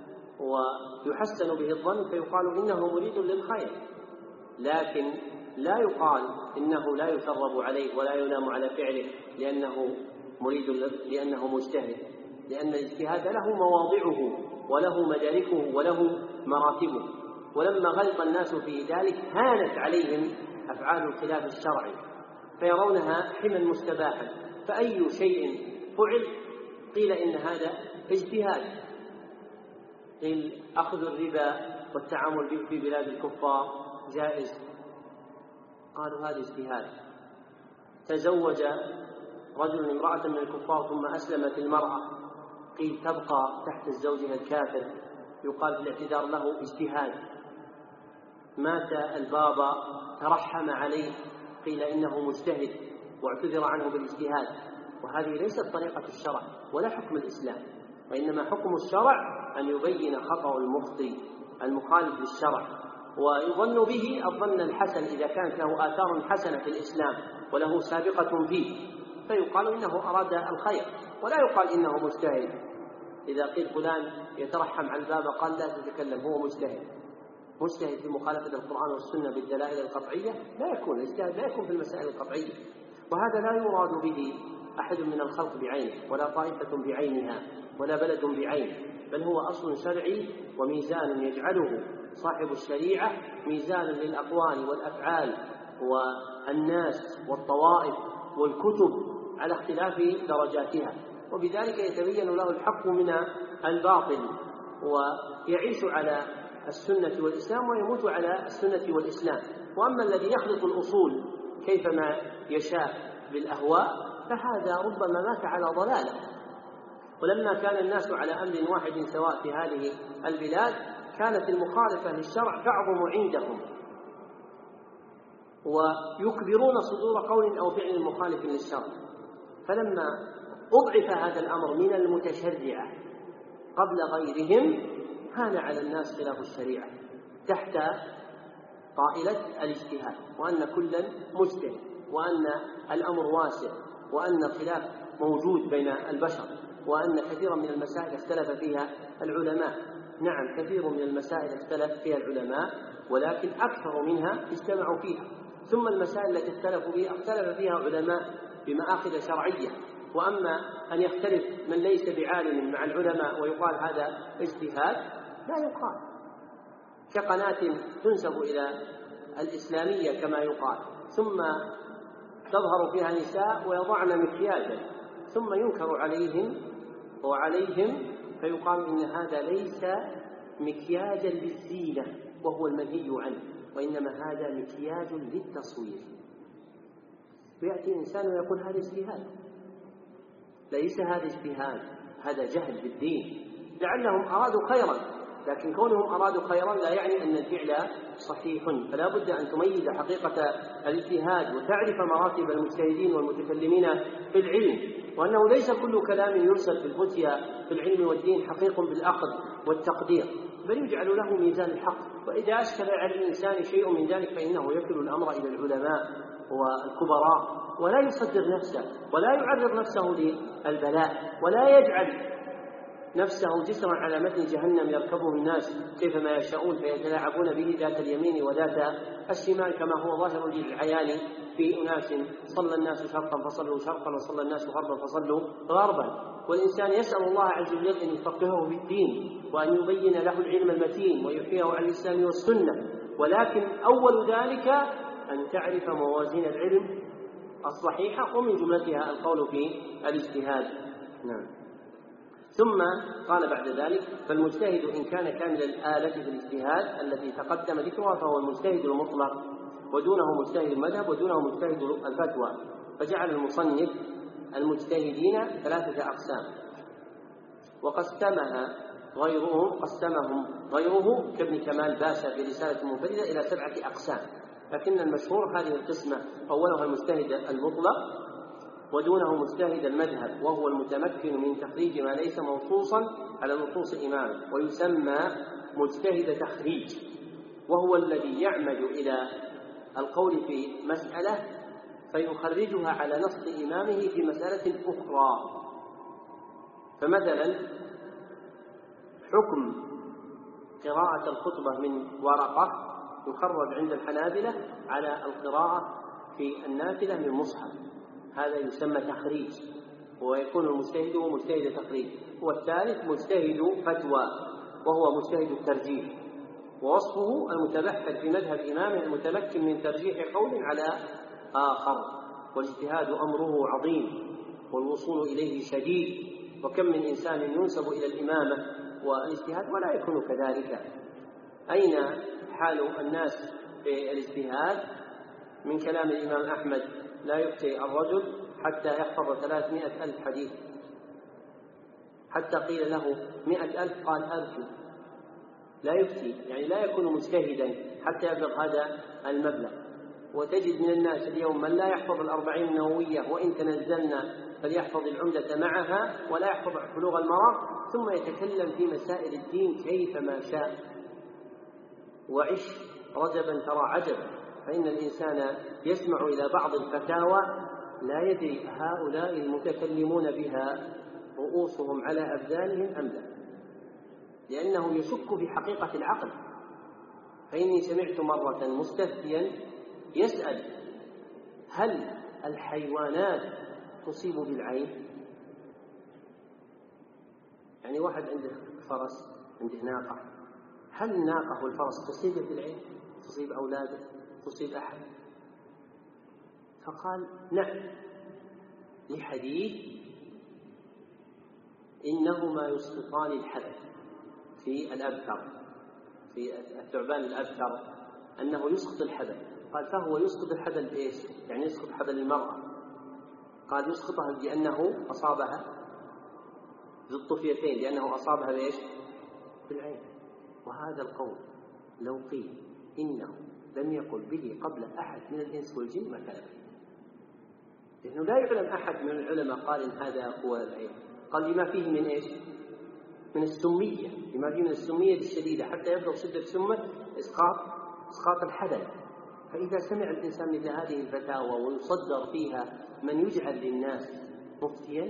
ويحسن به الظن فيقال إنه مريد للخير، لكن لا يقال إنه لا يثرب عليه ولا يلام على فعله لأنه مريد لأنه مجتهد، لأن الاجتهاد له مواضعه وله مداركه وله مراتبه. ولما غلط الناس في ذلك هانت عليهم أفعال الخلاف الشرعي فيرونها حما مستباحا، فأي شيء فعل قيل إن هذا اجتهاد. قيل أخذ الربا والتعامل به في بلاد الكفار جائز، قالوا هذا اجتهاد. تزوج رجل امرأة من الكفار ثم أسلمت المرأة، قيل تبقى تحت زوجها الكافر، يقال في الاعتذار له اجتهاد. مات البابا ترحم عليه، قيل إنه مجتهد واعتذر عنه بالاجتهاد. وهذه ليست طريقة الشرع ولا حكم الإسلام، وإنما حكم الشرع أن يبين خطأ المخطئ المخالف للشرع ويظن به الظن الحسن إذا كانت له آثار حسنة في الإسلام وله سابقة فيه فيقال إنه أراد الخير، ولا يقال إنه مجتهد. إذا قيل فلان يترحم على الباب قال لا تتكلم هو مجتهد، مجتهد في مخالفة القرآن والسنة بالدلائل القطعية لا يكون الاجتهاد لا يكون في المسائل القطعية. وهذا لا يراد به أحد من الخلق بعينه ولا طائفة بعينها ولا بلد بعينه، بل هو أصل شرعي وميزان يجعله صاحب الشريعة ميزان للأقوال والأفعال والناس والطوائف والكتب على اختلاف درجاتها، وبذلك يتبين له الحق من الباطل ويعيش على السنة والإسلام ويموت على السنة والإسلام. وأما الذي يخلط الأصول كيفما يشاء بالأهواء فهذا ربما مات على ضلاله. ولما كان الناس على أمر واحد سواء في هذه البلاد كانت المخالفة للشرع تعظم عندهم ويكبرون صدور قول أو فعل مخالف للشرع. فلما أضعف هذا الأمر من المتشرعة قبل غيرهم هان على الناس خلاف الشريعة تحت طائلة الاجتهاد، وأن كلا مجتهد، وأن الأمر واسع، وأن الخلاف موجود بين البشر، وأن كثيرا من المسائل اختلف فيها العلماء. نعم كثير من المسائل اختلف فيها العلماء ولكن أكثر منها اجتمعوا فيها. ثم المسائل التي اختلفوا فيها اختلف فيها علماء بمآخذ شرعية. وأما أن يختلف من ليس بعالم مع العلماء ويقال هذا اجتهاد لا يقال، كقناة تنسب إلى الإسلامية كما يقال ثم تظهر فيها نساء ويضعن مكياجا ثم ينكر عليهم وعليهم فيقال إن هذا ليس مكياجا للزينة وهو المنهي عنه، وإنما هذا مكياج للتصوير. ويأتي إنسان ويقول هذا اجتهاد، ليس هذا اجتهاد، هذا جهل بالدين، لعلهم أرادوا خيرا، لكن كونهم أرادوا خيرا لا يعني أن الفعل صحيح. فلا بد أن تميز حقيقة الاجتهاد وتعرف مراتب المجتهدين والمتكلمين في العلم، وأنه ليس كل كلام يرسل في الفتيا في العلم والدين حقيق بالأخذ والتقدير، بل يجعل له ميزان الحق. وإذا أشكل على الإنسان شيء من ذلك فإنه يكل الأمر إلى العلماء والكبراء، ولا يصدر نفسه ولا يعرض نفسه للبلاء، ولا يجعل نفسه جسرا على متن جهنم يركبه الناس كيفما يشاءون فيتلاعبون به ذات اليمين وذات الشمال، كما هو ظاهر للعيان في أناس صلى الناس شرقا فصلوا شرقا وصلى الناس غربا فصلوا غربا. والإنسان يسأل الله عز وجل أن يفقهه في الدين وأن يبين له العلم المتين ويحييه على الإسلام والسنة، ولكن أول ذلك أن تعرف موازين العلم الصحيحة، ومن جملتها القول في الاجتهاد. نعم. ثم قال بعد ذلك: فالمجتهد إن كان كامل الآلة في الاجتهاد التي تقدم ذكرها فهو المجتهد المطلق، ودونه مجتهد المذهب، ودونه مجتهد الفتوى. فجعل المصنف المجتهدين ثلاثة أقسام، وقسمها غيرهم قسمهم غيره كابن كمال باشا في رسالة منفردة إلى سبعة أقسام، لكن المشهور هذه القسمة أولها المجتهد المطلق، ودونه مجتهد المذهب وهو المتمكن من تخريج ما ليس منصوصا على نصوص إمامه، ويسمى مجتهد تخريج، وهو الذي يعمد إلى القول في مسألة فيخرجها على نص إمامه في مسألة أخرى. فمثلا حكم قراءة الخطبة من ورقة يخرج عند الحنابلة على القراءة في النافلة من مصحف، هذا يسمى تخريج، ويكون المجتهد هو مجتهد تخريج. والثالث مجتهد فتوى وهو مجتهد الترجيح، ووصفه المتبحث في مذهب إمامه المتمكن من ترجيح قول على آخر. والاجتهاد أمره عظيم والوصول إليه شديد، وكم من إنسان ينسب إلى الإمامة والاجتهاد ولا يكون كذلك. أين حال الناس في الاجتهاد؟ من كلام الإمام أحمد: لا يفتي الرجل حتى يحفظ ثلاثمائة ألف حديث، حتى قيل له مائة ألف قال أرجو. لا يفتي يعني لا يكون مجتهدا حتى يبلغ هذا المبلغ. وتجد من الناس اليوم من لا يحفظ الأربعين النووية وإن تنزلنا فليحفظ العمدة معها، ولا يحفظ بلوغ المرام، ثم يتكلم في مسائل الدين كيفما شاء. وعش رجبا ترى عجبا، فإن الإنسان يسمع إلى بعض الفتاوى لا يدري هؤلاء المتكلمون بها رؤوسهم على أبدانهم أم لا، لأنه يشك في حقيقة العقل. فإني سمعت مرة مستفتيا يسأل: هل الحيوانات تصيب بالعين؟ يعني واحد عنده فرس، عنده ناقة، هل الناقة والفرس تصيب بالعين؟ تصيب أولاده؟ تصيب أحد؟ فقال: نعم، لحديث إنهما يسقطان الحبل في الأبتر، في الثعبان الأبتر، أنه يسقط الحبل. قال: فهو يسقط الحبل بإيش؟ يعني يسقط حبل المرأة. قال: يسقطها لأنه أصابها بالطفيتين، لأنه أصابها بإيش؟ بالعين. وهذا القول لو قيل إنه لم يقل به قبل أحد من الإنس والجن ما كان، لأنه لا يعلم أحد من العلماء قال إن هذا هو العين. قال: لما فيه من إيش؟ من السمية، لما فيه من السمية الشديدة حتى يبلغ شدة سمة إسقاط إسقاط الحبل. فإذا سمع الإنسان مثل هذه الفتاوى ويصدر فيها من يجعل للناس مفتيا،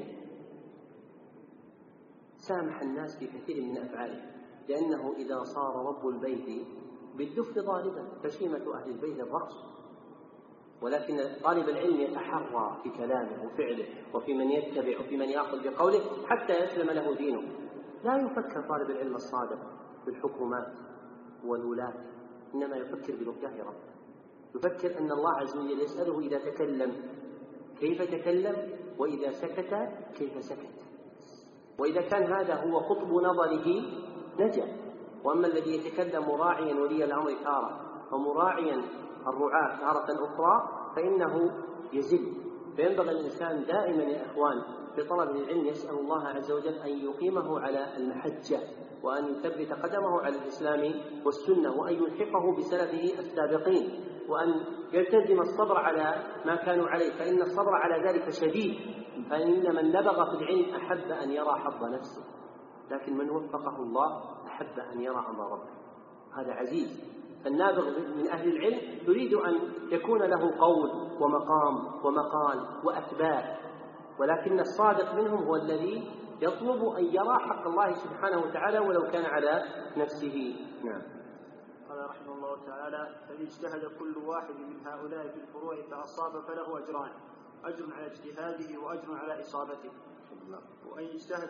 سامح الناس في كثير من أفعاله، لأنه إذا صار رب البيت بالدف ضاربا فشيمة أهل البيت الرقص. ولكن طالب العلم يتحرى في كلامه وفعله وفي من يتبع وفي من يأخذ بقوله حتى يسلم له دينه. لا يفكر طالب العلم الصادق بالحكومات والولاة، إنما يفكر بلقياه ربه، يفكر أن الله عز وجل يسأله إذا تكلم كيف تكلم، وإذا سكت كيف سكت. وإذا كان هذا هو قطب نظره نجا. وأما الذي يتكلم راعيا ولي الأمر تارة ومراعيا الرعاة تارة أخرى فإنه يزل. فينبغي الإنسان دائما يا إخوان في طلب العلم يسأل الله عز وجل أن يقيمه على المحجة، وأن يثبت قدمه على الإسلام والسنة، وأن يلحقه بسلفه السابقين، وأن يلتزم الصبر على ما كانوا عليه، فإن الصبر على ذلك شديد. فإن من نبغ في العلم أحب أن يرى حظ نفسه، لكن من وفقه الله أحب أن يرى أمر ربه، هذا عزيز. فالنابغ من أهل العلم يريد أن يكون له قول ومقام ومقال وأتباع، ولكن الصادق منهم هو الذي يطلب أن يرى حق الله سبحانه وتعالى ولو كان على نفسه. نعم. قال رحمه الله تعالى: فإن اجتهد كل واحد من هؤلاء في الفروع فأصاب فله أجران، أجر على اجتهاده وأجر على إصابته. وإن اجتهد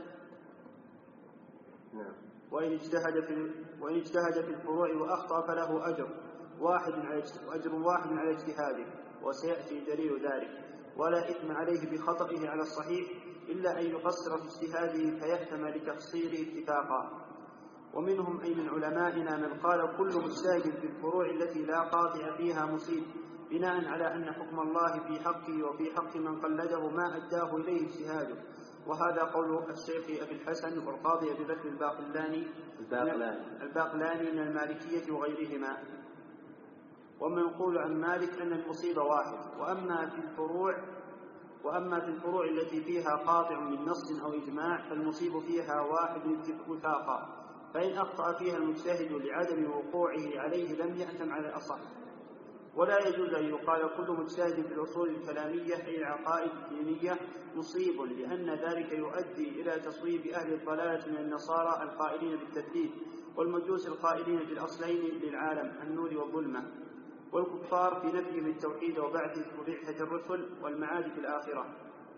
نعم. وإن اجتهد في وإن اجتهد في الفروع وأخطأ فله أجر واحد على أجر واحد على اجتهاده، وسيأتي دليل ذلك. ولا إثم عليه بخطئه على الصحيح إلا أن يقصر في اجتهاده فيأثم لتقصيره اتفاقا. ومنهم أي من علمائنا من قال: كل مجتهد في الفروع التي لا قاطع فيها مصيب، بناء على أن حكم الله في حقه وفي حق من قلده ما أداه إليه اجتهاده. وهذا قول الشيخ أبي الحسن والقاضي أبي بكر الباقلاني الباقلاني من المالكية وغيرهما. ومنقول عن مالك أن المصيب واحد. وأما في الفروع وأما في الفروع التي فيها قاطع من نص أو إجماع فالمصيب فيها واحد وثاقا، فإن أخطأ فيها المجتهد لعدم وقوعه عليه لم يأثم على الأصح. ولا يجوز أن يقال كل مجتهد في الأصول الكلامية أي العقائد الدينية مصيب، لأن ذلك يؤدي إلى تصويب أهل الضلالة من النصارى القائلين بالتثليث، والمجوس القائلين بالأصلين للعالم النور والظلمة، والكفار في نفيهم التوحيد وبعثة الرسل والمعاد في الآخرة.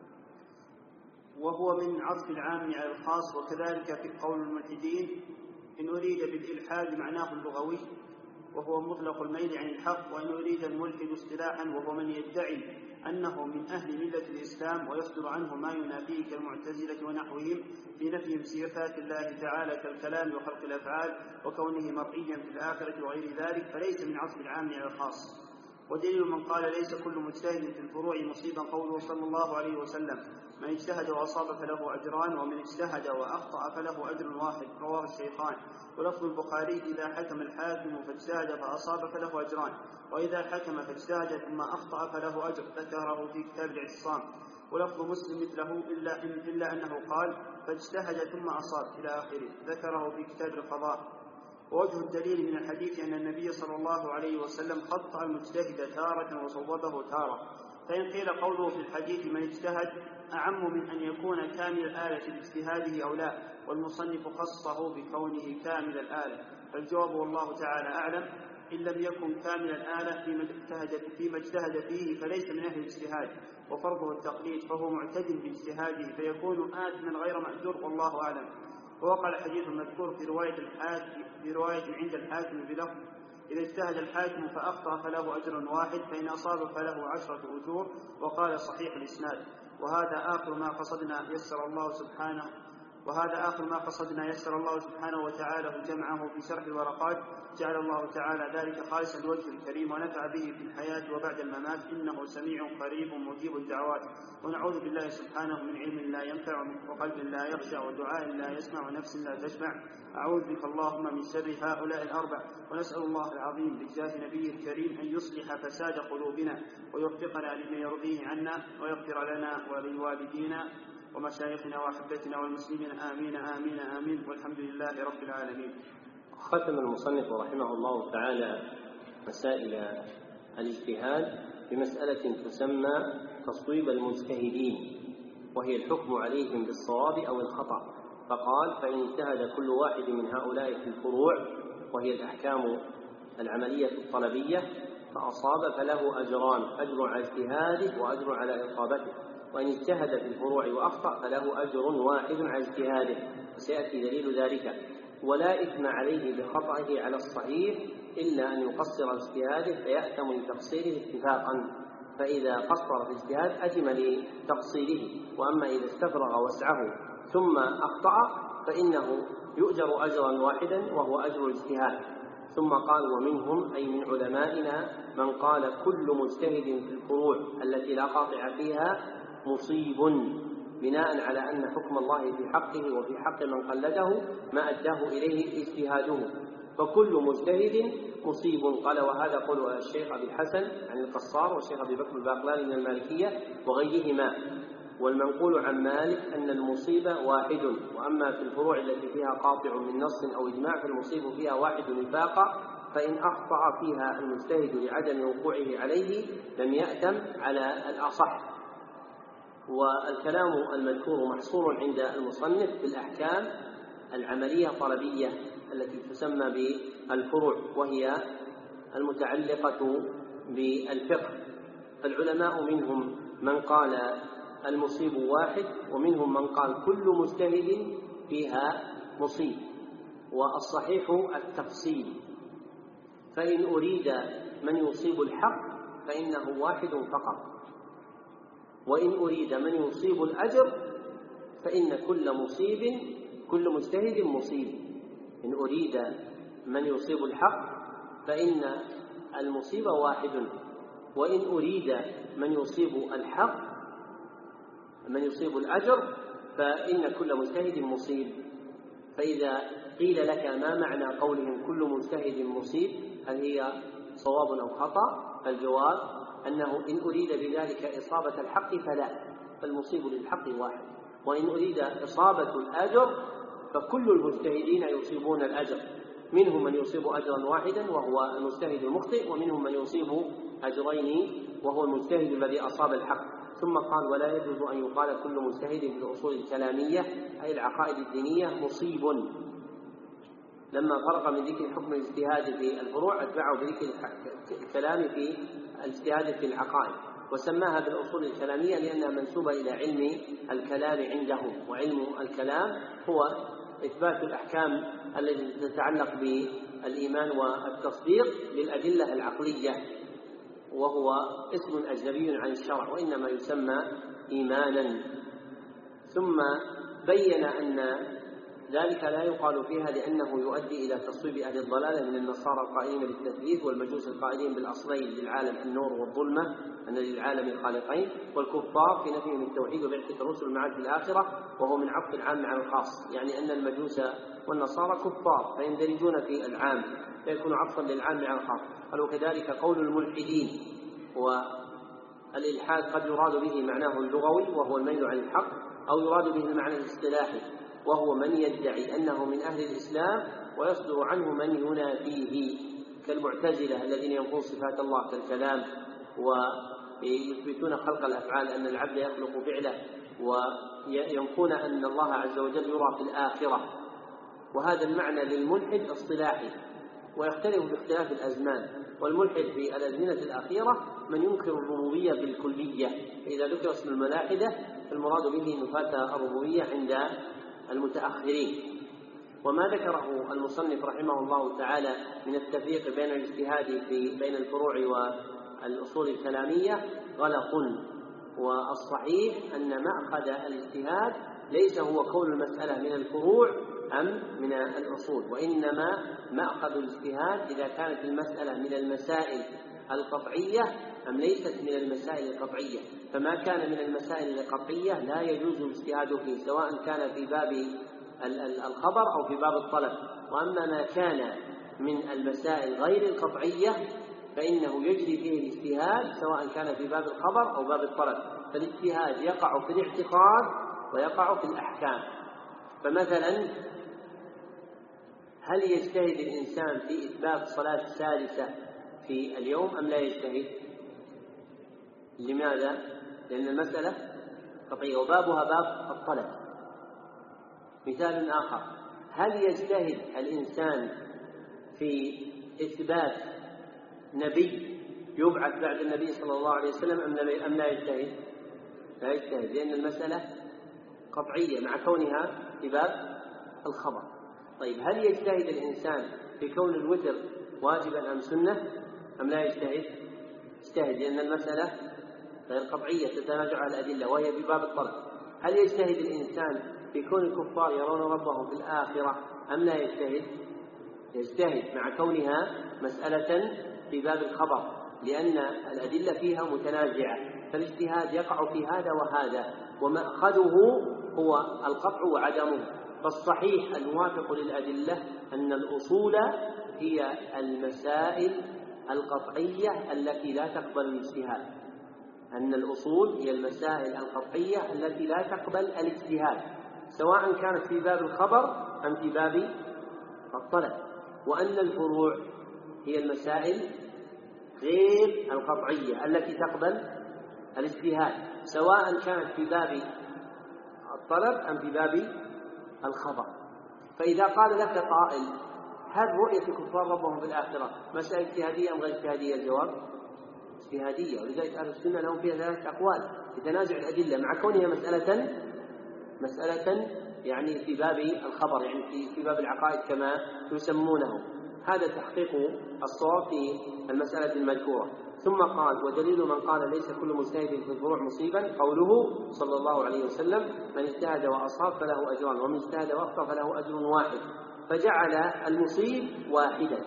وهو من عطف العام على الخاص. وكذلك في قول الملحدين إن أريد بالإلحاد معناه اللغوي وهو مطلق الميل عن الحق، وإن أريد الملحد اصطلاحا وهو من يدعي أنه من أهل ملة الإسلام ويصدر عنه ما ينافيه كالمعتزلة ونحوهم في نفيهم صفات الله تعالى كالكلام وخلق الأفعال وكونه مرئيا في الآخرة وغير ذلك، فليس من عطف العام على الخاص. ودليل من قال ليس كل مجتهد في الفروع مصيبا قوله صلى الله عليه وسلم: من اجتهد وأصاب فله أجران، ومن اجتهد وأخطأ فله أجر واحد، رواه الشيخان. ولفظ البخاري: إذا حكم الحاكم فاجتهد فأصاب فله أجران، وإذا حكم فاجتهد ثم أخطأ فله أجر، ذكره في كتاب الاعتصام. ولفظ مسلم مثله إلا, إن إلا أنه قال فاجتهد ثم أصاب إلى آخره، ذكره في كتاب القضاء. ووجه الدليل من الحديث أن النبي صلى الله عليه وسلم خطأ المجتهد تارة وصوبه تارة. فإن قيل قوله في الحديث من اجتهد أعم من أن يكون كامل الآلة باجتهاده أو لا، والمصنف خصه بكونه كامل الآلة، فالجواب والله تعالى أعلم: إن لم يكن كامل الآلة فيما اجتهد, فيما اجتهد فيه فليس من أهل الاجتهاد، وفرضه التقليد، فهو معتد باجتهاده فيكون آثما غير مأجور، والله أعلم. ووقع الحديث المذكور في رواية الحاكم في رواية عند الحاكم بلفظ: إذا اجتهد الحاكم فأخطأ فله أجر واحد، فإن أصاب فله عشرة أجور، وقال صحيح الإسناد. وهذا آخر ما قصدنا يسر الله سبحانه وهذا آخر ما قصدنا يسر الله سبحانه وتعالى جمعه في شرح الورقات، جعل الله تعالى ذلك خالصا لوجه الكريم ونفع به في الحياة وبعد الممات، إنه سميع قريب مجيب الدعوات. ونعوذ بالله سبحانه من علم لا ينفع وقلب لا يخشع ودعاء لا يسمع ونفس لا تشبع. أعوذ بك اللهم من شر هؤلاء الأربع، ونسأل الله العظيم بجاه نبيه الكريم أن يصلح فساد قلوبنا ويوفقنا لما يرضيه عنا، ويغفر لنا ولوالدينا ومشايخنا وأحبتنا والمسلمين، آمين آمين آمين، والحمد لله رب العالمين. ختم المصنف رحمه الله تعالى مسائل الاجتهاد بمسألة تسمى تصويب المجتهدين، وهي الحكم عليهم بالصواب أو الخطأ. فقال: فإن اجتهد كل واحد من هؤلاء في الفروع، وهي الأحكام العملية الطلبية، فأصاب فله أجران: أجر على اجتهاده وأجر على إصابته. وإن اجتهد في الفروع وأخطأ فله أجر واحد على اجتهاده، وسيأتي دليل ذلك. ولا إثم عليه بخطئه على الصحيح إلا أن يقصر اجتهاده فيأثم لتقصيره اتفاقا، فإذا قصر في اجتهاد أثم لتقصيره. وأما إذا استفرغ وسعه ثم أخطأ فإنه يؤجر أجرا واحدا وهو أجر الاجتهاد. ثم قال: ومنهم أي من علمائنا من قال كل مجتهد في الفروع التي لا قاطع فيها مصيب، بناء على أن حكم الله في حقه وفي حق من قلده ما أداه إليه اجتهاده، فكل مجتهد مصيب. قال وهذا قول الشيخ أبي الحسن عن القصار والشيخ أبي بكر الباقلاني من المالكية وغيرهما. والمنقول عن مالك أن المصيب واحد، وأما في الفروع التي فيها قاطع من نص أو إجماع فالمصيب فيها واحد وفاقا، فإن أخطأ فيها المجتهد لعدم وقوعه عليه لم يأتم على الأصح. والكلام المذكور محصور عند المصنف في الأحكام العملية الطلبية التي تسمى بالفروع، وهي المتعلقة بالفقه. فالعلماء منهم من قال المصيب واحد، ومنهم من قال كل مجتهد فيها مصيب، والصحيح التفصيل. فإن أريد من يصيب الحق فإنه واحد فقط، وإن أريد من يصيب الأجر فإن كل مصيب كل مجتهد مصيب. إن أريد من يصيب الحق فإن المصيب واحد، وإن أريد من يصيب الحق من يصيب الأجر فإن كل مجتهد مصيب. فإذا قيل لك ما معنى قولهم كل مجتهد مصيب، هل هي صواب أو خطأ؟ فالجواب أنه إن أريد بذلك إصابة الحق فلا، فالمصيب للحق واحد. وإن أريد إصابة الأجر فكل المجتهدين يصيبون الأجر، منهم من يصيب أجرا واحدا وهو المجتهد المخطئ، ومنهم من يصيب أجرين وهو المجتهد الذي أصاب الحق. ثم قال ولا يجوز أن يقال كل مجتهد في الأصول الكلامية أي العقائد الدينية مصيب. لما فرق من ذكر حكم الاجتهاد في الفروع أتبعه بذكر الكلام في الاجتهاد في العقائد، وسماها بالأصول الكلامية لأنها منسوبة إلى علم الكلام عندهم. وعلم الكلام هو إثبات الأحكام التي تتعلق بالإيمان والتصديق بالأدلة العقلية، وهو اسم أجنبي عن الشرع وإنما يسمى إيمانا. ثم بين أن ذلك لا يقال فيها لأنه يؤدي إلى تصويب أهل الضلالة من النصارى القائلين بالتثليث، والمجوس القائلين بالأصلين للعالم النور والظلمة أن للعالم خالقين، والكفار في نفيهم التوحيد وبعثة الرسل معا في الآخرة، وهو من عطف العام على الخاص، يعني أن المجوس والنصارى كفار فيندرجون في العام فيكون عطفا للعام على الخاص. قال وكذلك قول الملحدين، والإلحاد قد يراد به معناه اللغوي وهو الميل عن الحق، أو يراد به المعنى الاصطلاحي وهو من يدعي أنه من أهل الإسلام ويصدر عنه من ينافيه، كالمعتزلة الذين ينفون صفات الله كالكلام ويثبتون خلق الأفعال أن العبد يخلق فعله، وينفون أن الله عز وجل يرى في الآخرة. وهذا المعنى للملحد اصطلاحي ويختلف باختلاف الأزمان. والملحد في الأزمنة الأخيرة من ينكر الربوبية بالكلية، إذا ذكر اسم الملاحدة فالمراد به نفاة الربوبية عند المتأخرين. وما ذكره المصنف رحمه الله تعالى من التفريق بين الاجتهاد في بين الفروع والأصول الكلامية غلط، والصحيح أن مأخذ الاجتهاد ليس هو كون المسألة من الفروع أم من الأصول، وإنما مأخذ الاجتهاد إذا كانت المسألة من المسائل القطعية أم ليست من المسائل القطعية. فما كان من المسائل القطعية لا يجوز الاجتهاد فيه، سواء كان في باب الخبر أو في باب الطلب. وأما ما كان من المسائل غير القطعية فإنه يجري فيه الاجتهاد سواء كان في باب الخبر أو باب الطلب. فالاجتهاد يقع في الاعتقاد ويقع في الأحكام. فمثلا هل يجتهد الإنسان في إثبات صلاة السادسة في اليوم أم لا يجتهد؟ لماذا؟ لأن المسألة قطعية وبابها باب الطلب. مثال آخر، هل يجتهد الإنسان في إثبات نبي يبعث بعد النبي صلى الله عليه وسلم أم لا يجتهد؟ لا يجتهد، لأن المسألة قطعية مع كونها في باب الخبر. طيب هل يجتهد الإنسان في كون الوتر واجبا أم سنة أم لا يجتهد؟ يجتهد، لأن المسألة غير قطعية تتنازع الأدلة وهي في باب الطلب. هل يجتهد الإنسان في كون الكفار يرون ربهم في الآخرة أم لا يجتهد؟ يجتهد مع كونها مسألة في باب الخبر، لأن الأدلة فيها متنازعة. فالاجتهاد يقع في هذا وهذا، ومأخذه هو القطع وعدمه. فالصحيح الموافق للأدلة أن الأصول هي المسائل القطعية التي لا تقبل الاجتهاد، أن الأصول هي المسائل القطعية التي لا تقبل الاجتهاد، سواء كانت في باب الخبر أم في باب الطلب، وأن الفروع هي المسائل غير القطعية التي تقبل الاجتهاد، سواء كانت في باب الطلب أم في باب الخبر. فإذا قال لك قائل هل رؤية الكفار ربهم في الآخرة مسألة اجتهادية أم غير اجتهادية؟ الجواب اجتهادية، ولذلك أهل السنة لهم فيها ثلاثة أقوال في تنازع الأدلة مع كونها مسألة مسألة يعني في باب الخبر، يعني في في باب العقائد كما يسمونه. هذا تحقيق الصواب في المسألة المذكورة. ثم قال: ودليل من قال ليس كل مجتهد في الفروع مصيبا قوله صلى الله عليه وسلم: من اجتهد وأصاب فله أجران، ومن اجتهد وأخطأ فله أجر واحد، فجعل المصيب واحدا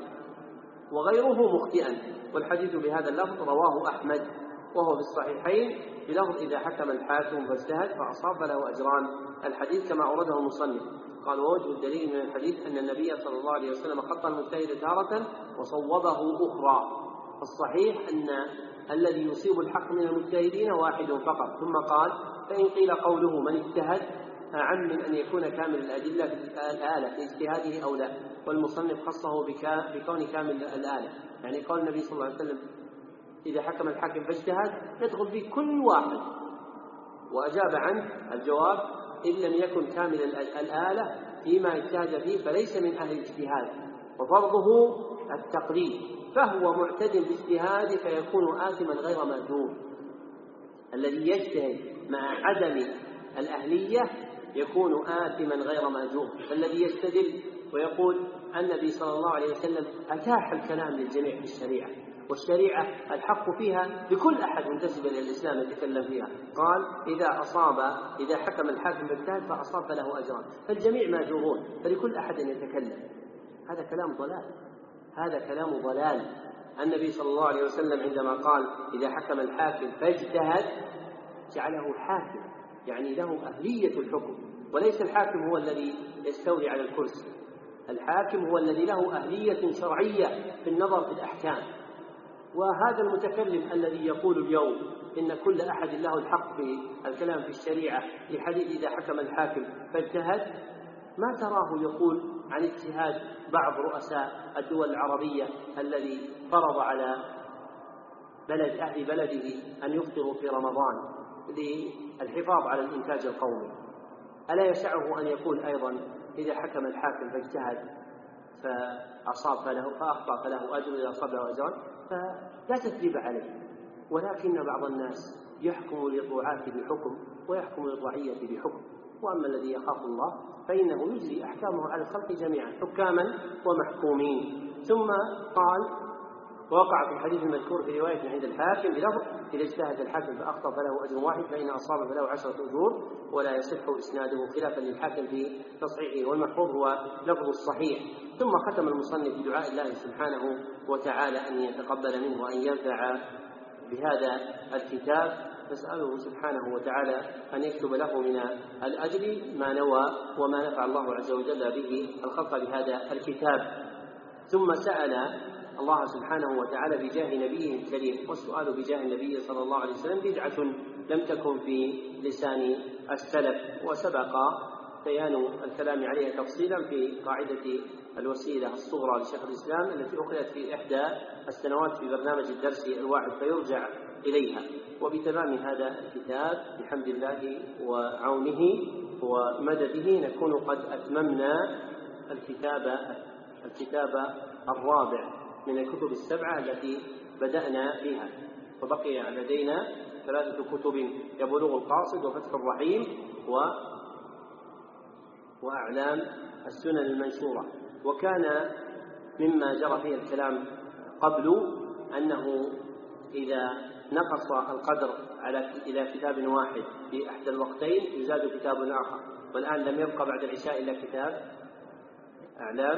وغيره مخطئا. والحديث بهذا اللفظ رواه أحمد وهو في الصحيحين بلفظ: إذا حكم الحاكم فاجتهد فأصاب فله أجران، الحديث كما أورده المصنف. قال: ووجه الدليل من الحديث أن النبي صلى الله عليه وسلم خط المجتهد تارة وصوبه أخرى. فالصحيح أن الذي يصيب الحق من المجتهدين واحد فقط. ثم قال: فإن قيل قوله من اجتهد أعم من أن يكون كامل الأدلة في الآلة في اجتهاده أو لا، والمصنف خصه بكون كامل الآلة، يعني قول النبي صلى الله عليه وسلم: إذا حكم الحاكم فاجتهد يدخل في كل واحد. وأجاب عنه الجواب: إن لم يكن كامل الآلة فيما اجتهد فيه فليس من أهل الاجتهاد، وفرضه التقليد، فهو معتد باجتهاد فيكون آثما غير مأجور. الذي يجتهد مع عدم الأهلية يكون آثما غير مأجور. فالذي يستدل ويقول النبي صلى الله عليه وسلم أتاح الكلام للجميع في الشريعة، والشريعة الحق فيها لكل أحد منتسب إلى الإسلام يتكلم فيها، قال: إذا أصاب إذا حكم الحاكم باجتهاد فأصاب فله أجران، فالجميع ماجورون، فلكل أحد يتكلم. هذا كلام ضلال، هذا كلام ضلال. النبي صلى الله عليه وسلم عندما قال: إذا حكم الحاكم فاجتهد جعله حاكم، يعني له أهلية الحكم، وليس الحاكم هو الذي يستولي على الكرسي، الحاكم هو الذي له أهلية شرعية في النظر في الأحكام. وهذا المتكلم الذي يقول اليوم إن كل أحد له الحق في الكلام في الشريعة لحديث إذا حكم الحاكم فاجتهد، ما تراه يقول عن اجتهاد بعض رؤساء الدول العربية الذي فرض على بلد أهل بلده أن يفطروا في رمضان للحفاظ على الإنتاج القومي. ألا يسعه أن يقول أيضا: إذا حكم الحاكم فاجتهد فأصاب فله فأخطأ فله أجر، إذا أصاب له أجران؟ فلا تثريب عليه. ولكن بعض الناس يحكم للرعاة بحكم ويحكم للرعية بحكم، وأما الذي يخاف الله فإنه يجري أحكامه على الخلق جميعا حكاما ومحكومين. ثم قال: ووقع في الحديث المذكور في رواية عند الحاكم بلفظ: إذا اجتهد الحاكم فأخطأ فله أجر واحد، فإن أصاب فله عشرة أجور، ولا يصح إسناده خلافا للحاكم في تصحيحه، والمحفوظ هو لفظ الصحيح. ثم ختم المصنف بدعاء الله سبحانه وتعالى أن يتقبل منه وأن ينفع بهذا الكتاب، نسأله سبحانه وتعالى أن يكتب له من الأجر ما نوى وما نفع الله عز وجل به الخلق بهذا الكتاب. ثم سأل الله سبحانه وتعالى بجاه نبيه الكريم، والسؤال بجاه النبي صلى الله عليه وسلم بدعة لم تكن في لسان السلف، وسبق بيان الكلام عليها تفصيلا في قاعدة الوسيلة الصغرى لشيخ الإسلام التي أخذت في إحدى السنوات في برنامج الدرس الواحد، فيرجع إليها. وبتمام هذا الكتاب بحمد الله وعونه ومدده نكون قد أتممنا الكتاب الكتاب الرابع من الكتب السبعة التي بدأنا بها، وبقي لدينا ثلاثة كتب: يبلغ القاصد، وفتح الرحيم، و وأعلام السنن المنشورة. وكان مما جرى فيه الكلام قبل أنه إذا نقص القدر على إلى كتاب واحد في أحد الوقتين يزاد كتاب آخر، والآن لم يبقى بعد العشاء إلا كتاب أعلام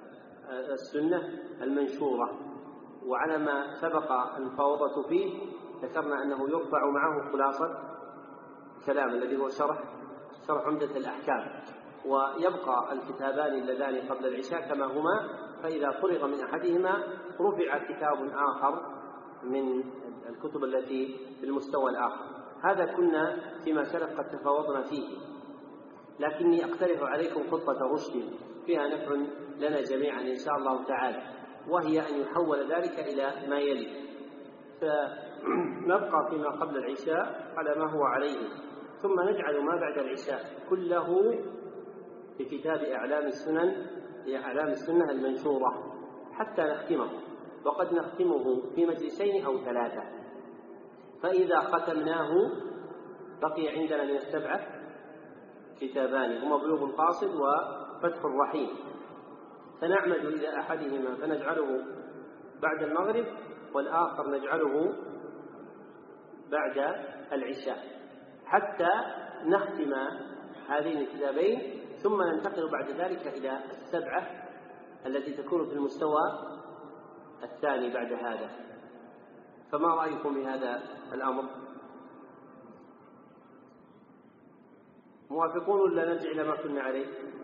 السنة المنشورة. وعلى ما سبق المفاوضة فيه ذكرنا أنه يرفع معه خلاصة الكلام الذي هو شرح شرح عمدة الأحكام، ويبقى الكتابان اللذان قبل العشاء كما هما، فإذا فرغ من أحدهما رفع كتاب آخر من الكتب التي في المستوى الآخر. هذا كنا فيما سلف قد تفاوضنا فيه، لكني أقترح عليكم خطة رشد فيها نفع لنا جميعا إن شاء الله تعالى، وهي أن يحول ذلك إلى ما يلي، فنبقى فيما قبل العشاء على ما هو عليه، ثم نجعل ما بعد العشاء كله في كتاب أعلام السنن أعلام السنة المنشورة حتى نختمه، وقد نختمه في مجلسين أو ثلاثة. فإذا ختمناه بقي عندنا من السبعة كتابان هما بلوغ القاصد وفتح الرحيم، فنعمد إلى أحدهما فنجعله بعد المغرب، والآخر نجعله بعد العشاء حتى نختم هذين الكتابين، ثم ننتقل بعد ذلك إلى السبعة التي تكون في المستوى الثاني بعد هذا. فما رأيكم بهذا الأمر؟ موافقون ولا نرجع إلى ما كنا عليه؟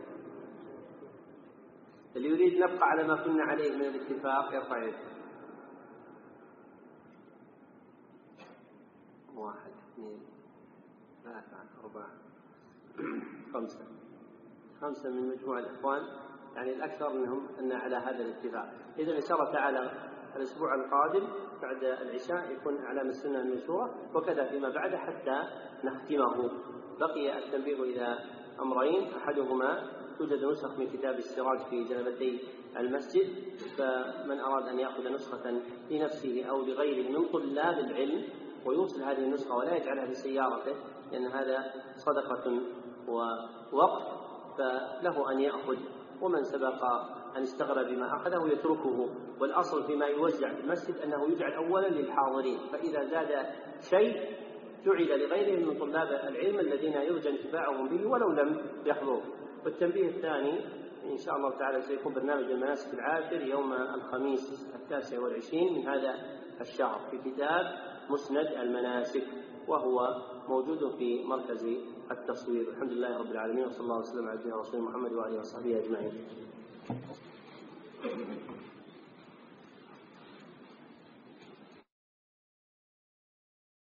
اللي يريد نبقى على ما كنا عليه من الاتفاق يرفع يده. واحد اثنين ثلاثة أربعة خمسة خمسة من مجموع الإخوان، يعني الأكثر منهم أن على هذا الاتفاق. إذا إن شاء الله تعالى الأسبوع القادم بعد العشاء يكون أعلام السنة المنشورة، وكذا فيما بعد حتى نختمه. بقي التنبيه إلى أمرين، أحدهما توجد نسخ من كتاب السراج في جنبتي المسجد، فمن أراد أن يأخذ نسخة لنفسه أو لغيره من طلاب العلم ويوصل هذه النسخة ولا يجعلها في سيارته، لأن هذا صدقة ووقف، فله أن يأخذ، ومن سبق أن استغل بما أخذه يتركه. والأصل فيما يوزع في المسجد أنه يجعل أولا للحاضرين، فإذا زاد شيء جعل لغيرهم من طلاب العلم الذين يرجى انتفاعهم به ولو لم يحضروا. والتنبيه الثاني إن شاء الله تعالى سيكون برنامج المناسك العاشر يوم الخميس التاسع والعشرين من هذا الشهر في كتاب مسند المناسك، وهو موجود في مركز التصوير. الحمد لله رب العالمين، وصلى الله وسلم على سيدنا رسول محمد وعلى اله وصحبه اجمعين.